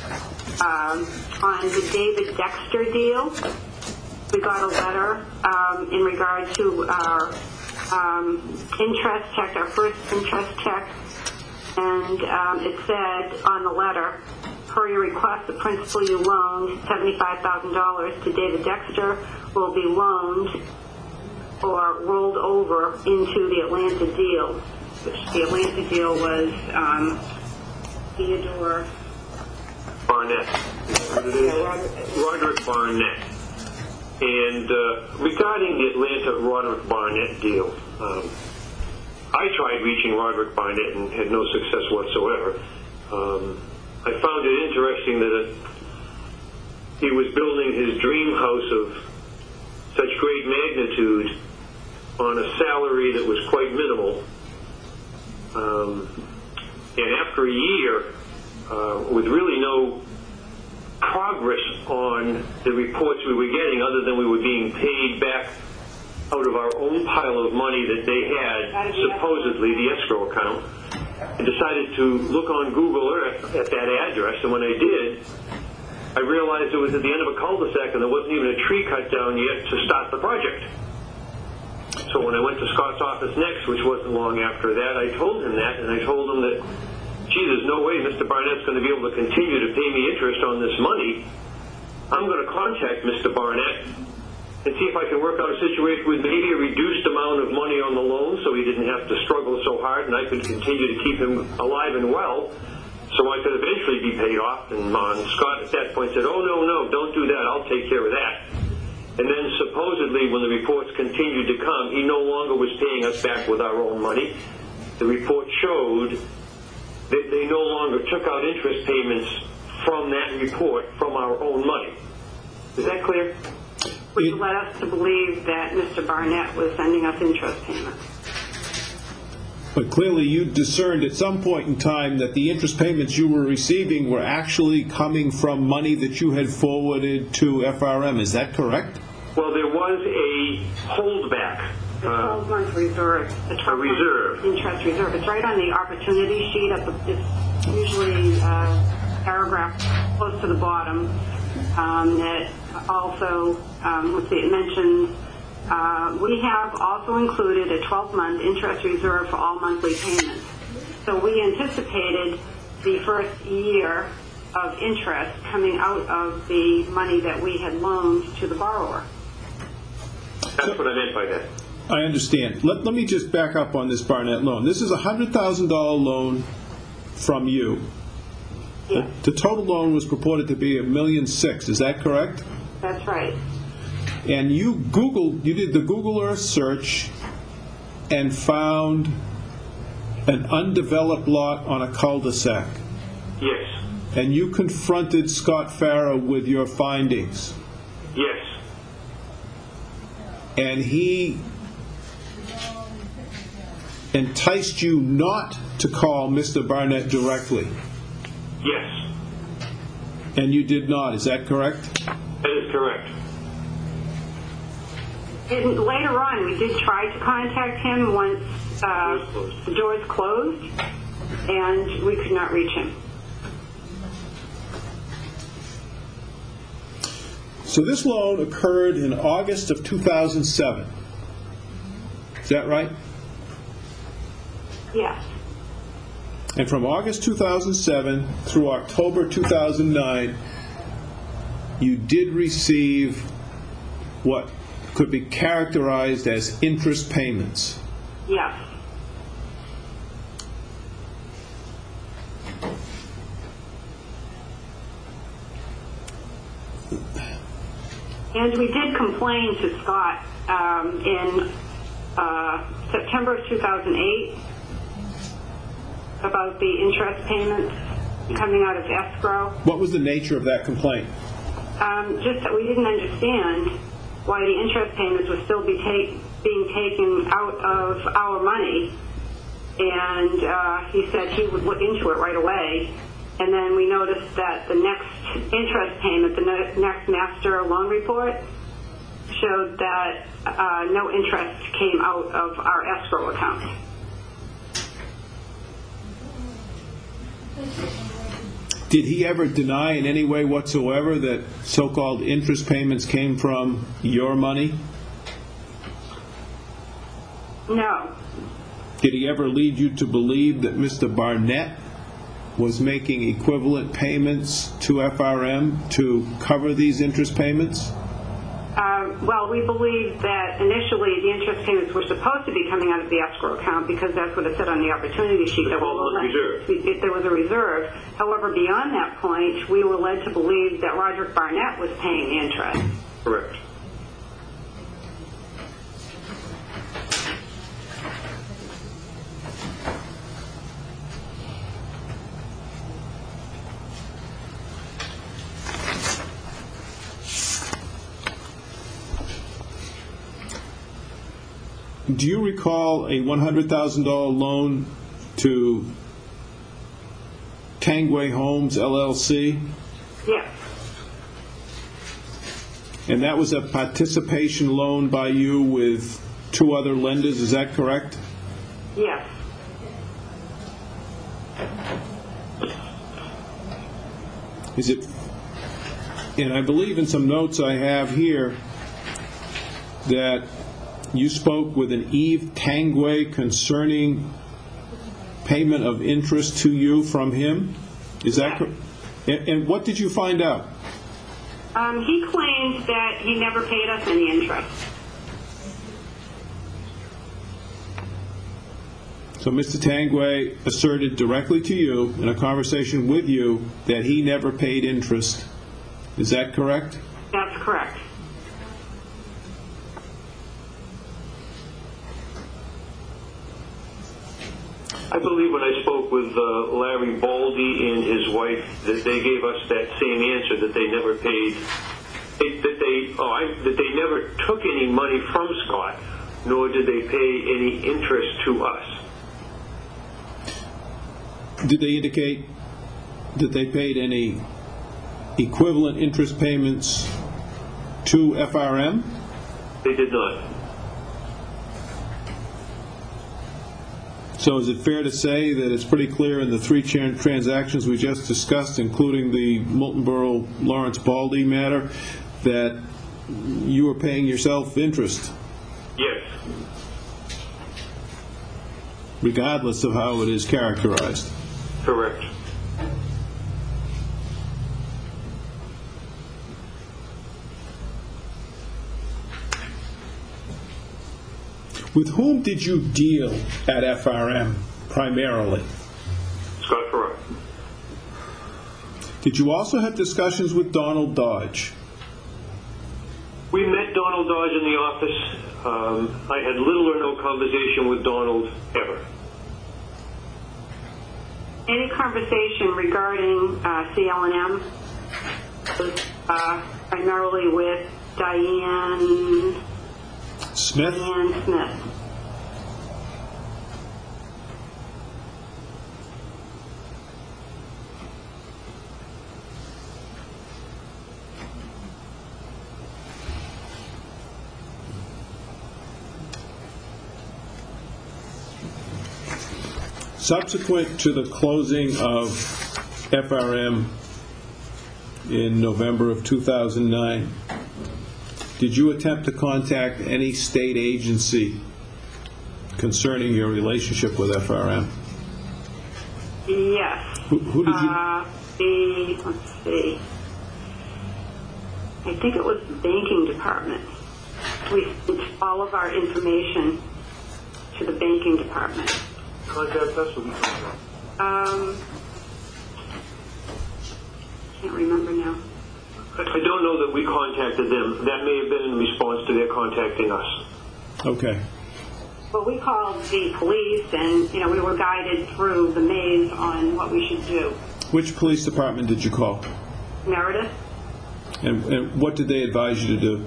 on the David Dexter deal, we got a letter in regard to our interest check, our first interest check, and it said on the letter, per your request, the principal you loaned, $75,000 to David Dexter, will be loaned or rolled over into the Atlanta deal, which the Atlanta deal was Theodore Barnett. Roderick Barnett. And regarding the Atlanta Roderick Barnett deal, I tried reaching Roderick Barnett and had no success whatsoever. I found it interesting that he was building his dream house of such great magnitude on a salary that was quite minimal. And after a year, with really no progress on the reports we were getting, other than we were being paid back out of our own pile of money that they had, supposedly the escrow account, I decided to look on Google Earth at that address, and when I did, I realized it was at the end of a cul-de-sac and there wasn't even a tree cut down yet to start the project. So when I went to Scott's office next, which wasn't long after that, I told him that, and I told him that, gee, there's no way Mr. Barnett's going to be able to continue to pay me interest on this money. I'm going to contact Mr. Barnett and see if I can work out a situation with maybe a reduced amount of money on the loan so he didn't have to struggle so hard and I could continue to keep him alive and well so I could eventually be paid off. And Scott at that point said, oh, no, don't do that. I'll take care of that. And then supposedly when the reports continued to come, he no longer was paying us back with our own money. The report showed that they no longer took out interest payments from that report from our own money. Is that clear? Which led us to believe that Mr. Barnett was sending us interest payments. But clearly you discerned at some point in time that the interest payments you were receiving were actually coming from money that you had forwarded to FRM. Is that correct? Well, there was a holdback. The 12-month reserve. The 12-month interest reserve. It's right on the opportunity sheet. It's usually paragraph close to the bottom. That also, let's see, it mentions, we have also included a 12-month interest reserve for all monthly payments. So we anticipated the first year of interest coming out of the money that we had loaned to the borrower. That's what I meant by that. I understand. Let me just back up on this Barnett loan. This is a $100,000 loan from you. Yes. The total loan was purported to be $1.6 million. Is that correct? That's right. And you did the Google Earth search and found an undeveloped lot on a cul-de-sac. Yes. And you confronted Scott Farah with your findings. Yes. And he enticed you not to call Mr. Barnett directly. Yes. And you did not. Is that correct? That is correct. And later on, we did try to contact him once the doors closed, and we could not reach him. So this loan occurred in August of 2007. Is that right? Yes. And from August 2007 through October 2009, you did receive what could be characterized as interest payments. Yes. And we did complain to Scott in September of 2008 about the interest payments coming out of escrow. What was the nature of that complaint? Just that we didn't understand why the interest payments would still be being taken out of our money. And he said he would look into it right away. And then we noticed that the next interest payment, the next master loan report, showed that no interest came out of our escrow account. Did he ever deny in any way whatsoever that so-called interest payments came from your money? No. Did he ever lead you to believe that Mr. Barnett was making equivalent payments to FRM to cover these interest payments? Well, we believe that initially the interest payments were supposed to be coming out of the escrow account because that's what it said on the opportunity sheet. There was a reserve. However, beyond that point, we were led to believe that Roderick Barnett was paying the interest. Correct. Do you recall a $100,000 loan to Tangway Homes, LLC? Yes. And that was a participation loan by you with two other lenders, is that correct? Yes. Is it, and I believe in some notes I have here that you spoke with an Eve Tangway concerning payment of interest to you from him? Is that correct? And what did you find out? He claimed that he never paid us any interest. So Mr. Tangway asserted directly to you in a conversation with you that he never paid interest. Is that correct? That's correct. I believe when I spoke with Larry Baldy and his wife that they gave us that same answer, that they never paid, that they never took any money from Scott, nor did they pay any interest to us. Did they indicate that they paid any equivalent interest payments to FRM? They did not. So is it fair to say that it's pretty clear in the three transactions we just discussed, including the Moulton Borough Lawrence Baldy matter, that you were paying yourself interest? Yes. Regardless of how it is characterized? Correct. With whom did you deal at FRM primarily? Scott Farrar. Did you also have discussions with Donald Dodge? We met Donald Dodge in the office. I had little or no conversation with Donald ever. Any conversation regarding CL&M was primarily with Diane Smith? Diane Smith. Subsequent to the closing of FRM in November of 2009, did you attempt to contact any state agency concerning your relationship with FRM? Yes. Who did you... Let's see. I think it was the banking department. We sent all of our information to the banking department. Contact us or we contact? Can't remember now. I don't know that we contacted them. That may have been in response to their contacting us. Okay. Well, we called the police, and we were guided through the maze on what we should do. Which police department did you call? Meredith. And what did they advise you to do?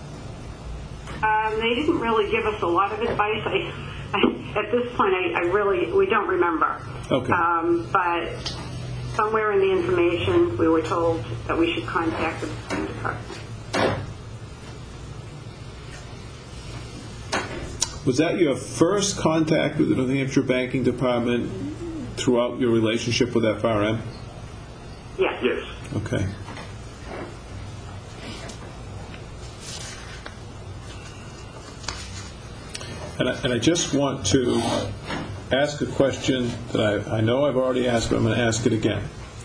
They didn't really give us a lot of advice. At this point, we don't remember. Okay. But somewhere in the information, we were told that we should contact the banking department. Was that your first contact with the New Hampshire Banking Department throughout your relationship with FRM? Yes. Yes. Okay. And I just want to ask a question that I know I've already asked, but I'm going to ask it again.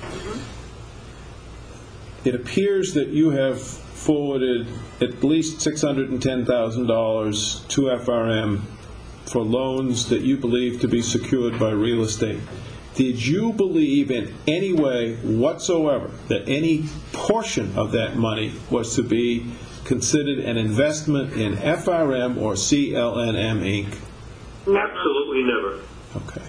It appears that you have forwarded at least $610,000 to FRM for loans that you believe to be secured by real estate. Did you believe in any way whatsoever that any portion of that money was to be considered an investment in FRM or CLNM Inc.? Absolutely never. Okay.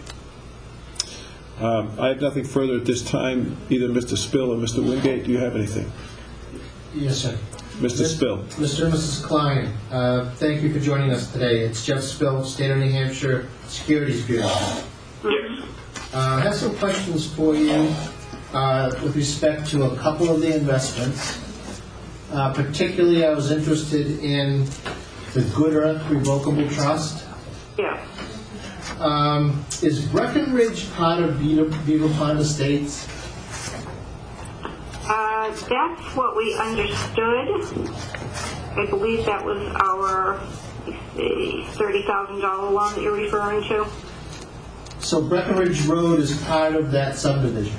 I have nothing further at this time. Either Mr. Spill or Mr. Wingate, do you have anything? Yes, sir. Mr. Spill. Mr. and Mrs. Klein, thank you for joining us today. It's Jeff Spill, State of New Hampshire Securities Bureau. Yes. I have some questions for you with respect to a couple of the investments. Particularly, I was interested in the Good Earth Revocable Trust. Yeah. Is Breckenridge part of Beaver Pond Estates? That's what we understood. I believe that was our $30,000 loan that you're referring to. So Breckenridge Road is part of that subdivision?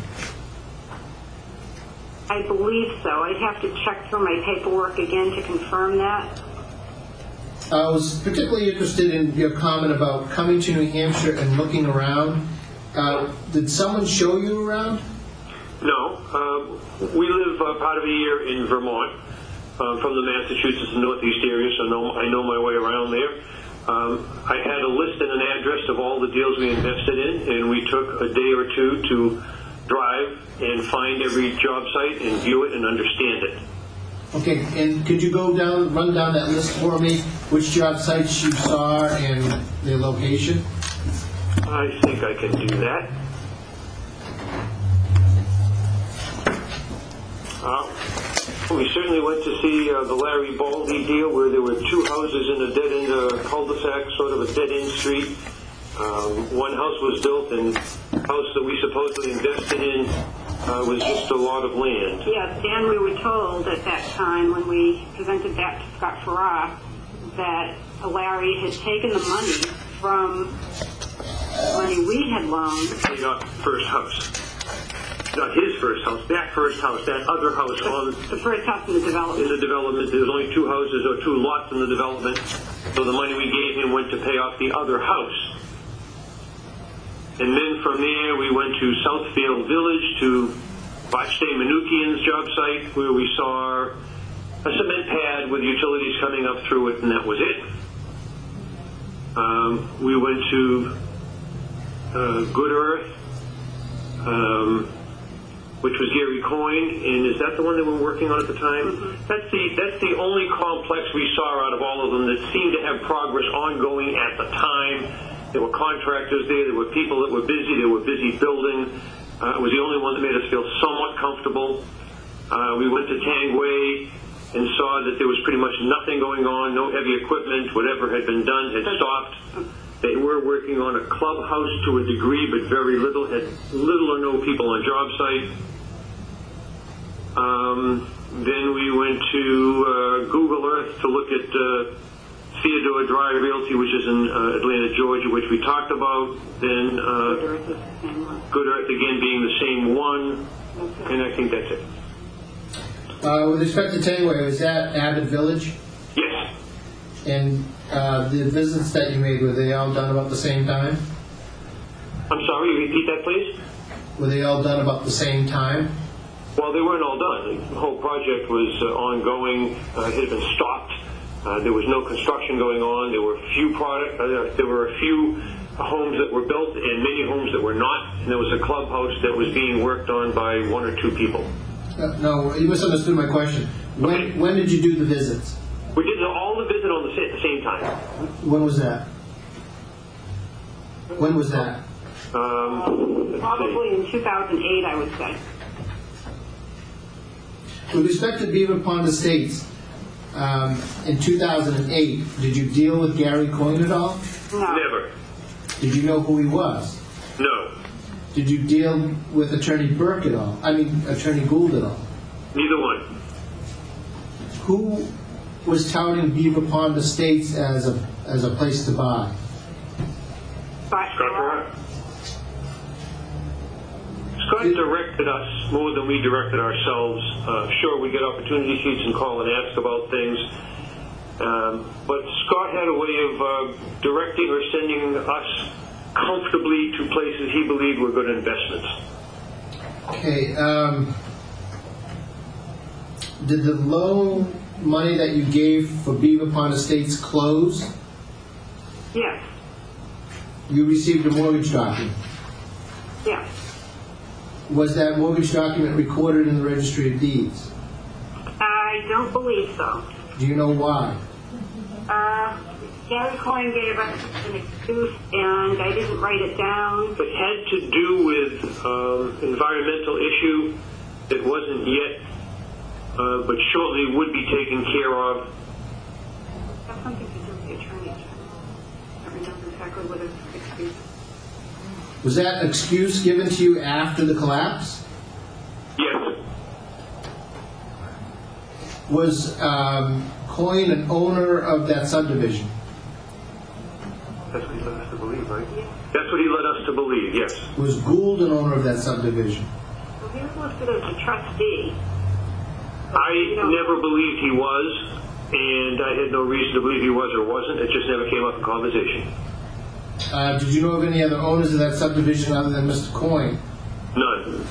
I believe so. I'd have to check through my paperwork again to confirm that. I was particularly interested in your comment about coming to New Hampshire and looking around. Did someone show you around? No. We live part of a year in Vermont, from the Massachusetts and Northeast area, so I know my way around there. I had a list and an address of all the deals we invested in, and we took a day or two to drive and find every job site and view it and understand it. Okay, and could you run down that list for me, which job sites you saw and their location? I think I can do that. We certainly went to see the Larry Baldy deal, where there were two houses in a dead-end cul-de-sac, sort of a dead-end street. One house was built, and the house that we supposedly invested in was just a lot of land. Yes, and we were told at that time when we presented that to Scott Farrar that Larry had taken the money from money we had loaned. Paid off the first house. Not his first house, that first house, that other house on... The first house in the development. In the development, there was only two houses or two lots in the development, so the money we gave him went to pay off the other house. And then from there, we went to Southfield Village to Botchday Manukian's job site, where we saw a cement pad with utilities coming up through it, and that was it. We went to Good Earth, which was Gary Coyne, and is that the one that we're working on at the time? Mm-hmm. That's the only complex we saw out of all of them that seemed to have progress ongoing at the time. There were contractors there were people that were busy, they were busy building. It was the only one that made us feel somewhat comfortable. We went to Tangway and saw that there was pretty much nothing going on, no heavy equipment, whatever had been done had stopped. They were working on a clubhouse to a degree, but very little, had little or no people on job site. Then we went to Google Earth us to look at Theodore Dry Realty, which is in Atlanta, Georgia, which we talked about. Then Good Earth again being the same one, and I think that's it. With respect to Tangway, was that Abbott Village? Yes. And the visits that you made, were they all done about the same time? I'm sorry, repeat that, please? Were they all done about the same time? Well, they weren't all done. The whole project was ongoing. It had been stopped. There was no construction going on. There were a few homes that were built and many homes that were not. And there was a clubhouse that was being worked on by 1 or 2 people. No, you misunderstood my question. When did you do the visits? We did all the visit on the same time. When was that? When was that? Probably in 2008, I would say. With respect to Beaver Pond Estates, in 2008, did you deal with Gary Coyne at all? No. Never. Did you know who he was? No. Did you deal with Attorney Burke at all? Attorney Gould at all? Neither one. Who was touting Beaver Pond Estates as a place to buy? Scott Farrar. Scott directed us more than we directed ourselves. Sure, we get opportunity sheets and call and ask about things. But Scott had a way of directing or sending us comfortably to places he believed were good investments. Okay. Did the loan money that you gave for Beaver Pond Estates close? Yes. You received a mortgage document. Yes. Was that mortgage document recorded in the Registry of Deeds? I don't believe so. Do you know why? Gary Coyne gave us an excuse, and I didn't write it down. It had to do with environmental issue that wasn't yet, but shortly would be taken care of. That's something to do with the attorney. I don't remember exactly what his excuse. Was that excuse given to you after the collapse? Yes. Was Coyne an owner of that subdivision? That's what he led us to believe, right? That's what he led us to believe, yes. Was Gould an owner of that subdivision? Well, he was listed as a trustee. I never believed he was, and I had no reason to believe he was or wasn't. It just never came up in conversation. Did you know of any other owners of that subdivision other than Mr. Coyne? None.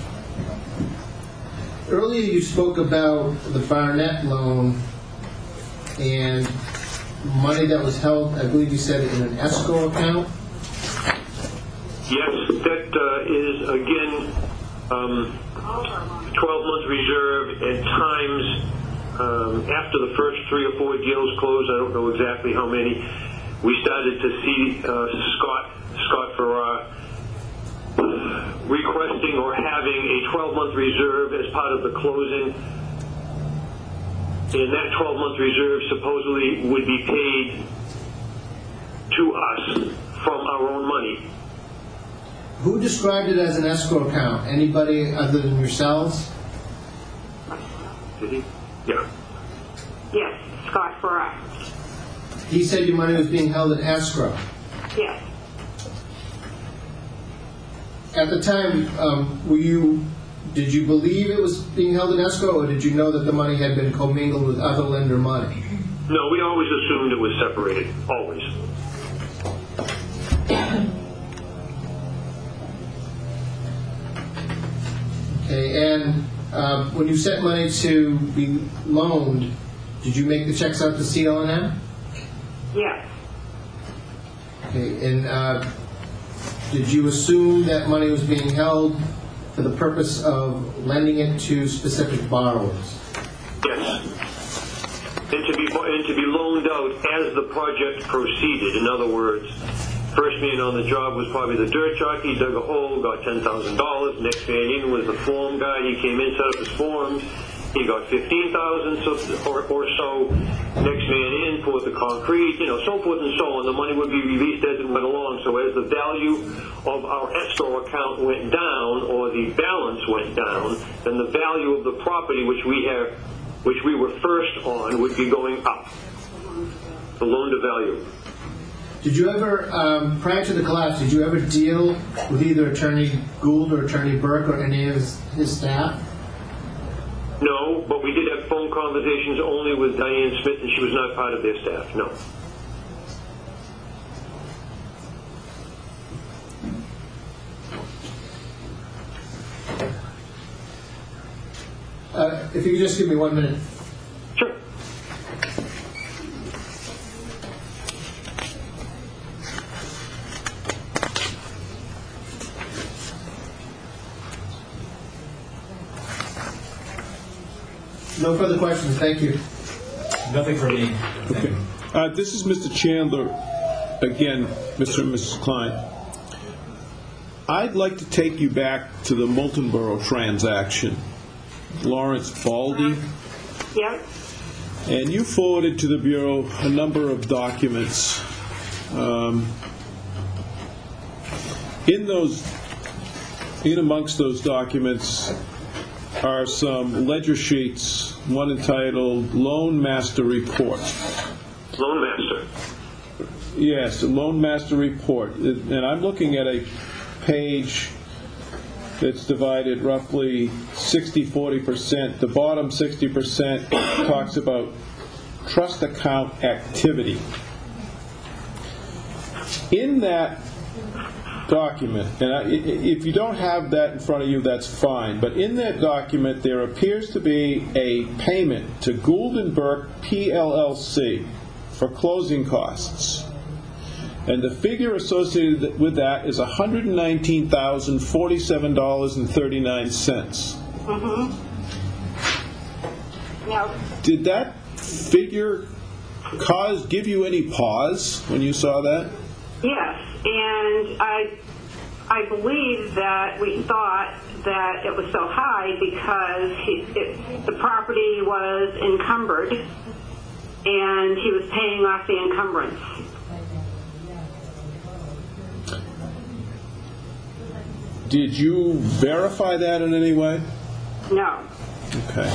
Earlier you spoke about the Barnett loan and money that was held, I believe you said, in an escrow account? Yes, that is, again, 12-month reserve. At times, after the first 3 or 4 deals closed, I don't know exactly how many, we started to see Scott Farrar requesting or having a 12-month reserve as part of the closing. And that 12-month reserve supposedly would be paid to us from our own money. Who described it as an escrow account? Anybody other than yourselves? Did he? Yeah. Yes, Scott Farrar. He said your money was being held in escrow. Yes. At the time, did you believe it was being held in escrow, or did you know that the money had been commingled with other lender money? No, we always assumed it was separated. Always. Okay, and when you sent money to be loaned, did you make the checks out to CLNM? Yes. Okay, and did you assume that money was being held for the purpose of lending it to specific borrowers? Yes. And to be loaned out as the project proceeded. In other words, first man on the job was probably the dirt jockey, dug a hole, got $10,000. Next man in was the form guy. He came in, set up his forms. He got $15,000 or so. Next man in, poured the concrete, so forth and so on. The money would be released as it went along. So as the value of our escrow account went down, or the balance went down, then the value of the property, which we have which we were first on, would be going up. The loan to value. Did you ever, prior to the collapse, did you ever deal with either Attorney Gould or Attorney Burke or any of his staff? No, but we did have phone conversations only with Diane Smith, and she was not part of their staff, no. If you could just give me 1 minute. Sure. No further questions. Thank you. Nothing from me. Okay. This is Mr. Chandler again, Mr. and Mrs. Klein. I'd like to take you back to the Moultonborough transaction. Lawrence Baldy. Yep. And you forwarded to the Bureau a number of documents. In amongst those documents are some ledger sheets, one entitled Loan Master Report. Loan Master. Yes, a Loan Master Report. And I'm looking at a page that's divided roughly 60-40%. The bottom 60% talks about trust account activity. In that document, and if you don't have that in front of you, that's fine, but in that document there appears to be a payment to Gould & Burke PLLC for closing costs. And the figure associated with that is $119,047.39. Mm-hmm. Now, Did that figure give you any pause when you saw that? yes, and I believe that we thought that it was so high because the property was encumbered, and he was paying off the encumbrance. Did you verify that in any way? No. Okay.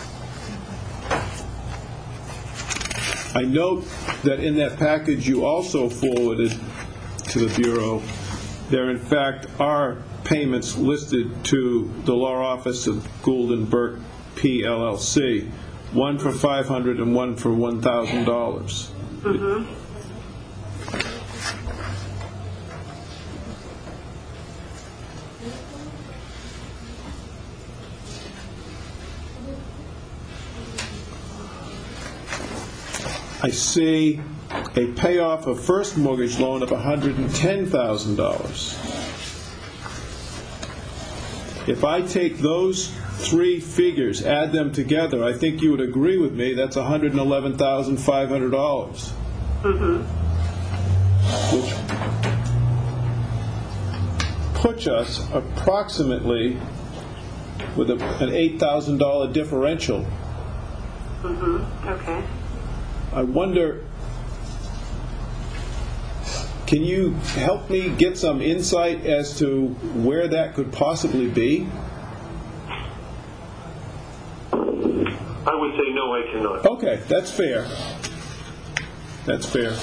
I note that in that package you also forwarded to the Bureau, there in fact are payments listed to the law office of Gould & Burke PLLC, one for $500 and one for $1,000. Mm-hmm. I see a payoff of first mortgage loan of $110,000. If I take those three figures, add them together, I think you would agree with me that's $111,500. Mm-hmm. Which puts us approximately with an $8,000 differential. Mm-hmm. Okay. I wonder, can you help me get some insight as to where that could possibly be? I would say no, I cannot. Okay, that's fair. That's fair.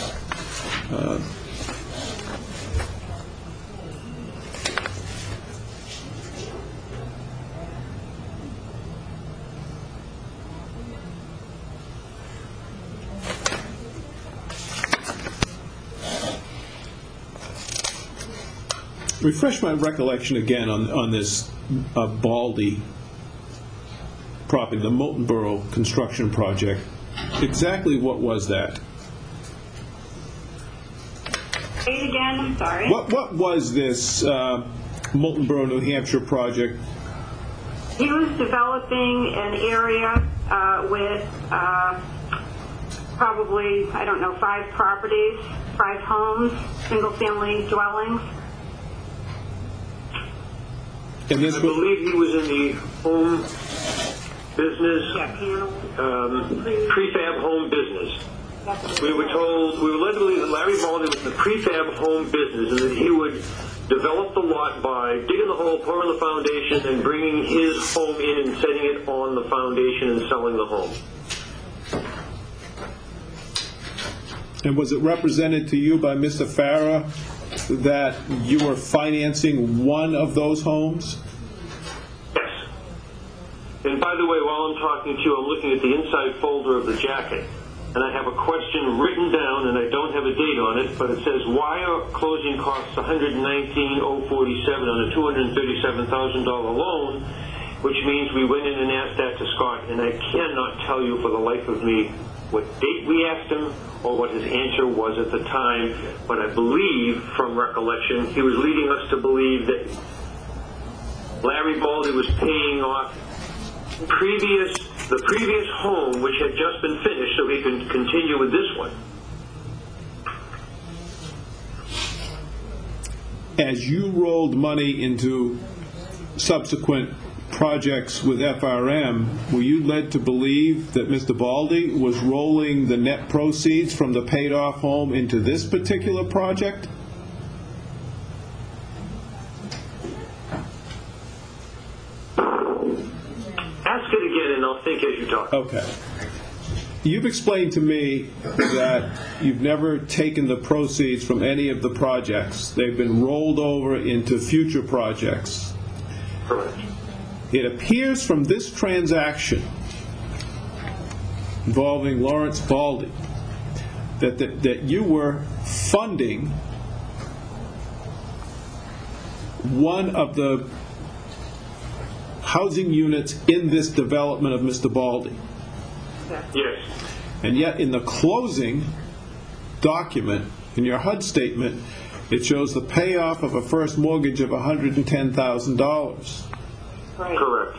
Refresh my recollection again on this Baldy property, the Moultonborough construction project. Exactly what was that? Say it again, I'm sorry. What was this Moultonborough, New Hampshire project? He was developing an area with probably, 5 properties, 5 homes, single-family dwellings. And I believe he was in the home business, Yeah, panels. prefab home business. We were led to believe that Larry Baldy was in the prefab home business and that he would developed the lot by digging the hole, pouring the foundation, and bringing his home in and setting it on the foundation and selling the home. And was it represented to you by Mr. Farah that you were financing one of those homes? Yes. And by the way, while I'm talking to you, I'm looking at the inside folder of the jacket, and I have a question written down, and I don't have a date on it, but it says, why are closing costs $119,047 on a $237,000 loan, which means we went in and asked that to Scott, and I cannot tell you for the life of me what date we asked him or what his answer was at the time, but I believe, from recollection, he was leading us to believe that Larry Baldy was paying off the previous home, which had just been finished, so he could continue with this one. As you rolled money into subsequent projects with FRM, were you led to believe that Mr. Baldy was rolling the net proceeds from the paid-off home into this particular project? Ask it again, and I'll think as you talk. Okay. You've explained to me that you've never taken the proceeds from any of the projects. They've been rolled over into future projects. Correct. It appears from this transaction involving Lawrence Baldy that you were funding one of the housing units in this development of Mr. Baldy. Yes. And yet in the closing document, in your HUD statement, it shows the payoff of a first mortgage of $110,000. Right. Correct.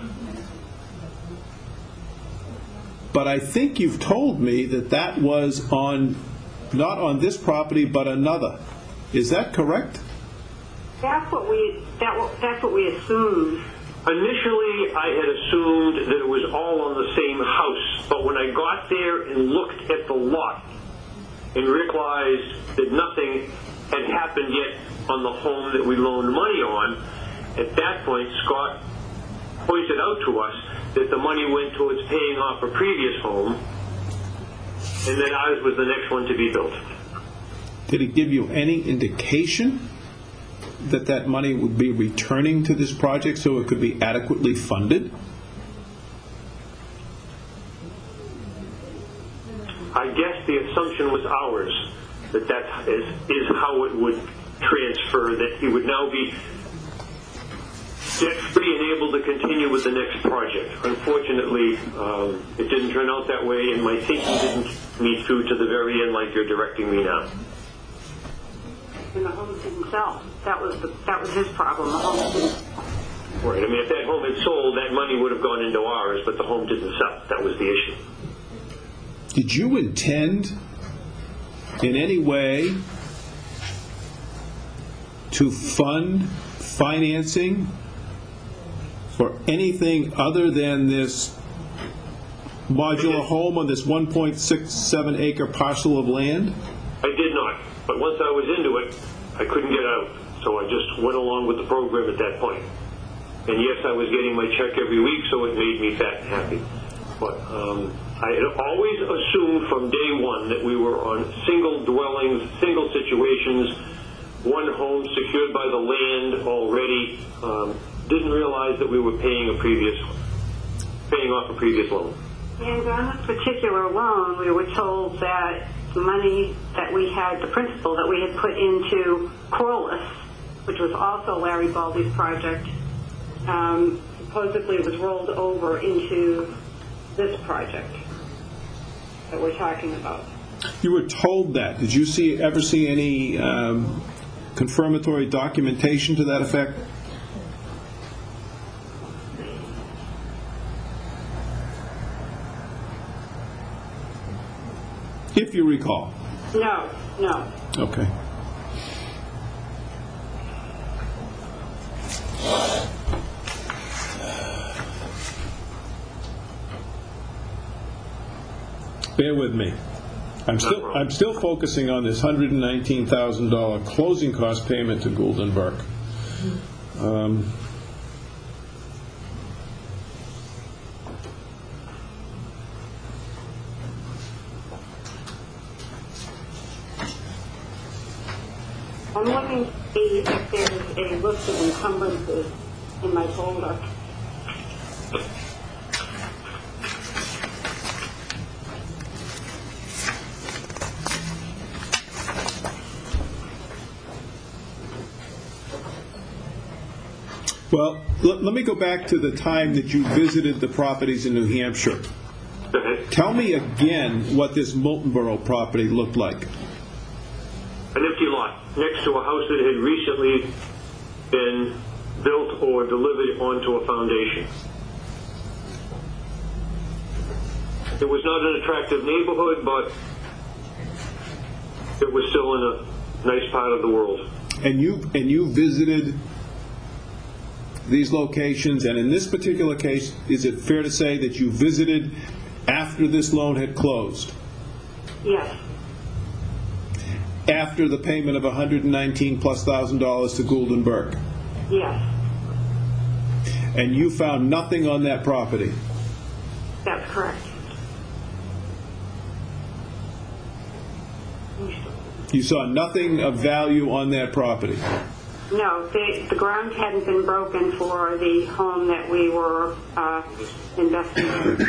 But I think you've told me that was on, not on this property, but another. Is that correct? That's what we assumed. Initially, I had assumed that it was all on the same house, but when I got there and looked at the lot and realized that nothing had happened yet on the home that we loaned money on, at that point, Scott pointed out to us that the money went towards paying off a previous home, and that ours was the next one to be built. Did he give you any indication that that money would be returning to this project so it could be adequately funded? I guess the assumption was ours, that is how it would transfer, that he would now be debt-free and able to continue with the next project. Unfortunately, it didn't turn out that way, and my thinking didn't meet through to the very end like you're directing me now. And the home didn't sell. That was his problem. The home didn't. Right. I mean, if that home had sold, that money would have gone into ours, but the home didn't sell. That was the issue. Did you intend in any way to fund financing for anything other than this modular home on this 1.67 acre parcel of land? I did not. But once I was into it, I couldn't get out. So I just went along with the program at that point. And yes, I was getting my check every week, so it made me fat and happy. But I had always assumed from day one that we were on single dwellings, single situations, one home secured by the land already. Didn't realize that we were paying off a previous loan. And on this particular loan, we were told that the money that we had, the principal that we had put into Corliss, which was also Larry Baldy's project, supposedly was rolled over into this project that we're talking about. You were told that. Did you ever see any confirmatory documentation to that effect? If you recall. No. Okay. Bear with me. I'm still focusing on this $119,000 closing cost payment to Gould & Burke. I'm looking to see if there's a list of encumbrances in my folder. Well, let me go back to the time that you visited the properties in New Hampshire. Tell me again what this Moultonborough property looked like. An empty lot next to a house that had recently been built or delivered onto a foundation. It was not an attractive neighborhood, but it was still in a nice part of the world. And you visited these locations, and in this particular case, is it fair to say that you visited after this loan had closed? Yes. After the payment of $119,000+ to Gould and Burke? Yes. And you found nothing on that property? That's correct. You saw nothing of value on that property? No, the ground hadn't been broken for the home that we were investing in.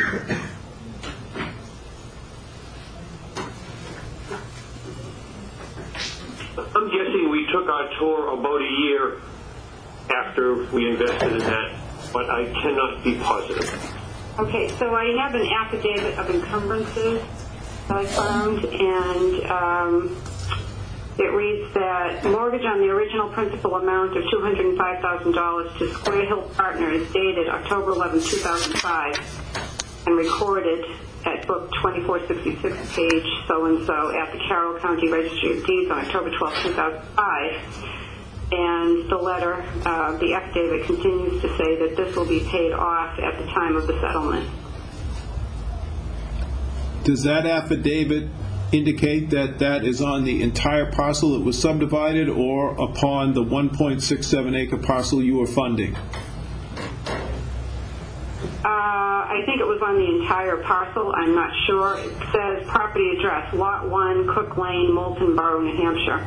I'm guessing we took our tour about a year after we invested in that, but I cannot be positive. Okay, so I have an affidavit of encumbrances that I found, and it reads that mortgage on the original principal amount of $205,000 to Square Hill Partners dated October 11, 2005, and recorded at book 2466, page so-and-so, at the Carroll County Registry of Deeds on October 12, 2005. And the letter, the affidavit continues to say that this will be paid off at the time of the settlement. Does that affidavit indicate that that is on the entire parcel that was subdivided, or upon the 1.67 acre parcel you were funding? I think it was on the entire parcel. I'm not sure. It says property address, Lot 1, Cook Lane, Moultonborough, New Hampshire.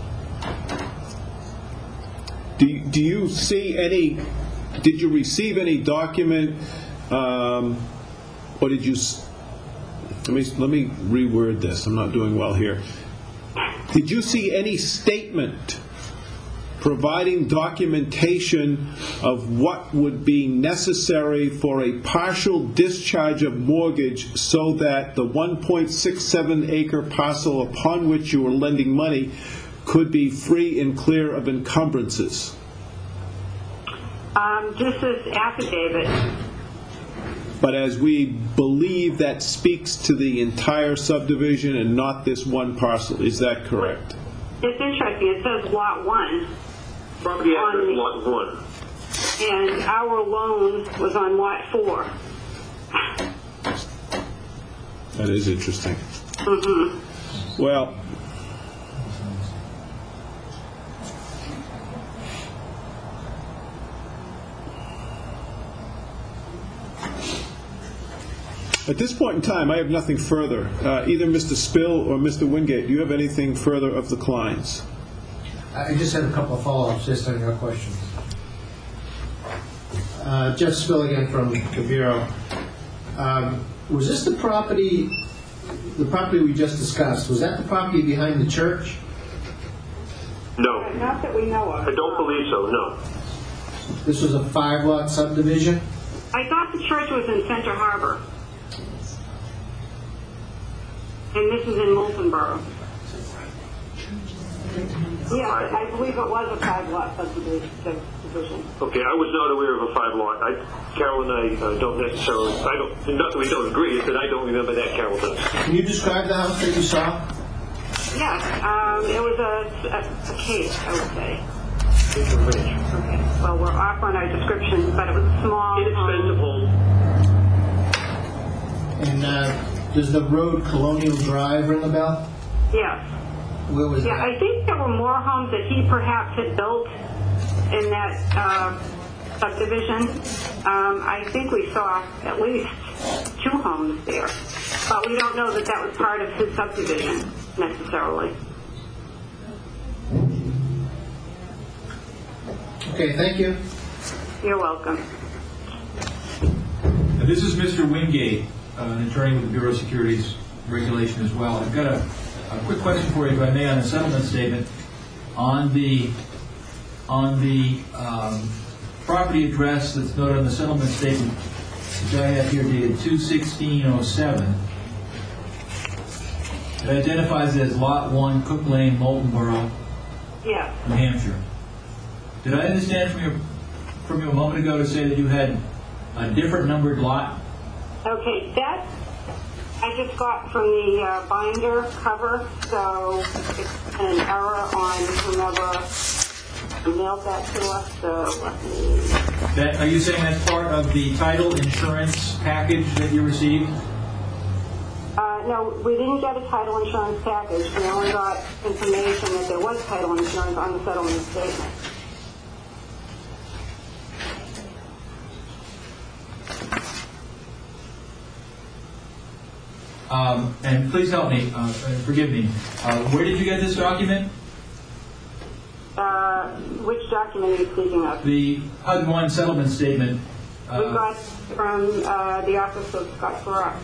Do you see any, did you receive any document, or did you, let me reword this, I'm not doing well here. Did you see any statement providing documentation of what would be necessary for a partial discharge of mortgage so that the 1.67 acre parcel upon which you were lending money could be free and clear of encumbrances? Just this affidavit. But as we believe that speaks to the entire subdivision and not this one parcel, is that correct? It's interesting. It says Lot 1. Property address Lot 1. And our loan was on Lot 4. That is interesting. Mm-hmm. Well, at this point in time, I have nothing further. Either Mr. Spill or Mr. Wingate, do you have anything further of the clients? I just have a couple of follow-ups just on your questions. Jeff Spill again from the Bureau. Was this the property we just discussed, was that the property behind the church? No. Not that we know of. I don't believe so, no. This was a 5-lot subdivision? I thought the church was in Center Harbor. And this is in Moultonborough. Yes, I believe it was a 5-lot subdivision. Okay, I was not aware of a 5-lot. Carol and I don't necessarily, not that we don't agree, it's that I don't remember that Carol does. Can you describe the house that you saw? Yes, it was a case, I would say. Okay, well, we're off on our descriptions, but it was a small, inexpensive home. And does the road Colonial Drive ring a bell? Yes. Where was that? I think there were more homes that he perhaps had built in that subdivision. I think we saw at least 2 homes there, but we don't know that that was part of his subdivision necessarily. Okay, thank you. You're welcome. This is Mr. Wingate, an attorney with the Bureau of Securities Regulation as well. I've got a quick question for you, if I may, on the settlement statement. On the property address that's noted on the settlement statement, which I have here dated 2/16/07, it identifies it as Lot 1, Cook Lane, Moultonborough, Yes. New Hampshire. Did I understand from you a moment ago to say that you had a different numbered lot? Okay, that I just got from the binder cover, so it's an error on whomever mailed that to us. So let me. Are you saying that's part of the title insurance package that you received? No, we didn't get a title insurance package. We only got information that there was title insurance on the settlement statement. And please help me, forgive me. Where did you get this document? Which document are you speaking of? The HUD 1 settlement statement. We got from the office of Scott Farrar.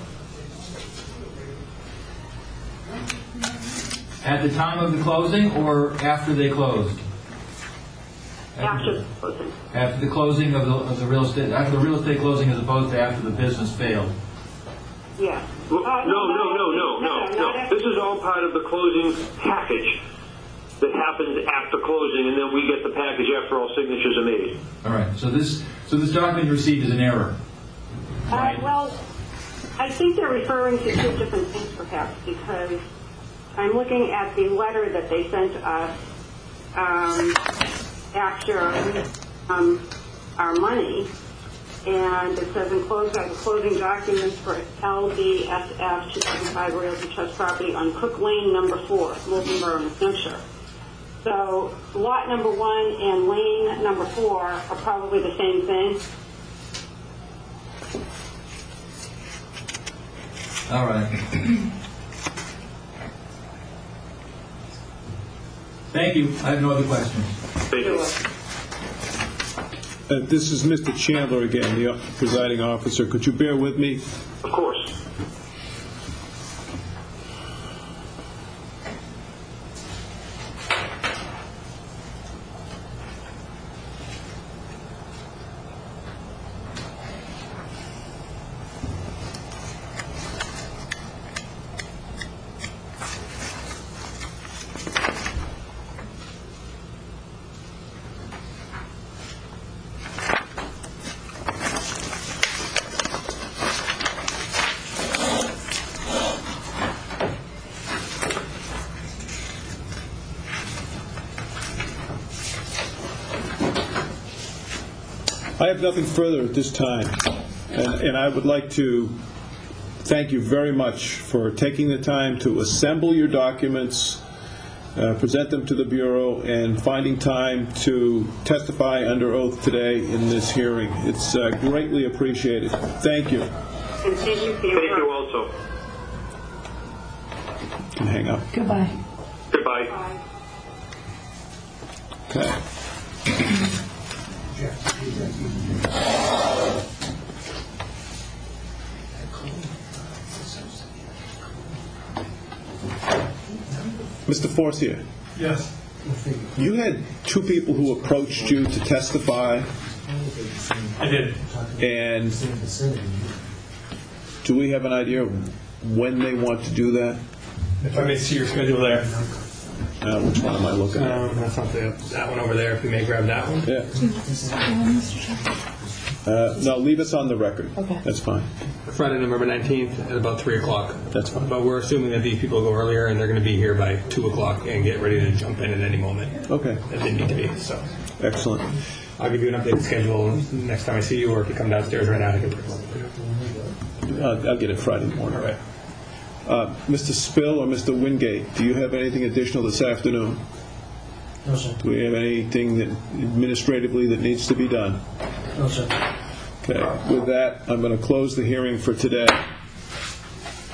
At the time of the closing or after they closed? After the closing. After the closing of the real estate, after the real estate closing as opposed to after the business failed? Yeah. No. This is all part of the closing package that happens after closing, and then we get the package after all signatures are made. All right. So this document you received is an error. Right? Well, I think they're referring to 2 different things, perhaps, because I'm looking at the letter that they sent us after our money. And it says enclosed are the closing documents for LDSF 2005 Realty Trust property on Cook Lane number 4, Moultonborough, New Hampshire. So lot number 1 and lane number 4 are probably the same thing. All right. Thank you. I have no other questions. Thank you. This is Mr. Chandler again, the presiding officer. Could you bear with me? Of course. I have nothing further at this time, and I would like to thank you very much for taking the time to assemble your documents, present them to the Bureau, and finding time to testify under oath today in this hearing. It's greatly appreciated. Thank you. And thank you for your Thank you also. You can hang up. Goodbye. Goodbye. Okay. Mr. Forcier. Yes. You had 2 people who approached you to testify. I did. And do we have an idea of when they want to do that? If I may see your schedule there. Which one am I looking at? That's not that one over there. If you may grab that one. Yeah. No, leave us on the record. Okay. That's fine. Friday, November 19th at about 3 o'clock. That's fine. But we're assuming that these people go earlier and they're going to be here by 2 o'clock and get ready to jump in at any moment. Okay. If they need to be. So Excellent. I'll give you an updated schedule next time I see you, or if you come downstairs right now, I can pick one. I'll get it Friday morning. All right. Mr. Spill or Mr. Wingate, do you have anything additional this afternoon? No, sir. Do we have anything that administratively that needs to be done? No, sir. Okay. With that, I'm going to close the hearing for today.